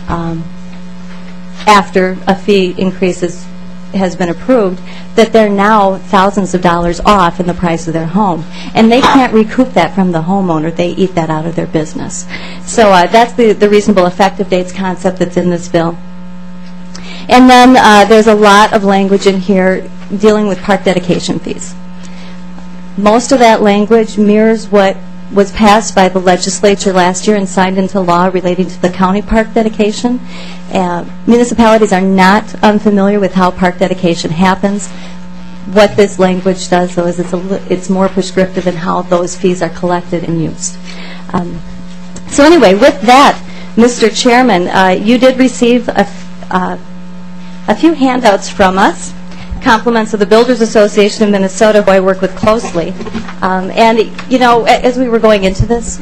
after a fee increase has been approved that they're now thousands of dollars off in the price of their home. And they can't recoup that from the homeowner. They eat that out of their business. So that's the reasonable effective dates concept that's in this bill. And then there's a lot of language in here dealing with park dedication fees. Most of that language mirrors what was passed by the legislature last year and signed into law relating to the county park dedication. Municipalities are not unfamiliar with how park dedication happens. What this language does, though, is it's more prescriptive in how those fees are collected and used. So anyway, with that, Mr. Chairman, you did receive a few handouts from us, compliments of the Builders Association of Minnesota, who I work with closely. And, you know, as we were going into this,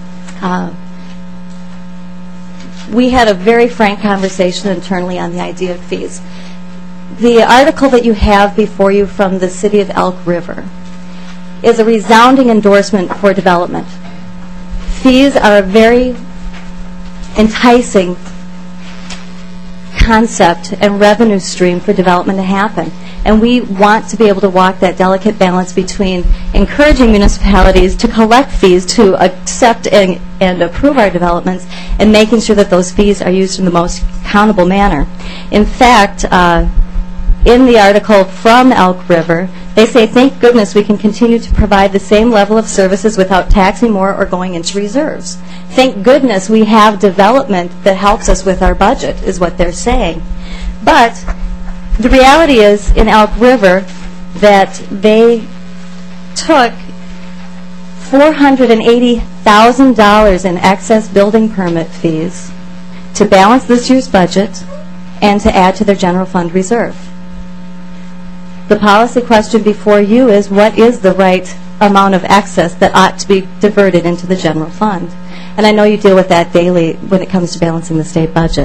we had a very frank conversation internally on the idea of fees. The article that you have before you from the City of Elk River is a resounding endorsement for development. Fees are a very enticing concept and revenue stream for development to happen. And we want to be able to walk that delicate balance between encouraging municipalities to collect fees, to accept and approve our developments, and making sure that those fees are used in the most accountable manner. In fact, in the article from Elk River, they say, thank goodness we can continue to provide the same level of services without taxing more or going into reserves. Thank goodness we have development that helps us with our budget, is what they're saying. But the reality is, in Elk River, that they took $480,000 in excess building permit fees to balance this year's budget and to add to their general fund reserve. The policy question before you is, what is the right amount of excess that ought to be diverted into the general fund? And I know you deal with that daily when it comes to balancing the state budget.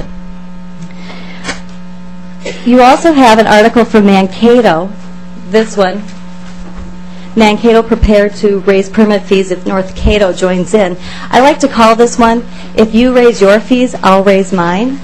You also have an article from Mankato, this one. Mankato prepared to raise permit fees if North Cato joins in. I like to call this one, if you raise your fees, I'll raise mine.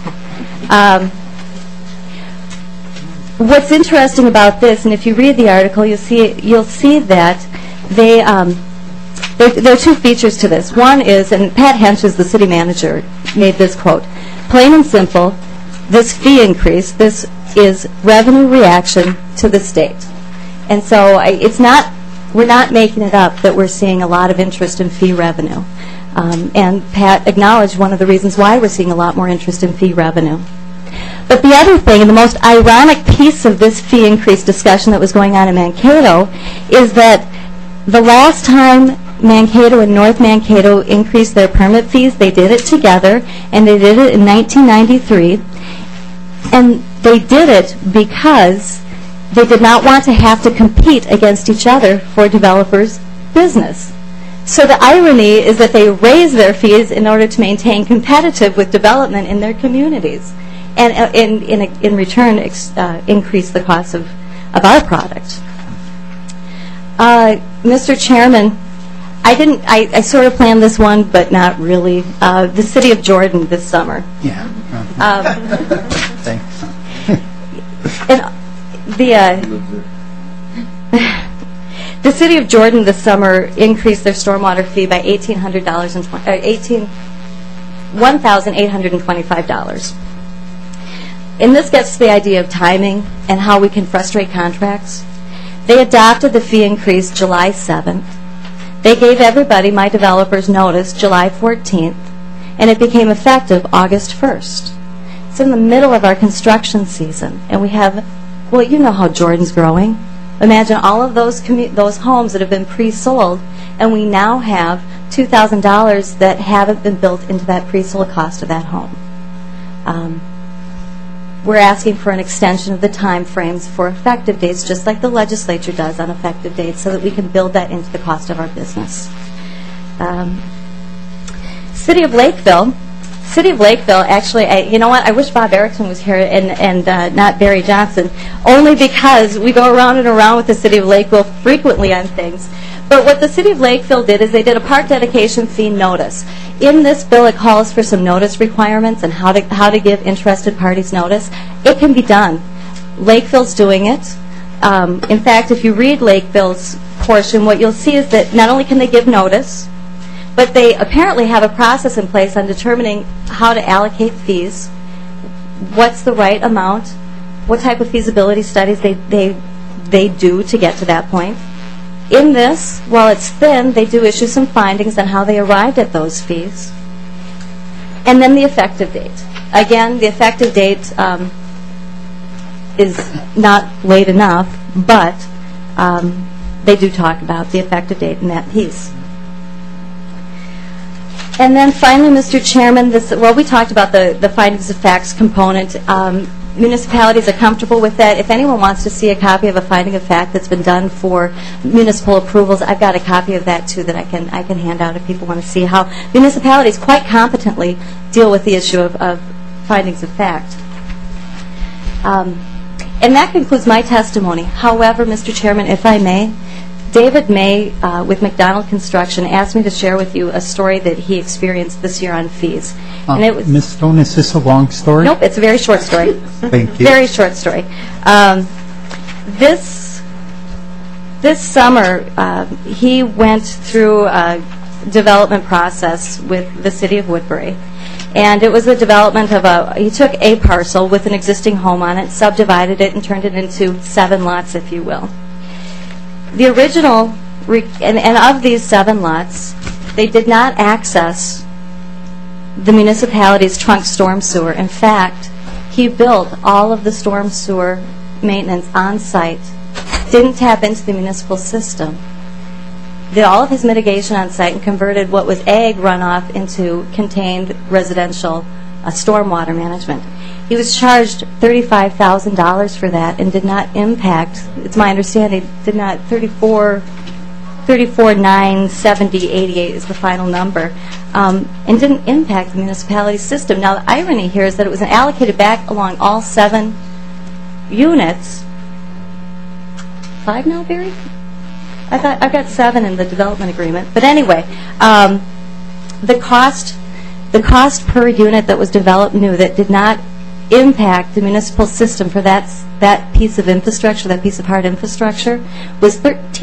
What's interesting about this, and if you read the article, you'll see that there are two features to this. One is, and Pat Hench, is the city manager, made this quote, plain and simple, this fee increase, this is revenue reaction to the state. And so we're not making it up that we're seeing a lot of interest in fee revenue. And Pat acknowledged one of the reasons why we're seeing a lot more interest in fee revenue. But the other thing, and the most ironic piece of this fee increase discussion that was going on in Mankato, is that the last time Mankato and North Mankato increased their permit fees, they did it together, and they did it in 1993. And they did it because they did not want to have to compete against each other for developers' business. So the irony is that they raised their fees in order to maintain competitive with development in their communities, and in return increase the cost of our product. Mr. Chairman, I sort of planned this one, but not really. The city of Jordan this summer. Yeah. The City of Jordan this summer increased their stormwater fee by $1,825. And this gets to the idea of timing and how we can frustrate contracts. They adopted the fee increase July 7th. They gave everybody, my developers, notice July 14th, and it became effective August 1st. It's in the middle of our construction season, and we have, well, you know how Jordan's growing. Imagine all of those homes that have been pre-sold, and we now have $2,000 that haven't been built into that pre-sold cost of that home. We're asking for an extension of the time frames for effective dates, just like the legislature does on effective dates, so that we can build that into the cost of our business. City of Lakeville, actually, you know what, I wish Bob Erickson was here and not Barry Johnson, only because we go around and around with the City of Lakeville frequently on things. But what the City of Lakeville did is they did a park dedication fee notice. In this bill, it calls for some notice requirements and how to give interested parties notice. It can be done. Lakeville's doing it. In fact, if you read Lakeville's portion, what you'll see is that not only can they give notice, but they apparently have a process in place on determining how to allocate fees, what's the right amount, what type of feasibility studies they do to get to that point. In this, while it's thin, they do issue some findings on how they arrived at those fees. And then the effective date. Again, the effective date is not late enough, but they do talk about the effective date in that piece. And then finally, Mr. Chairman, we talked about the findings of facts component. Municipalities are comfortable with that. If anyone wants to see a copy of a finding of fact that's been done for municipal approvals, I've got a copy of that too that I can hand out if people want to see how municipalities quite competently deal with the issue of findings of fact. And that concludes my testimony. However, Mr. Chairman, if I may, David May with McDonald Construction asked me to share with you a story that he experienced this year on fees. And it was, Ms. Stone, is this a long story? Nope, it's a very short story. Thank you. Very short story. This summer, he went through a development process with the City of Woodbury. And it was a development of he took a parcel with an existing home on it, subdivided it, and turned it into 7 lots, if you will. The original, and of these 7 lots, they did not access the municipality's trunk storm sewer. In fact, he built all of the storm sewer maintenance on site, didn't tap into the municipal system, did all of his mitigation on site, and converted what was ag runoff into contained residential stormwater management. He was charged $35,000 for that and did not impact, it's my understanding, did not, 34,970.88 is the final number, and didn't impact the municipality system. Now, the irony here is that it was allocated back along all 7 units. 5 now, Barry? I've got 7 in the development agreement. But anyway, the cost per unit that was developed new that did not impact the municipal system for that piece of infrastructure, that piece of hard infrastructure, was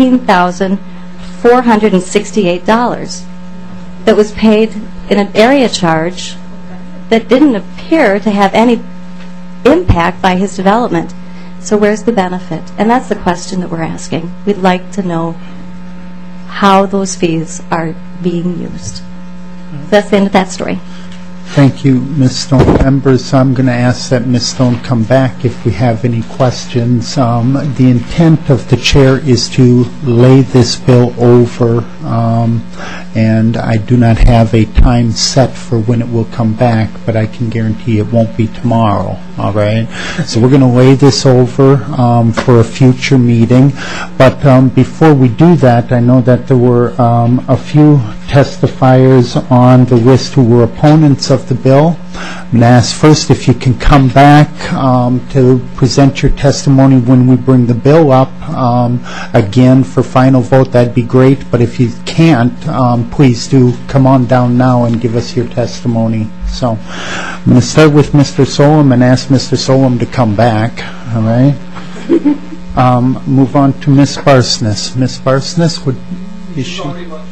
$13,468 that was paid in an area charge that didn't appear to have any impact by his development. So where's the benefit? And that's the question that we're asking. We'd like to know how those fees are being used. So that's the end of that story. Thank you, Ms. Stone. Members, I'm going to ask that Ms. Stone come back if we have any questions. The intent of the chair is to lay this bill over, and I do not have a time set for when it will come back, but I can guarantee it won't be tomorrow, all right? So we're going to lay this over for a future meeting. But before we do that, I know that there were a few testifiers on the list who were opponents of the bill. I'm going to ask first if you can come back to present your testimony when we bring the bill up. Again, for final vote, that'd be great. But if you can't, please do come on down now and give us your testimony. So I'm going to start with Mr. Solom and ask Mr. Solom to come back. All right? Move on to Ms. Barsness. Ms. Barsness, is she?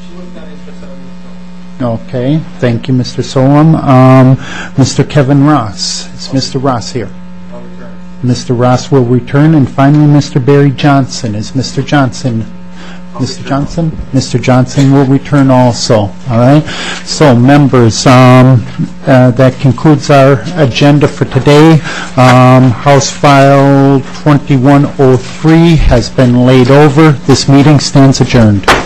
Okay, thank you, Mr. Solom. Mr. Kevin Ross. Is Mr. Ross here? Mr. Ross will return. And finally, Mr. Barry Johnson. Is Mr. Johnson? Mr. Johnson? Mr. Johnson will return also. All right? So, members, that concludes our agenda for today. House File 2103 has been laid over. This meeting stands adjourned.